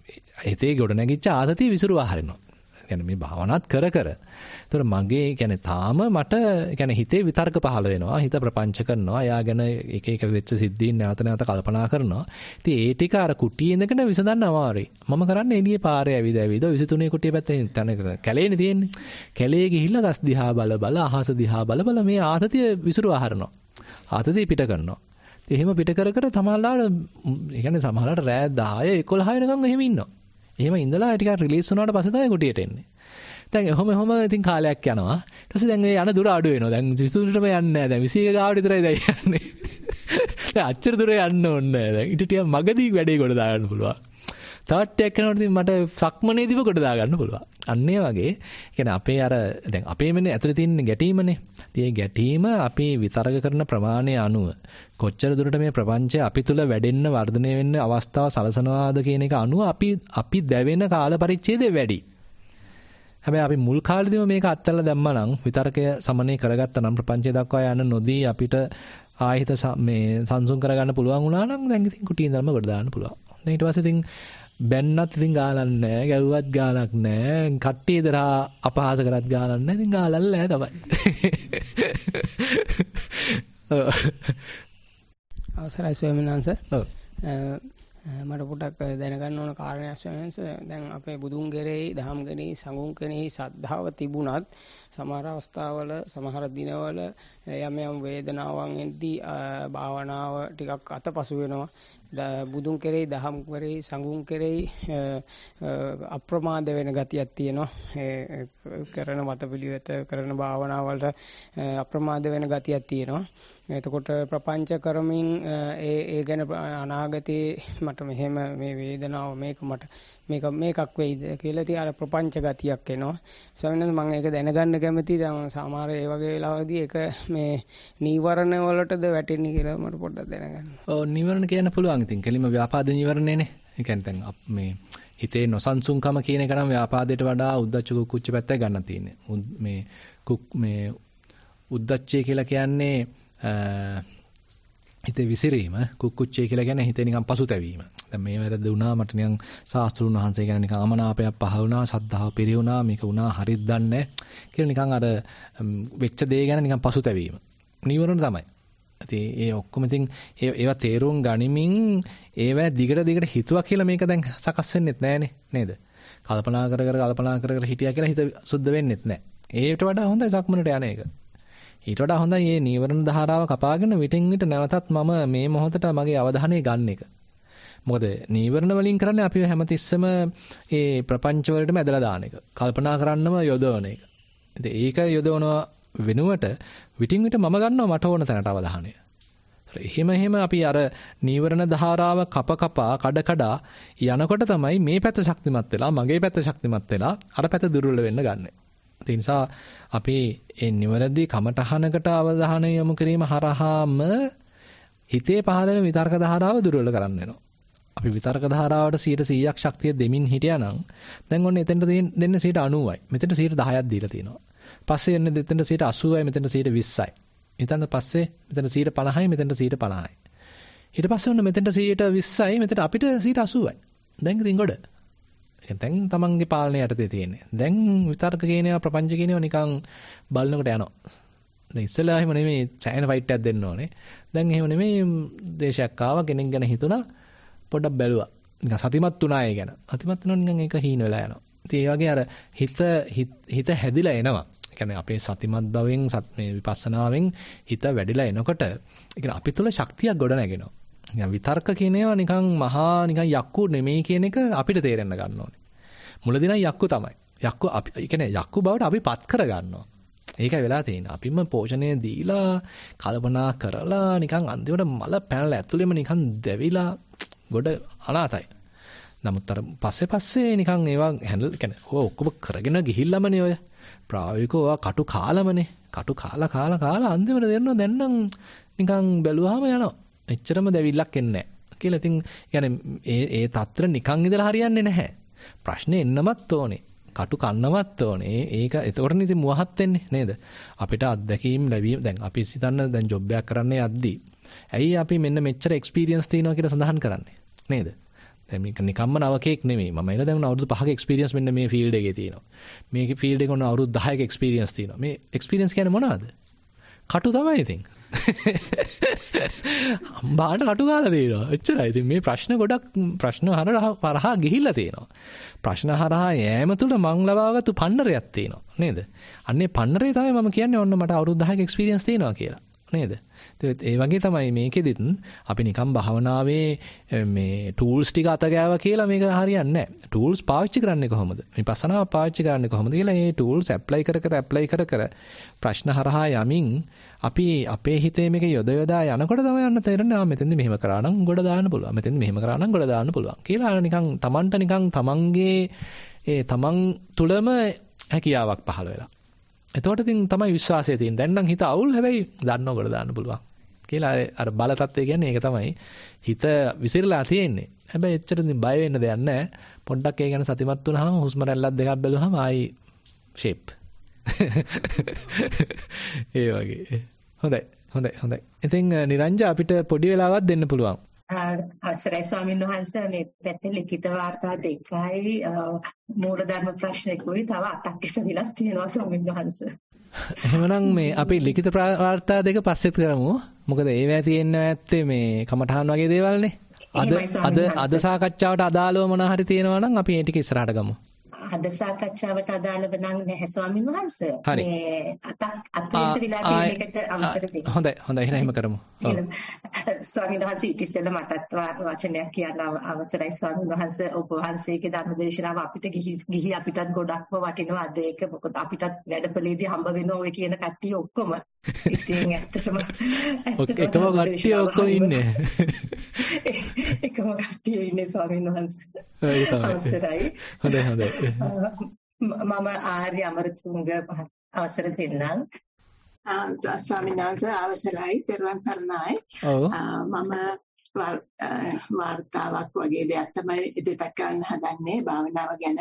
හිතේ ගොඩ නැගිච්ච ආතතිය විසිරුවා හරිනවා. කියන්නේ මේ භාවනාත් කර කර. ඒතර මගේ කියන්නේ තාම මට කියන්නේ හිතේ විතර්ක පහළ වෙනවා. හිත ප්‍රපංච කරනවා. එයා ගැන එක එක වෙච්ච සිද්ධීන් නැවත නැවත කල්පනා කරනවා. ඉතින් ඒ ටික අර කුටියේ ඉඳගෙන විසඳන්න අමාරුයි. මම කරන්නේ එළියේ පාරේ ඇවිද ඇවිද විසි තුනේ කුටිය පැත්තේ තන කැලේනේ තියෙන්නේ. කැලේ ගිහිල්ලා ගස් දිහා බල බල අහස දිහා බල බල මේ ආතතිය විසිරුවා හරිනවා. ආතතිය පිට කරනවා. එහෙම පිට කර කර තමයිලාට ඒ කියන්නේ සමහරවිට රෑ දහය එකොළහ වෙනකම් එහෙම ඉන්නවා. එහෙම ඉඳලා ටිකක් රිලීස් වුණාට පස්සේ තමයි කුටියට එන්නේ. දැන් එහෙම එහෙම ඉතින් කාලයක් යනවා. ඊට පස්සේ දැන් ඒ යන දුර අඩු වෙනවා. දැන් විසුරුටම යන්නේ නැහැ. දැන් විසි එක ගාවට විතරයි දැන් යන්නේ. දැන් අච්චර දුර යන්න ඕනේ නැහැ. දැන් ඊට ටික මගදී වැඩේ කොට දාගන්න පුළුවන්. තවත් ටිකක් යනකොට ඉතින් මට සක්මනේදීම කොට දාගන්න පුළුවන්. අන්න ඒ වගේ කියන්නේ අපේ අර දැන් අපේ මෙන්නේ ඇතුලේ තියෙන ගැටීමනේ. ඉතින් ඒ ගැටීම අපි විතරක කරන ප්‍රමාණය අනුව කොච්චර දුරට මේ ප්‍රපංචය අපි තුල වැඩෙන්න වර්ධනය වෙන්න අවස්ථාව සලසනවාද කියන එක අනුව අපි අපි දැවෙන කාල පරිච්ඡේදය වැඩි. හැබැයි අපි මුල් කාලෙදිම මේක අත්හැරලා දැම්මා නම් විතරකය සමනය කරගත්තා නම් ප්‍රපංචය දක්වා යන්න නොදී අපිට ආයහිත මේ සංසුන් කරගන්න පුළුවන් වුණා නම් දැන් ඉතින් කුටි ඉඳන්ම කොට දාන්න පුළුවන්. දැන් ඊට පස්සේ ඉතින් බැන්නත් ඉතින් ගාලක් නැහැ, ගැව්වත් ගාලක් නැහැ, කට්ටිය දරා අපහාස කරත් ගාලක් නැහැ. ඉතින් ගාලල් නැහැ තමයි. අවසරයි ස්වාමීන් වහන්සේ. ඔව්. මට පොඩක් දැනගන්න ඕන කාරණයක් ස්වාමීන් වහන්සේ. දැන් අපේ බුදුන් කෙරෙහි, දහම් කෙරෙහි, සංඝුන් කෙරෙහි ශ්‍රද්ධාව තිබුණත් සමහර අවස්ථාවල, සමහර දිනවල යම් යම් වේදනාවන් එද්දී භාවනාව ටිකක් අතපසු වෙනවා. බුදුන් කෙරෙහි, දහම් කෙරෙහි, සංඝුන් කෙරෙහි අප්‍රමාද වෙන ගතියක් තියෙනවා. කරන මතපිළිවෙත, කරන භාවනාවලට අප්‍රමාද වෙන ගතියක් තියෙනවා. එතකොට ප්‍රපංච කරමින් ඒ ඒ ගැන අනාගතේ මට මෙහෙම මේ වේදනාව මේක මට මේක මේකක් වෙයිද කියලා ඉතින් අර ප්‍රපංච ගතියක් එනවා. ස්වාමීන් වහන්සේ මම ඒක දැනගන්න කැමතියි. දැන් සමහර ඒ වගේ වෙලාවදී ඒක මේ නීවරණ වලටද වැටෙන්නේ කියලා මට පොඩ්ඩක් දැනගන්න. ඔව් නීවරණ කියන්න පුළුවන්. ඉතින් කෙලිම ව්‍යාපාද නීවරණේනේ. ඒ කියන්නේ දැන් මේ හිතේ නොසන්සුන්කම කියන එක නම් ව්‍යාපාදයට වඩා උද්දච්ච කුච්ච පැත්තයි ගන්න තියෙන්නේ. මේ කුක් මේ උද්දච්චය කියලා කියන්නේ හිතේ විසිරීම, කුක්කුච්චය කියලා කියන්නේ හිතේ නිකන් පසුතැවීම. දැන් මේ වැරද්ද වුණා මට නිකන් ශාස්ත්‍රුන් වහන්සේ ගැන නිකන් අමනාපයක් පහ වුණා, සද්ධාව පිරි වුණා, මේක වුණා හරිද දන්නේ කියලා නිකන් අර වෙච්ච දේ ගැන නිකන් පසුතැවීම. නීවරණ තමයි. ඉතින් ඒ ඔක්කොම ඉතින් ඒවා තේරුම් ගනිමින් ඒවා දිගට දිගට හිතුවා කියලා මේක දැන් සකස් වෙන්නෙත් නෑනේ නේද? කල්පනා කර කර කල්පනා කර කර හිටියා කියලා හිත සුද්ධ වෙන්නෙත් නෑ. ඒකට වඩා හොඳයි සක්මනට යන එක. ඊට වඩා හොඳයි මේ නීවරණ ධාරාව කපාගෙන විටින් විට නැවතත් මම මේ මොහොතට මගේ අවධානය ගන්න එක. මොකද නීවරණ වලින් කරන්නේ අපි හැමතිස්සෙම ඒ ප්‍රපංච වලටම ඇදලා දාන එක. කල්පනා කරන්නම යොදවන එක. ඉතින් ඒක යොදවනවා වෙනුවට විටින් විට මම ගන්නවා මට ඕන තැනට අවධානය. එහෙම එහෙම අපි අර නීවරණ ධාරාව කප කපා කඩ කඩා යනකොට තමයි මේ පැත්ත ශක්තිමත් වෙලා මගේ පැත්ත ශක්තිමත් වෙලා අර පැත්ත දුර්වල වෙන්න ගන්නෙ. ඒ නිසා අපි මේ නිවැරදි කමඨහනකට අවධානය යොමු කිරීම හරහාම හිතේ පහළ වෙන විතර්ක ධාරාව දුර්වල කරන්න වෙනවා. අපි විතර්ක ධාරාවට සීයට සීයක් ශක්තිය දෙමින් හිටියානම් දැන් ඔන්න එතෙන්ට දෙන්නේ සීයට අනූවයි. මෙතෙන්ට සීයට දහයක් දීලා තියෙනවා. පස්සේ එන්නේ දෙතෙන්ට සීයට අසූවයි, මෙතෙන්ට සීයට විස්සයි. ඊටත් පස්සේ මෙතෙන්ට සීයට පනහයි, මෙතෙන්ට සීයට පනහයි. ඊට පස්සේ ඔන්න මෙතෙන්ට සීයට විස්සයි, මෙතෙන්ට අපිට සීයට අසූවයි. දැන් ඉතින් ගොඩ. දැන් තමන්ගේ පාලනය යටතේ තියෙන්නේ. දැන් විතර්ක කියනවා ප්‍රපංච කියනවා නිකන් බලනකොට යනවා. දැන් ඉස්සෙල්ලා එහෙම නෙමෙයි චයින ෆයිට් එකක් දෙන්න ඕනේ. දැන් එහෙම නෙමෙයි දේශයක් ආවා කෙනෙක් ගැන හිතුණා පොඩ්ඩක් බැලුවා. නිකන් සතිමත් වුණා ඒ ගැන. සතිමත් වෙනවා නිකන් ඒක හීන වෙලා යනවා. ඉතින් ඒ වගේ අර හිත හිත හැදිලා එනවා. ඒ කියන්නේ අපේ සතිමත් භවෙන් මේ විපස්සනාවෙන් හිත වැඩිලා එනකොට ඒ කියන්නේ අපි තුල ශක්තියක් ගොඩ නැගෙනවා. නිකන් විතර්ක කියන ඒවා නිකන් මහා නිකන් යක්කු නෙමෙයි කියන එක අපිට තේරෙන්න ගන්න ඕනේ. මුලදී නම් යක්කු තමයි. යක්කු අපි ඒ කියන්නේ යක්කු බවට අපි පත් කර ගන්නවා. ඒකයි වෙලා තියෙන්නේ. අපිම පෝෂණය දීලා කල්පනා කරලා නිකන් අන්තිමට මල පැනලා ඇතුළෙම නිකන් දැවිලා ගොඩ අනාතයි. නමුත් අර පස්සේ පස්සේ නිකන් ඒවා හැන්ඩල් කියන්නේ ඔය ඔක්කොම කරගෙන ගිහිල්ලාමනේ ඔය. ප්‍රායෝගිකව කටු කාලමනේ. කටු කාලා කාලා කාලා අන්තිමට දෙන්නවා දැන් නම් නිකන් බැලුවාම යනවා. එච්චරම දැවිල්ලක් එන්නේ නැහැ. කියලා ඉතින් يعني ඒ ඒ තත්ත්‍ර නිකන් ඉඳලා හරියන්නේ නැහැ. ප්‍රශ්නේ එන්නමත් ඕනේ. කටු කන්නවත් ඕනේ. ඒක එතකොටනේ ඉතින් මුවහත් වෙන්නේ නේද? අපිට අත්දැකීම් ලැබීම දැන් අපි හිතන්න දැන් ජොබ් එකක් කරන්න යද්දී ඇයි අපි මෙන්න මෙච්චර එක්ස්පීරියන්ස් තියෙනවා කියලා සඳහන් කරන්නේ නේද? දැන් මේක නිකම්ම නවකෙක් නෙමෙයි. මම එන දැන් අවුරුදු පහක එක්ස්පීරියන්ස් මෙන්න මේ ෆීල්ඩ් එකේ තියෙනවා. මේකේ ෆීල්ඩ් එකේ උන අවුරුදු දහයක එක්ස්පීරියන්ස් තියෙනවා. මේ එක්ස්පීරියන්ස් කියන්නේ මොනවද? කටු තමයි ඉතින්. අම්බාට කටු ගාලා තියෙනවා. එච්චරයි. ඉතින් මේ ප්‍රශ්න ගොඩක් ප්‍රශ්න හරහා ගිහිල්ලා තියෙනවා. ප්‍රශ්න හරහා යෑම තුළ මං ලබාගත්තු පන්නරයක් තියෙනවා. නේද? අන්නේ පන්නරේ තමයි මම කියන්නේ ඔන්න මට අවුරුදු දහයක එක්ස්පීරියන්ස් තියෙනවා කියලා. නේද? ඒ වගේ තමයි මේකෙදිත් අපි නිකන් භාවනාවේ මේ ටූල්ස් ටික අත ගෑවා කියලා මේක හරියන්නේ නැහැ. ටූල්ස් පාවිච්චි කරන්නේ කොහොමද? විපස්සනාව පාවිච්චි කරන්නේ කොහොමද කියලා මේ ටූල්ස් ඇප්ලයි කර කර ඇප්ලයි කර කර ප්‍රශ්න හරහා යමින් අපි අපේ හිතේ මේක යොද යොදා යනකොට තමයි යන්න තේරෙන්නේ ආ මෙතෙන්ද මෙහෙම කරා නම් ගොඩ දාන්න පුළුවන්. මෙතෙන්ද මෙහෙම කරා නම් ගොඩ දාන්න පුළුවන්. කියලා නිකන් Tamanට නිකන් Tamanගේ ඒ Taman තුලම හැකියාවක් පහළ වෙලා. එතකොට ඉතින් තමයි විශ්වාසය තියෙන්නේ. දැන් නම් හිත අවුල් හැබැයි දන්නව කොට දාන්න පුළුවන්. කියලා අර බල තත්ත්වය කියන්නේ ඒක තමයි. හිත විසිරලා තියෙන්නේ. හැබැයි එච්චර ඉතින් බය වෙන්න දෙයක් නැහැ. පොඩ්ඩක් ඒ ගැන සතිමත් වුණාම හුස්ම රැල්ලක් දෙකක් බැලුවාම ආයි shape. ඒ වගේ. හොඳයි. හොඳයි. හොඳයි. ඉතින් නිරංජ අපිට පොඩි වෙලාවක් දෙන්න පුළුවන්. අවසරයි ස්වාමීන් වහන්සේ මේ පැත්තේ ලිඛිත වාර්තා දෙකයි මූලධර්ම ප්‍රශ්නකුයි තව අටක් ඉස්සෙල්ලා තියෙනවා ස්වාමීන් වහන්සේ. එහෙමනම් මේ අපි ලිඛිත වාර්තා දෙක පස්සෙත් කරමු. මොකද ඒවැය තියෙන්න ඇත්තේ මේ කමඨාන් වගේ දේවල්නේ. අද අද අද සාකච්ඡාවට අදාළව මොනවා හරි තියෙනවා නම් අපි ඒ ටික ඉස්සරහට ගමු. අද සාකච්ඡාවට අදාළව නම් නැහැ ස්වාමීන් වහන්සේ. මේ අතක් අත්විසවිලා තියෙන එකට අවසර දෙන්න. හොඳයි හොඳයි එහෙනම් එහෙම කරමු. ස්වාමීන් වහන්සේ ඊට ඉස්සෙල්ලා මටත් වචනයක් කියන්න අවසරයි ස්වාමීන් වහන්සේ. ඔබ වහන්සේගේ ධර්මදේශනාව අපිට ගිහි අපිටත් ගොඩක්ම වටිනවා අද ඒක. මොකද අපිටත් වැඩපළේදී හම්බ වෙනවා ඔය කියන කට්ටිය ඔක්කොම. ඉතින් ඇත්තටම එකම කට්ටිය ඔක්කොම ඉන්නේ. එකම කට්ටිය ඉන්නේ ස්වාමීන් වහන්සේ. ඒක තමයි. අවසරයි. හොඳයි හොඳයි. මම ආර්ය අමරතුංග අවසර දෙන්නම්. ස්වාමීන් වහන්සේ අවසරයි. ත්වන් සරණයි. මම වාර්තාවක් වගේ දෙයක් තමයි ඉදිරිපත් කරන්න හදන්නේ භාවනාව ගැන.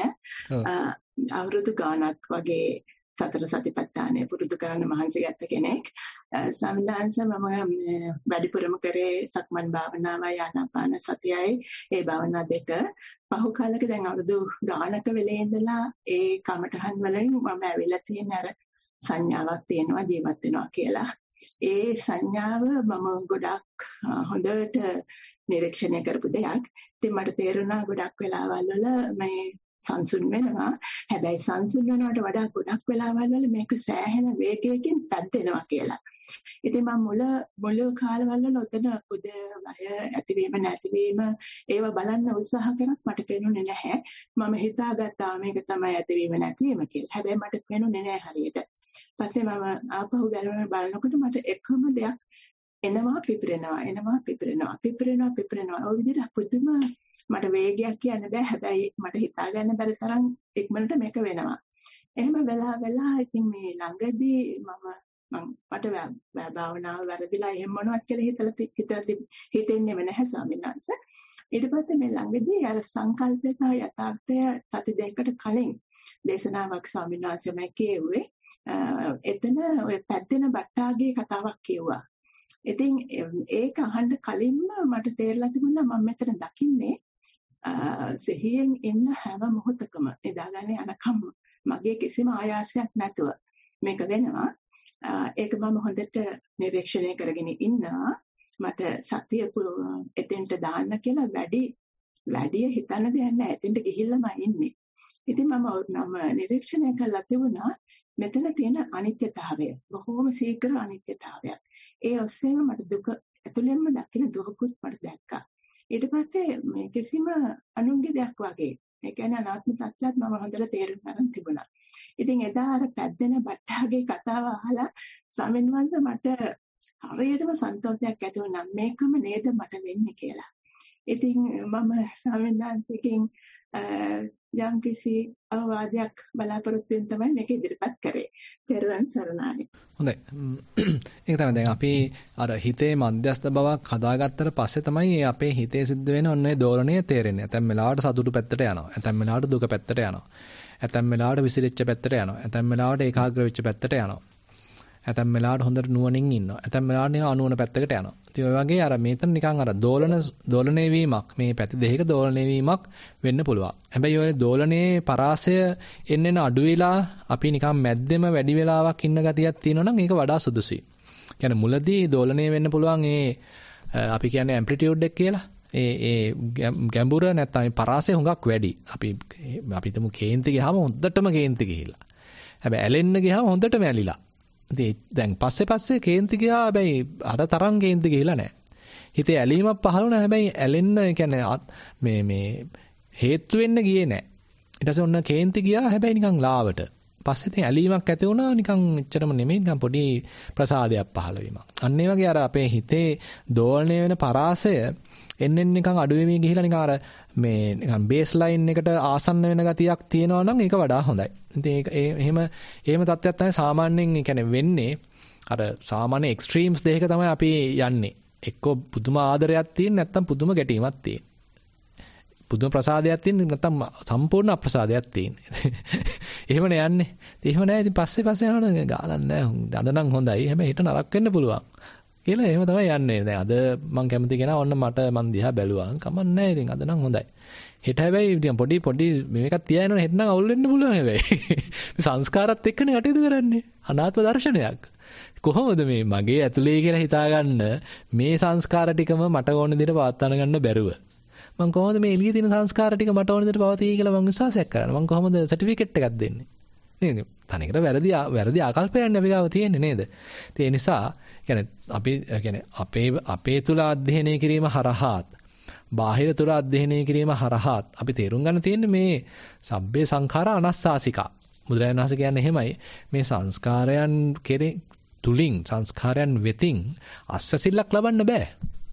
අවුරුදු ගාණක් වගේ සතර සතිපට්ඨානය පුරුදු කරන්න මහන්සි ගත්ත කෙනෙක්. ස්වාමීන් වහන්සේ මම වැඩිපුරම කරේ සක්මන් භාවනාවයි ආනාපාන සතියයි. ඒ භාවනා දෙක පහු කාලෙක දැන් අවුරුදු ගාණක වෙලේ ඉඳලා ඒ කමඨහන් වලින් මම ඇවිල්ලා තියෙන අර සංඥාවක් තියෙනවා ජීවත් වෙනවා කියලා. ඒ සංඥාව මම ගොඩක් හොඳට නිරීක්ෂණය කරපු දෙයක්. ඉතින් මට තේරුණා ගොඩක් වෙලාවල් වල මේ සංසුන් වෙනවා. හැබැයි සංසුන් වෙනවට වඩා ගොඩක් වෙලාවල් වල මේක සෑහෙන වේගයකින් පැද්දෙනවා කියලා. ඉතින් මම මුල මුල කාලවල වල ඔතන උදේ වය ඇතිවීම නැතිවීම ඒව බලන්න උත්සාහ කරත් මට පේනුනේ නැහැ. මම හිතාගත්තා මේක තමයි ඇතිවීම නැතිවීම කියලා. හැබැයි මට පේනුනේ නැහැ හරියට. පස්සේ මම ආපහු බලන බලනකොට මට එකම දෙයක් එනවා පිපිරෙනවා එනවා පිපිරෙනවා පිපිරෙනවා පිපිරෙනවා. ඔය විදිහට පුදුම මට වේගයක් කියන්න බෑ. හැබැයි මට හිතා ගන්න බැරි තරම් ඉක්මනට මේක වෙනවා. එහෙම වෙලා වෙලා ඉතින් මේ ළඟදී මම මම මට භාවනාව වැරදිලා එහෙම මොනවත් කියලා හිතලා හිතලා හිතෙන්නේම නැහැ ස්වාමීන් වහන්සේ. ඊට පස්සේ මේ ළඟදී අර සංකල්පය සහ යථාර්ථය සති දෙකකට කලින් දේශනාවක් ස්වාමීන් වහන්සේම කියෙව්වේ. එතන ඔය පැද්දෙන බට්ටාගේ කතාවක් කිව්වා. ඉතින් ඒක අහන්න කලින්ම මට තේරලා තිබුණා මම මෙතන දකින්නේ සිහියෙන් ඉන්න හැම මොහොතකම නිදාගන්නේ අනකම් මගේ කිසිම ආයාසයක් නැතුව මේක වෙනවා. ඒක මම හොඳට නිරීක්ෂණය කරගෙන ඉන්නවා. මට සතිය එතෙන්ට දාන්න කියලා වැඩි වැඩි හිතන්න දෙයක් නැහැ. එතෙන්ට ගිහිල්ලාම ඉන්නේ. ඉතින් මම මම නිරීක්ෂණය කළා තිබුණා මෙතන තියෙන අනිත්‍යතාවය. බොහෝම ශීඝ්‍ර අනිත්‍යතාවයක්. ඒ ඔස්සේම මට දුක ඇතුළෙන්ම දකින දුකකුත් මට දැක්කා. ඊට පස්සේ මේ කිසිම අනුන්ගේ දෙයක් වගේ ඒ කියන්නේ අනාත්ම සත්‍යයත් මම හොඳට තේරුම් ගන්න තිබුණා. ඉතින් එදා අර පැද්දෙන බට්ටාගේ කතාව අහලා ස්වාමීන් වහන්සේ මට හරියටම සන්තෝෂයක් ඇති වුණා මේකම නේද මට වෙන්නේ කියලා. ඉතින් මම ස්වාමීන් වහන්සේගෙන් යම් කිසි අවවාදයක් බලාපොරොත්තු වෙන තමයි මේක ඉදිරිපත් කරේ. ත්වන් සරණයි. හොඳයි. ඒක තමයි දැන් අපි අර හිතේ මධ්‍යස්ථ බවක් හදාගත්තට පස්සේ තමයි අපේ හිතේ සිද්ධ වෙන ඔන්න ඒ දෝලණය තේරෙන්නේ. ඇතැම් වෙලාවට සතුටු පැත්තට යනවා. ඇතැම් වෙලාවට දුක පැත්තට යනවා. ඇතැම් වෙලාවට විසිරෙච්ච පැත්තට යනවා. ඇතැම් වෙලාවට ඒකාග්‍ර වෙච්ච පැත්තට යනවා. ඇතැම් වෙලාවට හොඳට නුවණින් ඉන්නවා. ඇතැම් වෙලාවට නිකන් අනුවණ පැත්තකට යනවා. ඉතින් ඔය වගේ අර මේතන නිකන් අර දෝලන දෝලණය වීමක් මේ පැති දෙකක දෝලණය වීමක් වෙන්න පුළුවන්. හැබැයි ඔය දෝලණයේ පරාසය එන්න එන අඩු වෙලා අපි නිකන් මැද්දෙම වැඩි වෙලාවක් ඉන්න ගතියක් තියෙනවා නම් ඒක වඩා සුදුසුයි. කියන්නේ මුලදී දෝලණය වෙන්න පුළුවන් ඒ අපි කියන්නේ ඇම්ප්ලිටියුඩ් එක කියලා. ඒ ඒ ගැඹුර නැත්නම් පරාසය හුඟක් වැඩි. අපි අපි හිතමු කේන්ති ගියාම හොඳටම කේන්ති ගිහිල්ලා. හැබැයි ඇලෙන්න ගියාම හොඳටම ඇලිලා. ඉතින් දැන් පස්සේ පස්සේ කේන්ති ගියා හැබැයි අර තරම් කේන්ති ගිහිලා නැහැ. හිතේ ඇලීමක් පහළ වුණා හැබැයි ඇලෙන්න කියන්නේ මේ මේ හේතු වෙන්න ගියේ නැහැ. ඊට පස්සේ ඔන්න කේන්ති ගියා හැබැයි නිකන් ලාවට. පස්සේ ඉතින් ඇලීමක් ඇති වුණා නිකන් එච්චරම නෙමෙයි නිකන් පොඩි ප්‍රසාදයක් පහළ වීමක්. අන්න ඒ වගේ අර අපේ හිතේ දෝලණය වෙන පරාසය එන්න එන්න නිකන් අඩු වෙමින් ගිහිලා නිකන් අර මේ නිකන් බේස් ලයින් එකට ආසන්න වෙන ගතියක් තියෙනවා නම් ඒක වඩා හොඳයි. ඉතින් ඒක එහෙම එහෙම තත්ත්වයක් තමයි සාමාන්‍යයෙන් කියන්නේ වෙන්නේ. අර සාමාන්‍ය එක්ස්ට්‍රීම්ස් දෙකක තමයි අපි යන්නේ. එක්ක පුදුම ආදරයක් තියෙන නැත්නම් පුදුම ගැටීමක් තියෙන. පුදුම ප්‍රසාදයක් තියෙන නැත්නම් සම්පූර්ණ අප්‍රසාදයක් තියෙන. එහෙමනේ යන්නේ. ඉතින් එහෙම නැහැ. ඉතින් පස්සේ පස්සේ යනකොට ගාලක් නැහැ. අද නම් හොඳයි. හැබැයි හෙට නරක වෙන්න පුළුවන්. කියලා එහෙම තමයි යන්නේ. දැන් අද මම කැමති කෙනා ඔන්න මට මන් දිහා බැලුවා. කමක් නැහැ. ඉතින් අද නම් හොඳයි. හෙට හැබැයි ඉතින් පොඩි පොඩි මේකක් තියාගෙන හෙට නම් අවුල් වෙන්න පුළුවන් හැබැයි. මේ සංස්කාරات එක්කනේ කටයුතු කරන්නේ. අනාත්ම දර්ශනයක්. කොහොමද මේ මගේ ඇතුලේ කියලා හිතාගන්න මේ සංස්කාර ටිකම මට ඕන විදිහට පවත්වා ගන්න බැරුව. මම කොහොමද මේ එළියේ තියෙන සංස්කාර ටික මට ඕන විදිහට පවතී කියලා මම විශ්වාසයක් කරන්නේ. මම කොහොමද සර්ටිෆිකේට් එකක් දෙන්නේ? නේද? තනිකර වැරදි වැරදි ආකල්පයන්නේ අපි ගාව තියෙන්නේ නේද? ඒ නිසා කියන්නේ අපි කියන්නේ අපේ අපේ තුල අධ්‍යයනය කිරීම හරහාත් බාහිර තුල අධ්‍යයනය කිරීම හරහාත් අපි තේරුම් ගන්න තියෙන්නේ මේ සබ්බේ සංඛාර අනස්සාසිකා. බුදුරජාණන් වහන්සේ කියන්නේ එහෙමයි මේ සංස්කාරයන් කෙරේ තුලින් සංස්කාරයන් වෙතින් අස්සසිල්ලක් ලබන්න බෑ.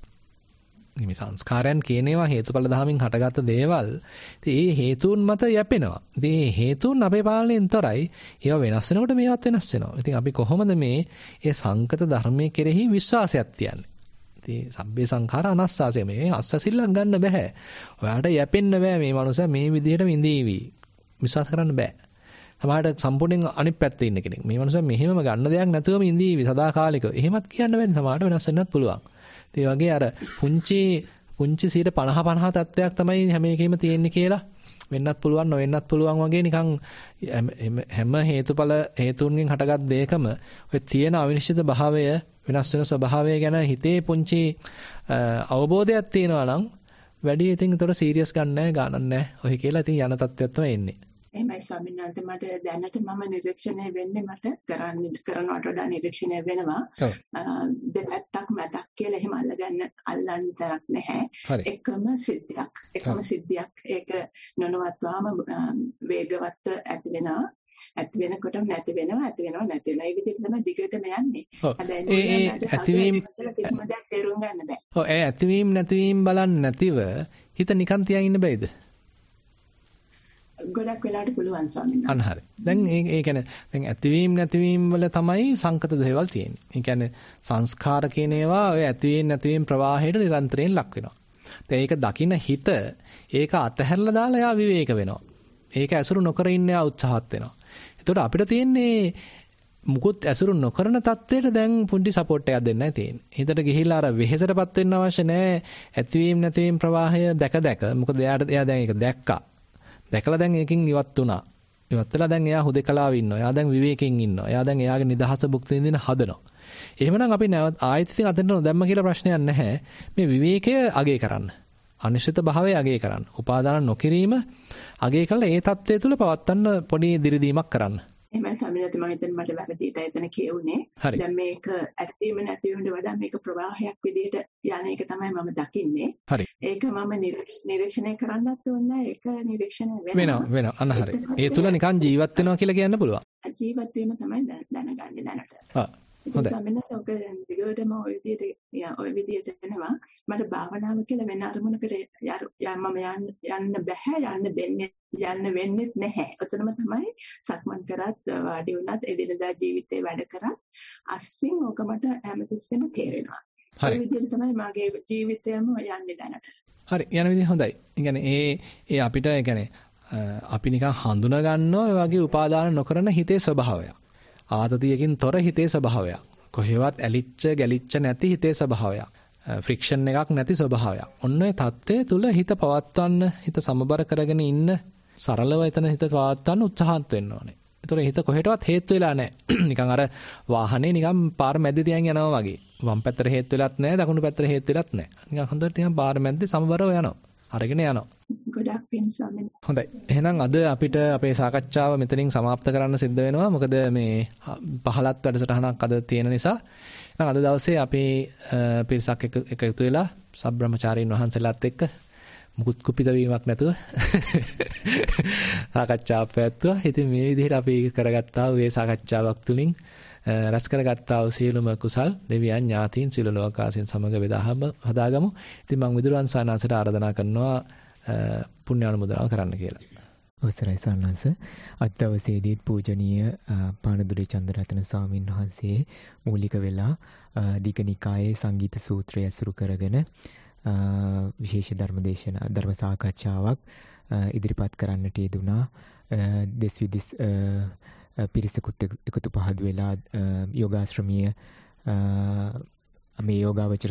මේ සංස්කාරයන් කියන ඒවා හේතුඵල ධමයෙන් හටගත්ත දේවල්. ඉතින් ඒ හේතුන් මත යැපෙනවා. ඉතින් මේ හේතුන් අපේ පාලනයෙන් තොරයි. ඒවා වෙනස් වෙනකොට මේවත් වෙනස් වෙනවා. ඉතින් අපි කොහොමද මේ ඒ සංකත ධර්මයේ කෙරෙහි විශ්වාසයක් තියන්නේ? ඉතින් සබ්බේ සංඛාර අනස්සාසය මේ අස්සසිල්ලක් ගන්න බෑ. ඔයාලට යැපෙන්න බෑ මේ මනුස්සයා මේ විදිහට විඳීවි. විශ්වාස කරන්න බෑ. සමහරට සම්පූර්ණයෙන් අනිත් පැත්තේ ඉන්න කෙනෙක්. මේ මනුස්සයා මෙහෙමම ගන්න දෙයක් නැතුවම ඉඳීවි සදාකාලිකව. එහෙමත් කියන්න බැහැ. සමහරට වෙනස් වෙන්නත් පුළුවන්. ඒ වගේ අර පුංචි පුංචි පනහ පනහ තත්ත්වයක් තමයි හැම එකෙම තියෙන්නේ කියලා වෙන්නත් පුළුවන් නොවෙන්නත් පුළුවන් වගේ නිකන් හැම හේතුඵල හේතුන්ගෙන් හටගත් දෙයකම ඔය තියෙන අවිනිශ්චිත භාවය වෙනස් වෙන ස්වභාවය ගැන හිතේ පුංචි අවබෝධයක් තියෙනවා නම් වැඩි ඉතින් ඒතර සීරියස් ගන්න නැහැ ගානක් නැහැ ඔය කියලා ඉතින් යන තත්ත්වයක් තමයි එන්නේ. එහෙමයි ස්වාමීන් වහන්සේ මට දැනට මම නිරීක්ෂණය වෙන්නේ මට කරන්න කරනවට වඩා නිරීක්ෂණය වෙනවා. දෙපැත්තක් මැදක් කියලා එහෙම අල්ලගන්න අල්ලන්න තරක් නැහැ. එකම සිද්ධියක්. එකම සිද්ධියක් ඒක නොනවත්වාම වේගවත් ඇති වෙනවා. ඇති වෙනකොට නැති වෙනවා ඇති වෙනවා නැති වෙනවා. ඒ විදිහට තමයි දිගටම යන්නේ. හැබැයි ඒ ඇතිවීම කිසිම දෙයක් තේරුම් ගන්න බෑ. ඔව් ඒ ඇතිවීම නැතිවීම බලන්නේ නැතිව හිත නිකන් තියන් ඉන්න බෑද? ගොඩක් වෙලාට පුළුවන් ස්වාමීන් වහන්සේ. අන්න හරි. දැන් ඒ ඒ කියන්නේ දැන් ඇතිවීම නැතිවීම වල තමයි සංකත දේවල් තියෙන්නේ. ඒ කියන්නේ සංස්කාර කියන ඒවා ඔය ඇතිවීම නැතිවීම ප්‍රවාහයට නිරන්තරයෙන් ලක් වෙනවා. දැන් ඒක දකින්න හිත ඒක අතහැරලා දාලා එයා විවේක වෙනවා. ඒක ඇසුරු නොකර ඉන්න එයා උත්සාහත් වෙනවා. එතකොට අපිට තියෙන්නේ මුකුත් ඇසුරු නොකරන තත්ත්වයට දැන් පුංචි සපෝට් එකක් දෙන්නයි තියෙන්නේ. හිතට ගිහිල්ලා අර වෙහෙසටපත් වෙන්න අවශ්‍ය නැහැ. ඇතිවීම නැතිවීම ප්‍රවාහය දැක දැක. මොකද එයාට එයා දැන් ඒක දැක්කා. දැකලා දැන් ඒකෙන් ඉවත් වුණා. ඉවත් වෙලා දැන් එයා හුදේකලාව ඉන්නවා. එයා දැන් විවේකයෙන් ඉන්නවා. එයා දැන් එයාගේ නිදහස භුක්ති විඳින හදනවා. එහෙමනම් අපි නැවත ආයෙත් ඉතින් අතෙන්ට නොදැම්ම කියලා ප්‍රශ්නයක් නැහැ. මේ විවේකය අගය කරන්න. අනිශ්චිත භාවය අගය කරන්න. උපාදාන නොකිරීම අගය කළා ඒ தත්ත්වය තුල පවත්තන්න පොඩි දිරිදීමක් කරන්න. එහෙමයි ස්වාමීනි මම හිතන්නේ මට වැරදිට එතන කියුනේ. දැන් මේක ඇතිවීම නැතිවීමට වඩා මේක ප්‍රවාහයක් විදිහට යන එක තමයි මම දකින්නේ. ඒක මම නිරීක්ෂණය කරන්නත් ඕනේ. ඒක නිරීක්ෂණය වෙනවා. වෙනවා. අන්න හරි. ඒ තුල නිකන් ජීවත් වෙනවා කියලා කියන්න පුළුවන්. ජීවත් වීම තමයි දැනගන්නේ දැනට. ආ හොඳයි. ස්වාමීනි ඔක දිගටම ওই විදිහට ඔය විදිහට වෙනවා. මට භාවනාව කියලා වෙන අරමුණකට මම යන්න යන්න බෑ යන්න දෙන්නේ යන්න වෙන්නේ නැහැ. ඔතනම තමයි සක්මන් කරත් වාඩි වුණත් එදිනදා ජීවිතේ වැඩ කරත් අස්සින් ඕක මට හැමතිස්සෙම තේරෙනවා. හරි. ඒ විදිහට තමයි මගේ ජීවිතයම යන්නේ දැනට. හරි. යන විදිහ හොඳයි. ඒ කියන්නේ ඒ ඒ අපිට ඒ කියන්නේ අපි නිකන් හඳුනා ගන්නවා ඒ වගේ උපාදාන නොකරන හිතේ ස්වභාවයක්. ආතතියකින් තොර හිතේ ස්වභාවයක්. කොහෙවත් ඇලිච්ච ගැලිච්ච නැති හිතේ ස්වභාවයක්. ෆ්‍රික්ෂන් එකක් නැති ස්වභාවයක්. ඔන්න ඔය தත්ත්වය තුල හිත පවත්වන්න හිත සමබර කරගෙන ඉන්න සරලව එතන හිත පවත්වන්න උත්සාහත් වෙන්න ඕනේ. ඒතර හිත කොහෙටවත් හේතු වෙලා නැහැ. නිකන් අර වාහනේ නිකන් පාර මැද්දේ තියන් යනවා වගේ. වම් පැත්තට හේතු වෙලත් නැහැ දකුණු පැත්තට හේතු වෙලත් නැහැ. නිකන් හොඳට නිකන් පාර මැද්දේ සමබරව යනවා. අරගෙන යනවා. ගොඩක් පින් ස්වාමීනි. හොඳයි. එහෙනම් අද අපිට අපේ සාකච්ඡාව මෙතනින් સમાપ્ત කරන්න සිද්ධ වෙනවා. මොකද මේ පහළත් වැඩසටහනක් අද තියෙන නිසා. එහෙනම් අද දවසේ අපි පිරිසක් එක එකතු වෙලා සබ්‍රහ්මචාරීන් වහන්සේලාත් එක්ක මුකුත් කුපිත වීමක් නැතුව සාකච්ඡාවක් පැවැත්තුවා. ඉතින් මේ විදිහට අපි කරගත්තා වූ මේ සාකච්ඡාවක් තුළින් රැස් කරගත්තා වූ සියලුම කුසල් දෙවියන් ඥාතීන් සියලු ලෝකාසීන් සමග බෙදාම හදාගමු. ඉතින් මම විදුරන් සානාසයට ආරාධනා කරනවා පුණ්‍යානුමෝදනාව කරන්න කියලා. අවසරයි සානංශ. අද දවසේදීත් පූජනීය පානදුරේ චන්දරතන ස්වාමීන් වහන්සේ මූලික වෙලා දීඝනිකායේ සංගීත සූත්‍රය ඇසුරු කරගෙන විශේෂ ධර්මදේශනා ධර්ම සාකච්ඡාවක් ඉදිරිපත් කරන්නට යෙදුනා. දෙස් විදිස් පිරිසකුත් එකතු පහදු වෙලා යෝගාශ්‍රමීය මේ යෝගාවචර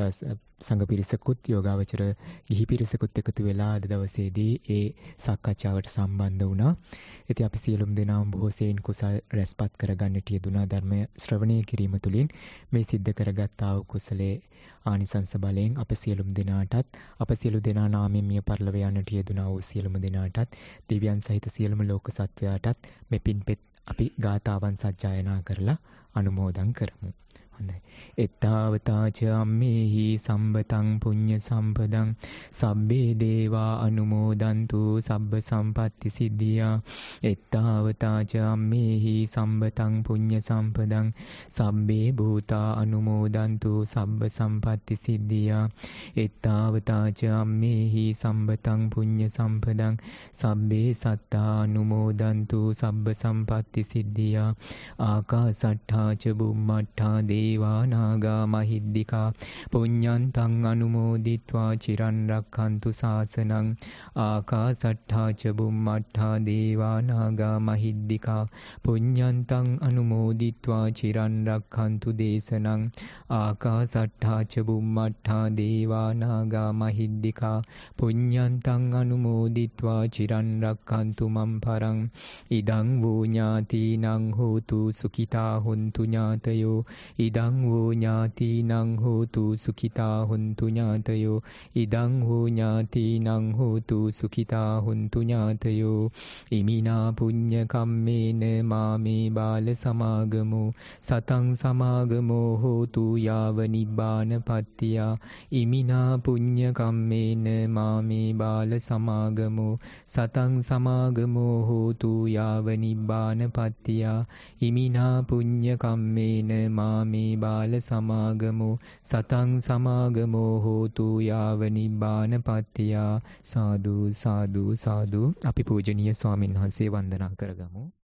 සංඝ පිරිසකුත් යෝගාවචර ගිහි පිරිසකුත් එකතු වෙලා අද දවසේදී ඒ සාකච්ඡාවට සම්බන්ධ වුණා. ඉතින් අපි සියලුම දෙනාම බොහෝ සෙයින් කුසල් රැස්පත් කරගන්නට යෙදුනා. ධර්මය ශ්‍රවණය කිරීම තුළින් මේ සිද්ධ කරගත්තා වූ කුසලයේ ආනිසංස බලයෙන් අප සියලුම දෙනාටත් අප සියලු දෙනා නාමයෙන් මිය පරලොව යන්නට යෙදුනා වූ සියලුම දෙනාටත් දිව්‍යයන් සහිත සියලුම ලෝක සත්වයාටත් මේ පින්පෙත් අපි ගාථාවන් සජ්ජායනා කරලා අනුමෝදන් කරමු. එත්තාවතාච අම්මේහි සම්බතං පුඤ්ඤ සම්පදං සබ්බේ දේවා අනුමෝදන්තු සබ්බ සම්පatti සිද්ධියා. එත්තාවතාච අම්මේහි සම්බතං පුඤ්ඤ සම්පදං සබ්බේ භූතා අනුමෝදන්තු සබ්බ සම්පatti සිද්ධියා. එත්තාවතාච අම්මේහි සම්බතං පුඤ්ඤ සම්පදං සබ්බේ සත්තා අනුමෝදන්තු සබ්බ සම්පatti සිද්ධියා. ආකාසට්ඨා ච බුම්මට්ඨා දේවා නාගා මහිද්దికා පුඤ්ඤන්තං අනුමෝදිත්වා චිරන් රක්ඛන්තු ශාසනං. ආකාසට්ඨා ච බුම්මට්ඨා දේවා නාගා මහිද්దికා පුඤ්ඤන්තං අනුමෝදිත්වා චිරන් රක්ඛන්තු දේශනං. ආකාසට්ඨා ච බුම්මට්ඨා දේවා නාගා මහිද්దికා පුඤ්ඤන්තං අනුමෝදිත්වා චිරන් රක්ඛන්තු මම් පරං. ඉදං වූ ඥාතිනං හෝතු සුඛිතා හොන්තු ඥාතයෝ. ඉදං වූ ඥාතිනං හෝතු සුඛිතා හොන්තු ඥාතයෝ. ඉදං වූ ඥාතිනං හෝතු සුඛිතා හොන්තු ඥාතයෝ. ඉමිනා පුඤ්ඤ කම්මේන මාමේ බාල සමාගමෝ සතං සමාගමෝ හෝතු යාව නිබ්බානපත්තියා. ඉමිනා පුඤ්ඤ කම්මේන මාමේ බාල සමාගමෝ සතං සමාගමෝ හෝතු යාව නිබ්බානපත්තියා. ඉමිනා පුඤ්ඤ කම්මේන මාමේ බාල සමාගමෝ සතං සමාගමෝ හෝතු යාව නිබ්බානපත්තියා. සාදු සාදු සාදු. අපි පූජනීය ස්වාමින් වහන්සේ වන්දනා කරගමු.